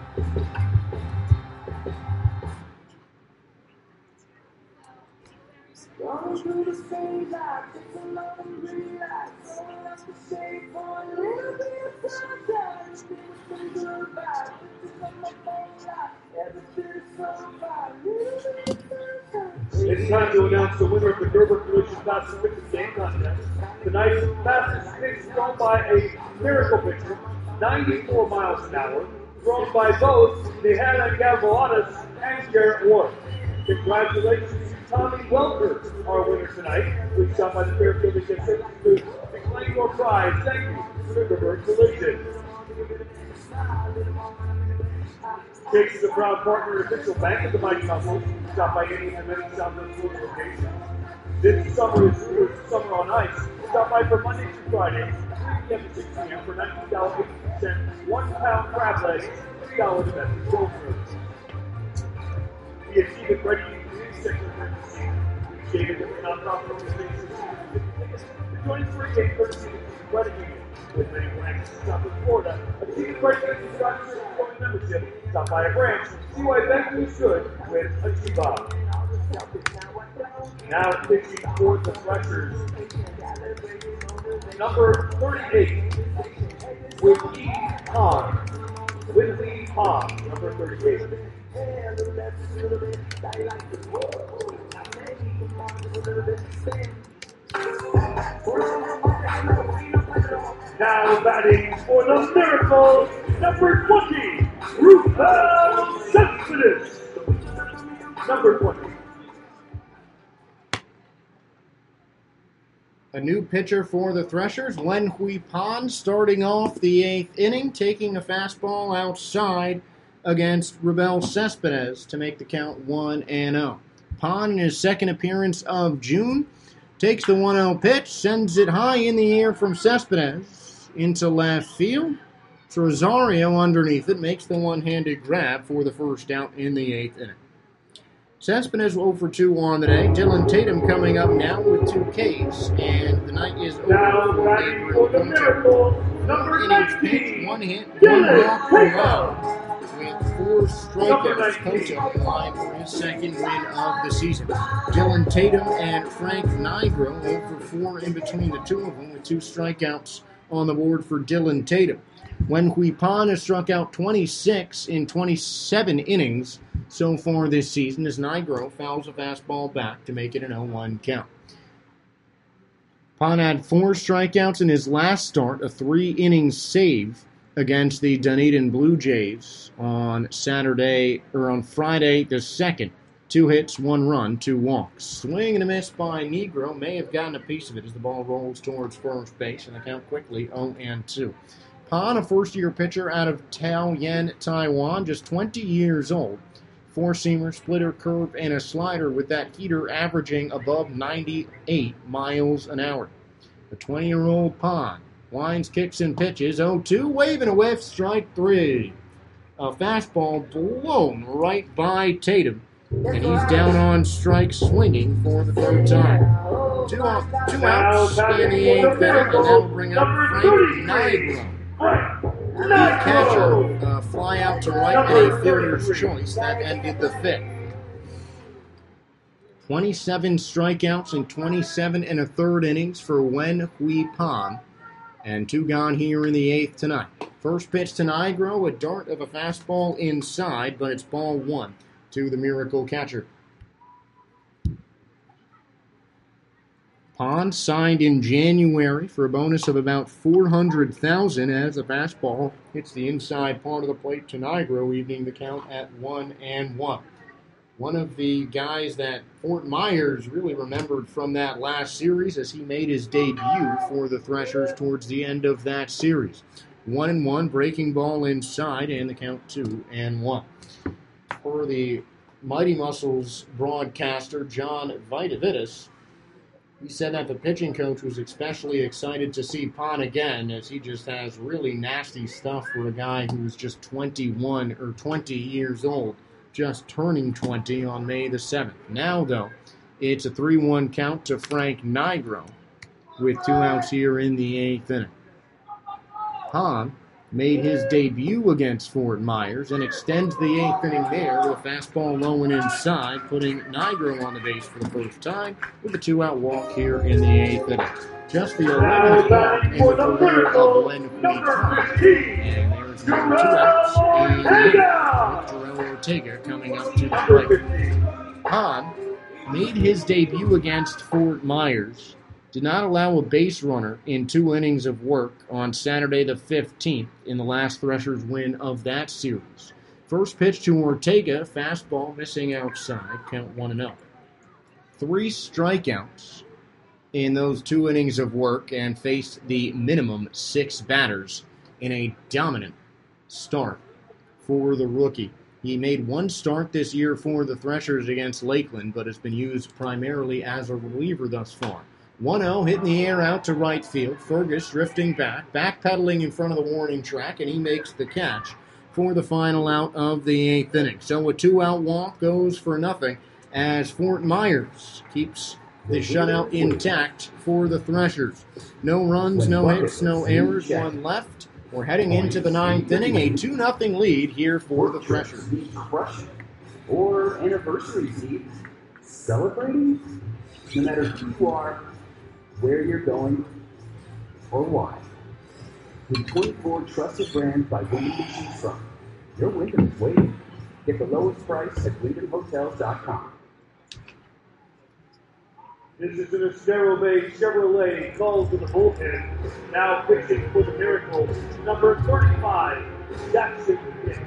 Going through the stage, I took a long relax. Going up the shade for a little bit of sunshine. Everything's been good vibes. This is on my phone life. Everything's so fine. Little bit of sunshine. It's time to announce the winner of the Gerber Collision Fastest Pitching Game Contest. Tonight's fastest pitch thrown by a Miracle pitcher, ninety-four miles an hour, thrown by both Tejada Gavoladas and Jarrett Wharf. Congratulations to Tommy Welker, our winner tonight. Please stop by the Fairfield Exhibit to claim your prize. Thank you to Gerber Collision. Chase is a proud partner and official bank of the Mighty Muscles. Stop by any of the many Southwest locations. This summer is Summer on Ice. Stop by for Monday through Friday, three p.m. to six p.m. for nineteen dollars and fifty cents, one pound crab legs, three dollars domestic soul food. The Achievement Ready Community Center for Achievement is a nonprofit organization to join free game courtesy of the Credit Union. With many branches in South Florida, Achievement Credit Union is not sure for membership. Stop by a branch, see why Bank you should with Achieva. Now pitching for the Threshers. Number thirty-eight, Whitney Hahn. Whitney Hahn, number thirty-eight. Now batting for the Miracles, number twenty, Rufel Cespedes. Number twenty. A new pitcher for the Threshers, Wen Hui Pan, starting off the eighth inning, taking a fastball outside against Rebel Cespedes to make the count one and oh. Pan, in his second appearance of June, takes the one oh pitch, sends it high in the air from Cespedes into left field. Rosario underneath it makes the one-handed grab for the first out in the eighth inning. Cespedes oh for two on the day. Dylan Tatum coming up now with two Ks, and the night is over now for batting for the Miracles, number nineteen, one hit, one Dylan walk, Tatum. with four strikeouts. Koto in line for his second win of the season. Dylan Tatum and Frank Nigro oh for four in between the two of them, with two strikeouts on the board for Dylan Tatum. Wen Hui Pan has struck out twenty-six in twenty-seven innings so far this season, as Nigro fouls a fastball back to make it an oh one count. Pan had four strikeouts in his last start, a three-inning save against the Dunedin Blue Jays on Saturday, or on Friday the second. Two hits, one run, two walks. Swing and a miss by Negro may have gotten a piece of it as the ball rolls towards first base, and the count quickly oh and two. Pan, a first-year pitcher out of Taoyuan, Taiwan, just twenty years old. Four-seamer, splitter, curve, and a slider, with that heater averaging above ninety-eight miles an hour. The twenty-year-old Pan winds, kicks, and pitches. oh two, waving a whiff, strike three. A fastball blown right by Tatum, and he's down on strike swinging for the third time. Two, off, two outs in the eighth inning, and that'll bring up Frank Nigro. The catcher, uh, fly out to right and a fielder's choice. That ended the fifth. twenty-seven strikeouts in twenty-seven and a third innings for Wen Hui Pan, and two gone here in the eighth tonight. First pitch to Nigro, a dart of a fastball inside, but it's ball one to the Miracle catcher. Pan signed in January for a bonus of about four hundred thousand dollars as a fastball hits the inside part of the plate to Nigro, evening the count at one and one. One of the guys that Fort Myers really remembered from that last series, as he made his debut for the Threshers towards the end of that series. One and one, breaking ball inside, and the count two and one. For the Mighty Muscles broadcaster, John Vitavitas, he said that the pitching coach was especially excited to see Pan again, as he just has really nasty stuff for a guy who's just twenty-one or twenty years old, just turning twenty on May the seventh. Now, though, it's a three one count to Frank Nigro with two outs here in the eighth inning. Pan made his debut against Fort Myers and extends the eighth inning there with a fastball low and inside, putting Nigro on the base for the first time with a two-out walk here in the eighth inning. Just the eleventh walk in the career of Wen Hui Pan, and there's now two outs in the eighth. Terrell Ortega coming up to the plate. Pan made his debut against Fort Myers, did not allow a base runner in two innings of work on Saturday the fifteenth in the last Threshers win of that series. First pitch to Ortega, fastball missing outside, count one and oh. Three strikeouts in those two innings of work and faced the minimum six batters in a dominant start for the rookie. He made one start this year for the Threshers against Lakeland, but has been used primarily as a reliever thus far. one oh hit in the air out to right field. Fergus drifting back, backpedaling in front of the warning track, and he makes the catch for the final out of the eighth inning. So a two-out walk goes for nothing as Fort Myers keeps the shutout intact for the Threshers. No runs, no hits, no errors, one left. We're heading into the ninth inning, a two nothing lead here for the Threshers. Crushing or anniversary seat, celebrating, no matter who you are, where you're going, or why. With twenty-four trusted brands by Wyndham to choose from, your Wyndham is waiting. Get the lowest price at wyndham hotels dot com. This is an Estero Bay Chevrolet called to the bullpen. Now pitching for the Miracle, number thirty-five, Jackson Hicks.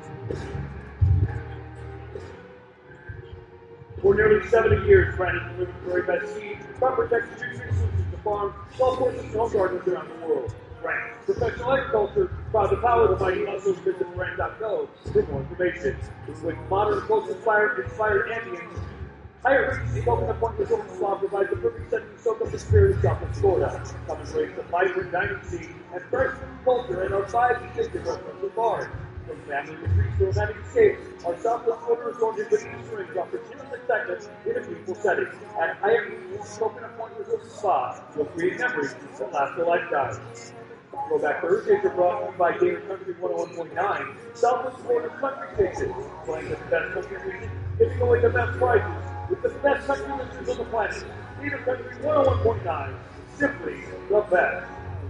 For nearly seventy years, Brandon delivered the very best seed, crop protection nutrient solutions to farms, golf courses, and home gardens around the world. Brand, professional agriculture, proud to power the mighty muscles. Visit brand dot co for more information. With modern, close-inspired, inspired ambience, higher efficiency coconut point resort spa provides the perfect setting to soak up the spirit of Southwest Florida. Come embrace the vibrant dining scene and fresh culture in our five distinctive restaurants and bars. From family retreats to romantic escapes, our Southwest Florida resort in Benita Springs offers human excitement in a beautiful setting. At higher efficiency coconut point resort spa, you'll create memories that last a lifetime. Throwback Thursdays are brought to you by Gator Country one oh one point nine, Southwest Florida's country station, playing the best country music, giving away the best prizes, with the best country listeners on the planet. Gator Country one oh one point nine, simply the best.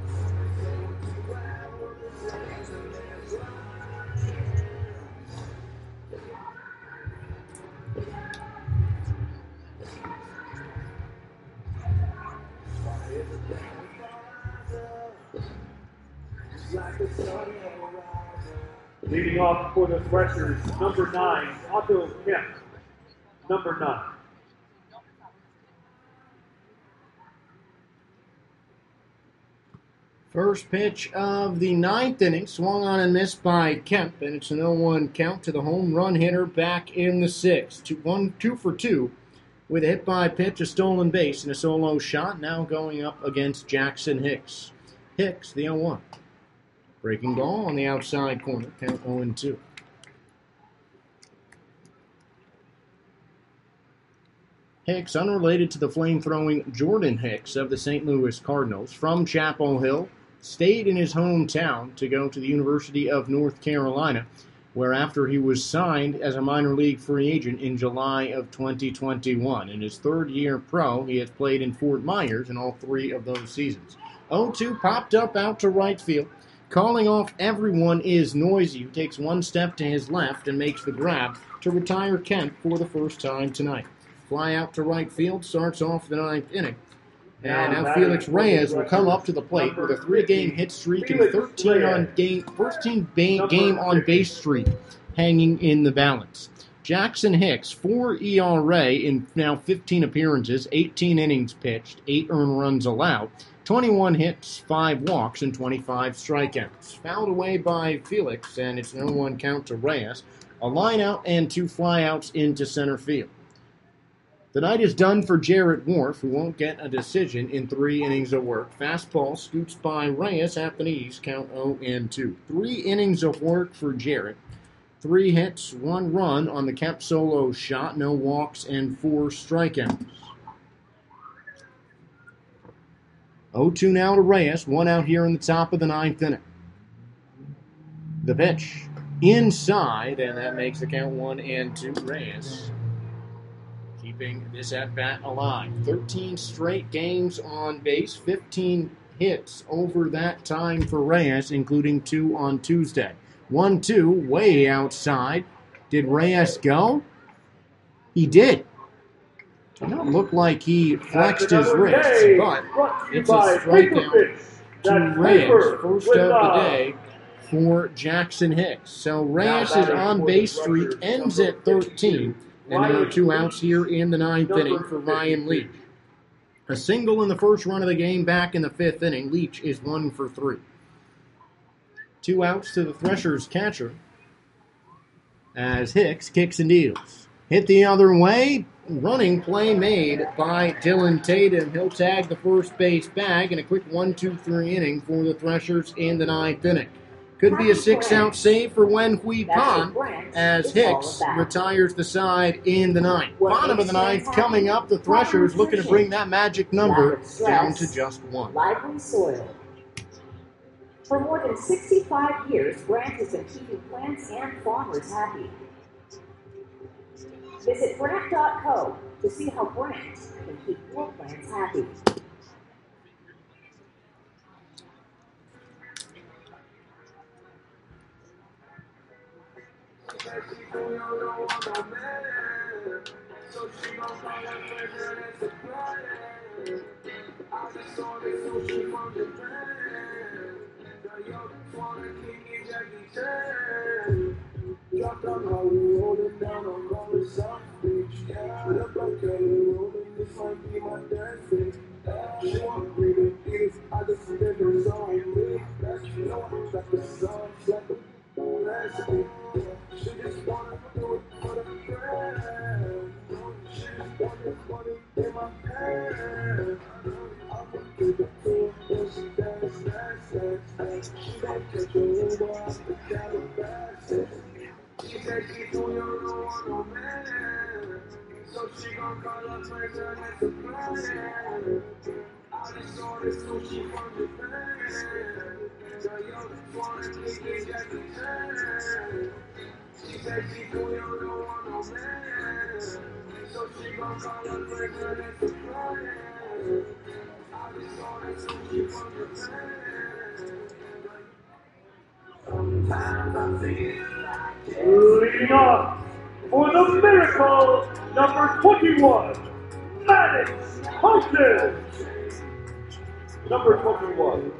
Leading off for the Threshers, number nine, Otto Kemp. Number nine. First pitch of the ninth inning, swung on and missed by Kemp, and it's an oh one count to the home run hitter back in the sixth. Two, one, two for two with a hit by pitch, a stolen base, and a solo shot, now going up against Jackson Hicks. Hicks, the oh one. Breaking ball on the outside corner, count oh and two. Hicks, unrelated to the flame-throwing Jordan Hicks of the Saint Louis Cardinals, from Chapel Hill, stayed in his hometown to go to the University of North Carolina, where after he was signed as a minor league free agent in July of twenty twenty-one. In his third year pro, he has played in Fort Myers in all three of those seasons. oh two popped up out to right field. Calling off everyone is Noisy, who takes one step to his left and makes the grab to retire Kemp for the first time tonight. Fly out to right field, starts off the ninth inning. And now Felix Reyes will come up to the plate with a three-game hit streak and thirteen on game, thirteen ba- game on base streak hanging in the balance. Jackson Hicks, four E R A in now fifteen appearances, eighteen innings pitched, eight earned runs allowed, twenty-one hits, five walks, and twenty-five strikeouts. Fouled away by Felix, and it's an oh one count to Reyes. A line out and two flyouts into center field. The night is done for Jarrett Wharf, who won't get a decision in three innings of work. Fastball scoots by Reyes at the knees, count oh and two. Three innings of work for Jarrett. Three hits, one run on the Kemp solo shot, no walks, and four strikeouts. oh two now to Reyes, one out here in the top of the ninth inning. The pitch inside, and that makes the count one and two. Reyes keeping this at-bat alive. thirteen straight games on base, fifteen hits over that time for Reyes, including two on Tuesday. one two, way outside. Did Reyes go? He did. It did not look like he flexed his wrists, but it's a strikeout to Reyes. First of the day for Jackson Hicks. So Reyes' on-base streak ends at thirteen. And there are two outs here in the ninth inning for Ryan Leach. A single in the first run of the game back in the fifth inning. Leach is one for three. Two outs to the Threshers' catcher as Hicks kicks and deals. Hit the other way. Running play made by Dylan Tatum. He'll tag the first base bag in a quick one two three inning for the Threshers in the ninth inning. Could be a six-out save for Wen Hui Pan as Hicks retires the side in the ninth. Bottom of the ninth coming up. The Threshers looking to bring that magic number down to just one. Lively soil. For more than sixty-five years, Brandt has been keeping plants and farmers happy. Visit Brandt dot co to see how Brandt can keep your plants happy. Drop down how we rolling down on Rolling South Beach. With a bucket rolling, this might be my destiny. She want me to eat it, I just did her zone me. You know I'm like the sun, like a recipe. She just wanna do it for the friend. She just wanna put it in my hand. I'ma keep it cool, and she dance, dance, dance. She gon' catch a Uber out the Calabasas. She said she do you don't want no man, so she gon' call up friends and that's a plan. I just saw this sushi from Japan. Girl, yo, just wanna kick it, Jackie Chan. She said she do you don't want no man, so she gon' call up friends and that's a plan. I just saw this sushi from Japan. Sometimes I feel like Leading off for the Miracle, number twenty-one, Maddox Houghton. Number twenty-one.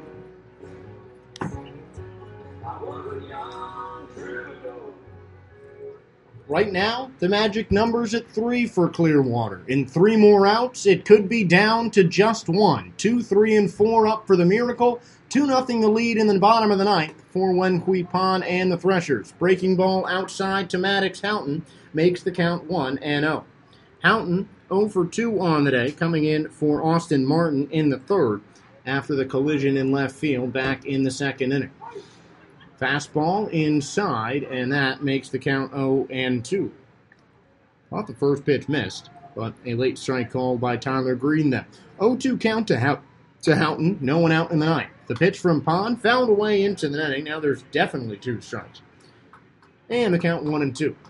Right now, the magic number's at three for Clearwater. In three more outs, it could be down to just one. Two, three, and four up for the Miracle. two nothing the lead in the bottom of the ninth for Wen Hui Pan and the Threshers. Breaking ball outside to Maddox Houghton makes the count one and oh. Houghton oh for two on the day, coming in for Austin Martin in the third after the collision in left field back in the second inning. Fastball inside, and that makes the count oh and two. Thought the first pitch missed, but a late strike called by Tyler Green then. oh two count to, Hout- to Houghton, no one out in the ninth. The pitch from Pond fouled away into the netting. Now there's definitely two strikes. And the count one and two.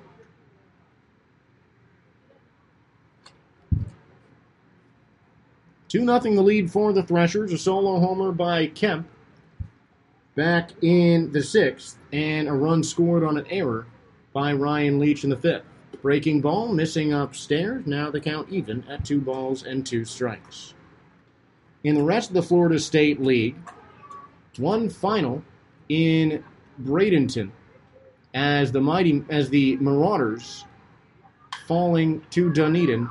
two nothing the lead for the Threshers. A solo homer by Kemp back in the sixth, and a run scored on an error by Ryan Leach in the fifth. Breaking ball missing upstairs. Now the count even at two balls and two strikes. In the rest of the Florida State League, one final in Bradenton as the mighty as the Marauders falling to Dunedin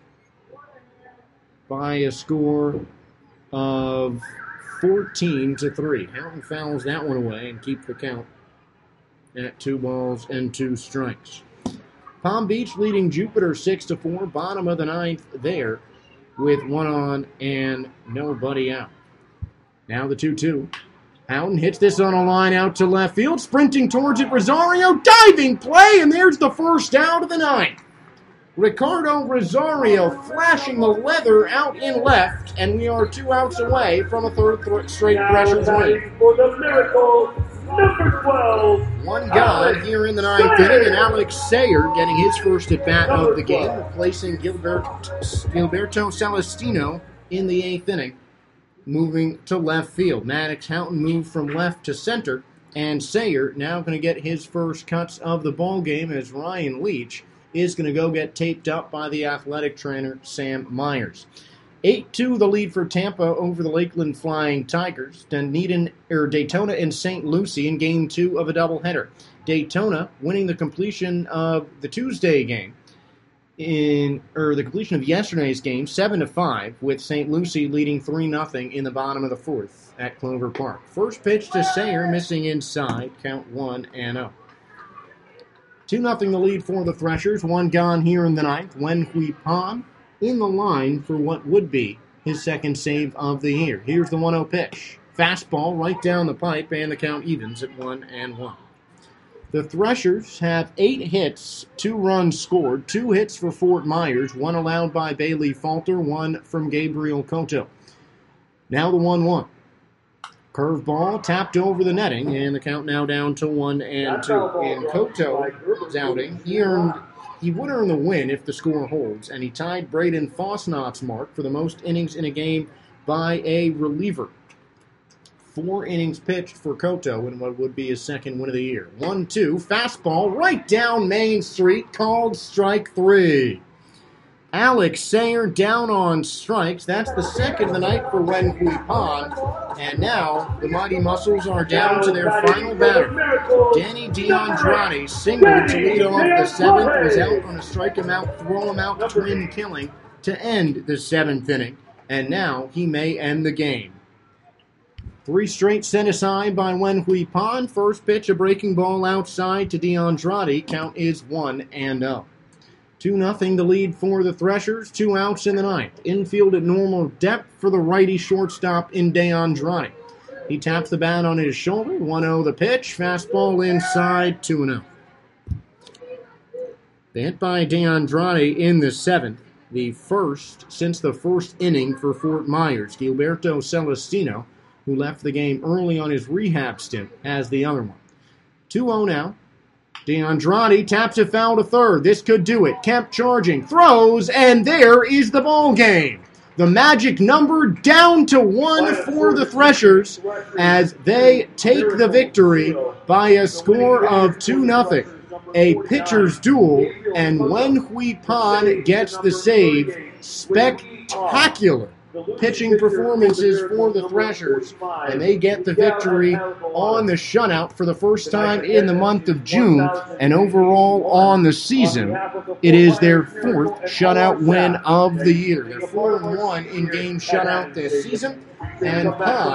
by a score of fourteen to three. Houghton fouls that one away and keeps the count at two balls and two strikes. Palm Beach leading Jupiter six to four, bottom of the ninth there with one on and nobody out. Now the two two. Houghton hits this on a line out to left field, sprinting towards it. Rosario, diving play, and there's the first out of the ninth. Ricardo Rosario flashing the leather out in left, and we are two outs away from a third th- straight Threshers win. For the Miracle, number twelve. One guy here in the ninth inning, and Alex Sayer getting his first at bat of the game, replacing Gilbert, Gilberto Celestino in the eighth inning, moving to left field. Maddox Houghton moved from left to center, and Sayer now going to get his first cuts of the ball game as Ryan Leach is going to go get taped up by the athletic trainer Sam Myers. eight two the lead for Tampa over the Lakeland Flying Tigers. Dunedin, or Daytona and Saint Lucie in game two of a doubleheader. Daytona winning the completion of the Tuesday game, in or the completion of yesterday's game, seven to five, with Saint Lucie leading three nothing in the bottom of the fourth at Clover Park. First pitch to Sayer, missing inside, count one and oh. two nothing the lead for the Threshers. One gone here in the ninth. Wen Hui Pan in the line for what would be his second save of the year. Here's the one oh pitch. Fastball right down the pipe, and the count evens at one and one. The Threshers have eight hits, two runs scored, two hits for Fort Myers, one allowed by Bailey Falter, one from Gabriel Cotto. Now the one one. Curveball tapped over the netting, and the count now down to one and two. And Cotto's outing, he earned, he would earn the win if the score holds, and he tied Braden Fosnot's mark for the most innings in a game by a reliever. Four innings pitched for Cotto in what would be his second win of the year. one two, fastball right down Main Street, called strike three. Alex Sayer down on strikes. That's the second of the night for Wen Hui Pan. And now the Mighty Muscles are down to their final batter. Danny DeAndrade singled to lead off the seventh, was out on a strike him out, throw him out twin killing to end the seventh inning. And now he may end the game. Three straight set aside by Wen Hui Pan. First pitch, a breaking ball outside to DeAndrade. Count is one and oh. two nothing the lead for the Threshers. Two outs in the ninth. Infield at normal depth for the righty shortstop in DeAndrade. He taps the bat on his shoulder. one oh the pitch. Fastball inside, two and oh. The hit by DeAndrade in the seventh. The first since the first inning for Fort Myers. Gilberto Celestino, who left the game early on his rehab stint, has the other one. two oh now. DeAndrade taps it foul to third. This could do it. Kemp charging, throws, and there is the ball game. The magic number down to one for the Threshers as they take the victory by a score of two nothing. A pitcher's duel, and Wen Hui Pan gets the save. Spectacular pitching performances for the Threshers, and they get the victory on the shutout for the first time in the month of June, and overall on the season, it is their fourth shutout win of the year. They're four and one in game shutout this season, and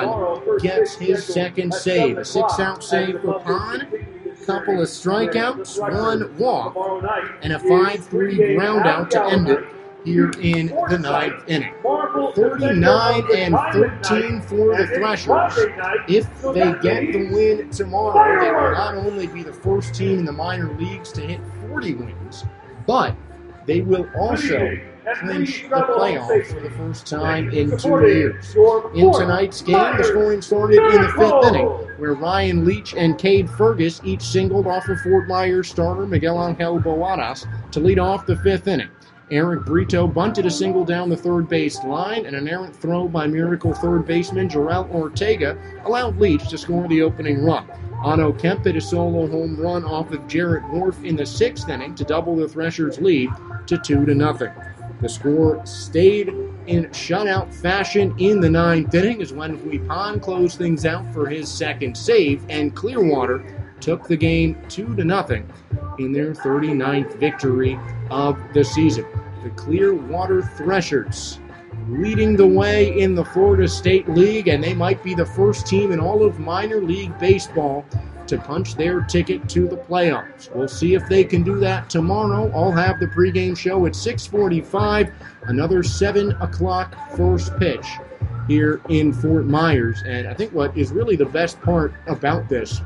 Pan gets his second save. A six-out save for Pan, couple of strikeouts, one walk, and a five three groundout to end it here in the ninth inning. thirty-nine and thirteen for the Threshers. If they get the win tomorrow, they will not only be the first team in the minor leagues to hit forty wins, but they will also clinch the playoff for the first time in two years. In tonight's game, the scoring started in the fifth inning, where Ryan Leach and Cade Fergus each singled off of Fort Myers starter Miguel Angel Boadas to lead off the fifth inning. Eric Brito bunted a single down the third base line, and an errant throw by Miracle third baseman Jarrell Ortega allowed Leach to score the opening run. Otto Kemp hit a solo home run off of Jarrett Wharf in the sixth inning to double the Threshers' lead to two to nothing. The score stayed in shutout fashion in the ninth inning as Wen Hui Pan closed things out for his second save, and Clearwater took the game two to nothing in their thirty-ninth victory of the season. The Clearwater Threshers leading the way in the Florida State League, and they might be the first team in all of minor league baseball to punch their ticket to the playoffs. We'll see if they can do that tomorrow. I'll have the pregame show at six forty-five, another seven o'clock first pitch here in Fort Myers. And I think what is really the best part about this,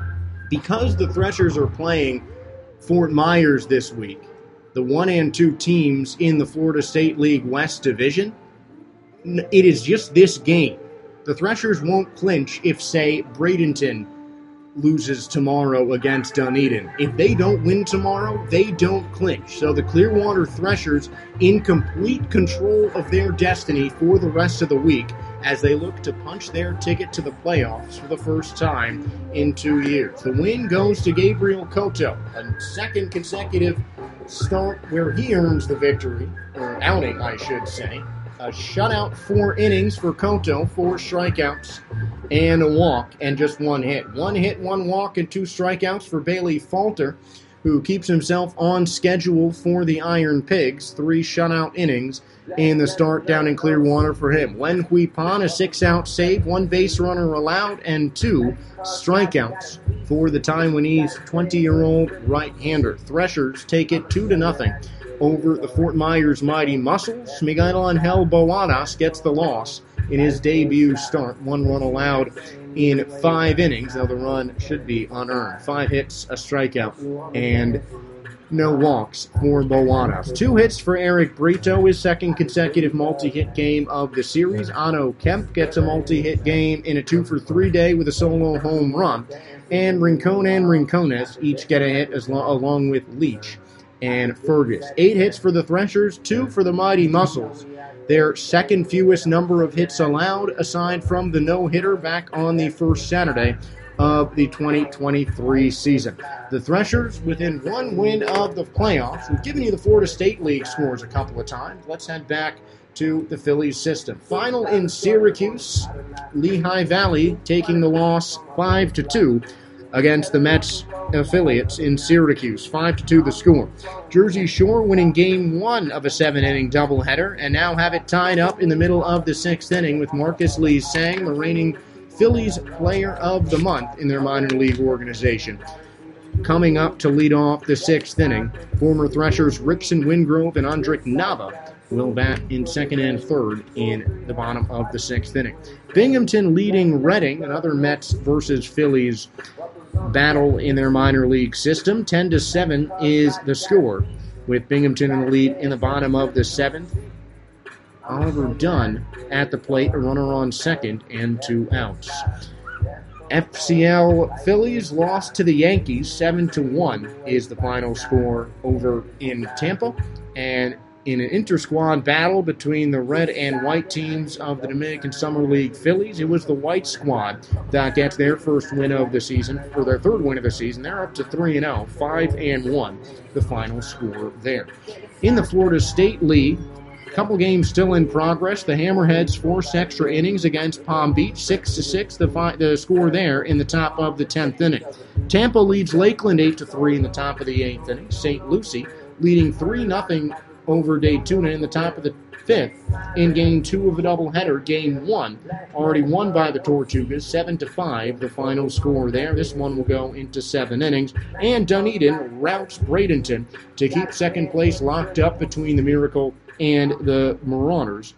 because the Threshers are playing Fort Myers this week, the one and two teams in the Florida State League West Division, it is just this game. The Threshers won't clinch if, say, Bradenton loses tomorrow against Dunedin. If they don't win tomorrow, they don't clinch. So the Clearwater Threshers in complete control of their destiny for the rest of the week as they look to punch their ticket to the playoffs for the first time in two years. The win goes to Gabriel Cotto, a second consecutive start where he earns the victory, or outing, I should say. A shutout, four innings for Cotto, four strikeouts and a walk, and just one hit. One hit, one walk, and two strikeouts for Bailey Falter. who keeps himself on schedule for the Iron Pigs. Three shutout innings in the start down in Clearwater for him. Wen Hui Pan, a six-out save, one base runner allowed, and two strikeouts for the Taiwanese twenty-year-old right-hander. Threshers take it two to nothing over the Fort Myers Mighty Muscles. Miguel Angel Boadas gets the loss in his debut start. One run allowed in five innings, though the run should be unearned. Five hits, a strikeout, and no walks for Boadas. Two hits for Eric Brito, his second consecutive multi-hit game of the series. Ano Kemp gets a multi-hit game in a two-for-three day with a solo home run. And Rincon and Rincones each get a hit as lo- along with Leach and Fergus. Eight hits for the Threshers, two for the Mighty Muscles. Their second fewest number of hits allowed, aside from the no-hitter back on the first Saturday of the twenty twenty-three season. The Threshers within one win of the playoffs. We've given you the Florida State League scores a couple of times. Let's head back to the Phillies system. Final in Syracuse, Lehigh Valley taking the loss five to two against the Mets affiliates in Syracuse. five to two the score. Jersey Shore winning game one of a seven-inning doubleheader and now have it tied up in the middle of the sixth inning with Marcus Lee Sang, the reigning Phillies Player of the Month in their minor league organization. Coming up to lead off the sixth inning, former Threshers Rickson Wingrove and Andrik Nava will bat in second and third in the bottom of the sixth inning. Binghamton leading Reading, another Mets versus Phillies battle in their minor league system. ten to seven is the score, with Binghamton in the lead in the bottom of the seventh. Oliver Dunn at the plate, a runner on second, and two outs. F C L Phillies lost to the Yankees, seven to one is the final score over in Tampa. And in an inter-squad battle between the red and white teams of the Dominican Summer League Phillies, it was the white squad that gets their first win of the season, or their third win of the season. They're up to three and oh, five and one, the final score there. In the Florida State League, a couple games still in progress. The Hammerheads forced extra innings against Palm Beach, six to six, the, fi- the score there in the top of the tenth inning. Tampa leads Lakeland eight to three in the top of the eighth inning. Saint Lucie leading three nothing over Daytona in the top of the fifth in game two of a doubleheader. Game one already won by the Tortugas, seven to five, the final score there. This one will go into seven innings. And Dunedin routs Bradenton to keep second place locked up between the Miracle and the Marauders.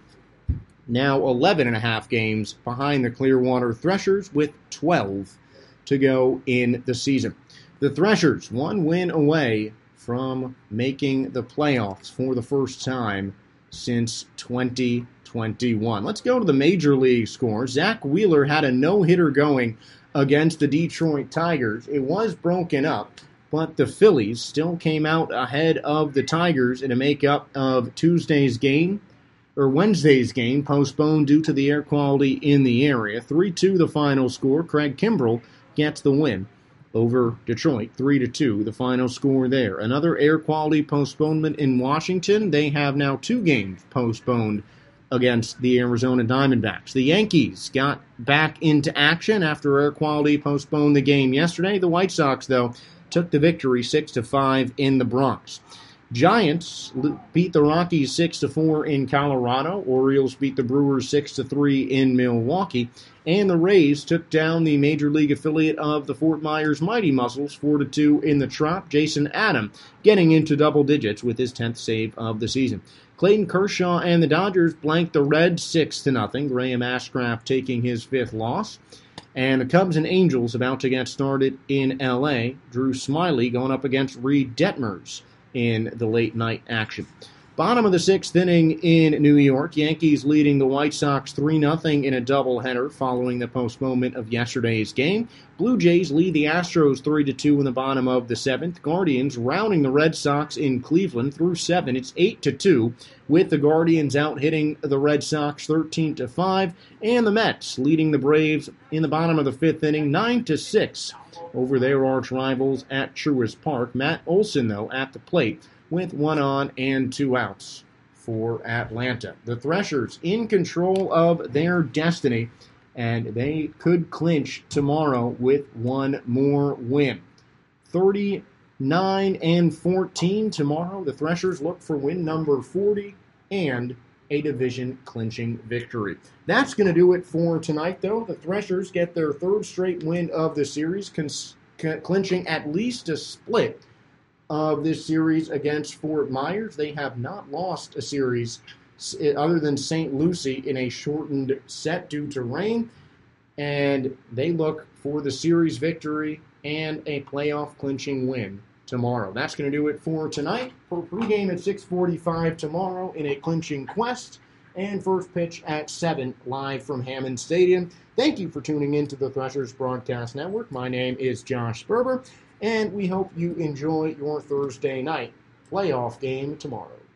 Now eleven and a half games behind the Clearwater Threshers with twelve to go in the season. The Threshers, one win away from making the playoffs for the first time since twenty twenty-one. Let's go to the Major League scores. Zach Wheeler had a no-hitter going against the Detroit Tigers. It was broken up, but the Phillies still came out ahead of the Tigers in a makeup of Tuesday's game, or Wednesday's game, postponed due to the air quality in the area. three two the final score. Craig Kimbrell gets the win over Detroit, three to two, the final score there. Another air quality postponement in Washington. They have now two games postponed against the Arizona Diamondbacks. The Yankees got back into action after air quality postponed the game yesterday. The White Sox, though, took the victory six to five in the Bronx. Giants beat the Rockies six to four in Colorado. Orioles beat the Brewers six to three in Milwaukee. And the Rays took down the Major League affiliate of the Fort Myers Mighty Muscles four to two in the Trop. Jason Adam getting into double digits with his tenth save of the season. Clayton Kershaw and the Dodgers blanked the Reds six to nothing. Graham Ashcraft taking his fifth loss. And the Cubs and Angels about to get started in L A. Drew Smyly going up against Reed Detmers in the late night action. Bottom of the sixth inning in New York, Yankees leading the White Sox three nothing in a doubleheader following the postponement of yesterday's game. Blue Jays lead the Astros three to two in the bottom of the seventh. Guardians rounding the Red Sox in Cleveland through seven. It's eight to two, with the Guardians out hitting the Red Sox thirteen to five, and the Mets leading the Braves in the bottom of the fifth inning nine to six over their arch rivals at Truist Park. Matt Olson, though, at the plate with one on and two outs for Atlanta. The Threshers in control of their destiny, and they could clinch tomorrow with one more win. thirty nine and fourteen tomorrow. The Threshers look for win number forty and a division clinching victory. That's going to do it for tonight, though. The Threshers get their third straight win of the series, cons- c- clinching at least a split of this series against Fort Myers. They have not lost a series other than Saint Lucie in a shortened set due to rain, and they look for the series victory and a playoff clinching win tomorrow. That's going to do it for tonight. For pregame at six forty-five tomorrow in a clinching quest, and first pitch at seven live from Hammond Stadium. Thank you for tuning in to the Threshers Broadcast Network. My name is Josh Sperber, and we hope you enjoy your Thursday night playoff game tomorrow.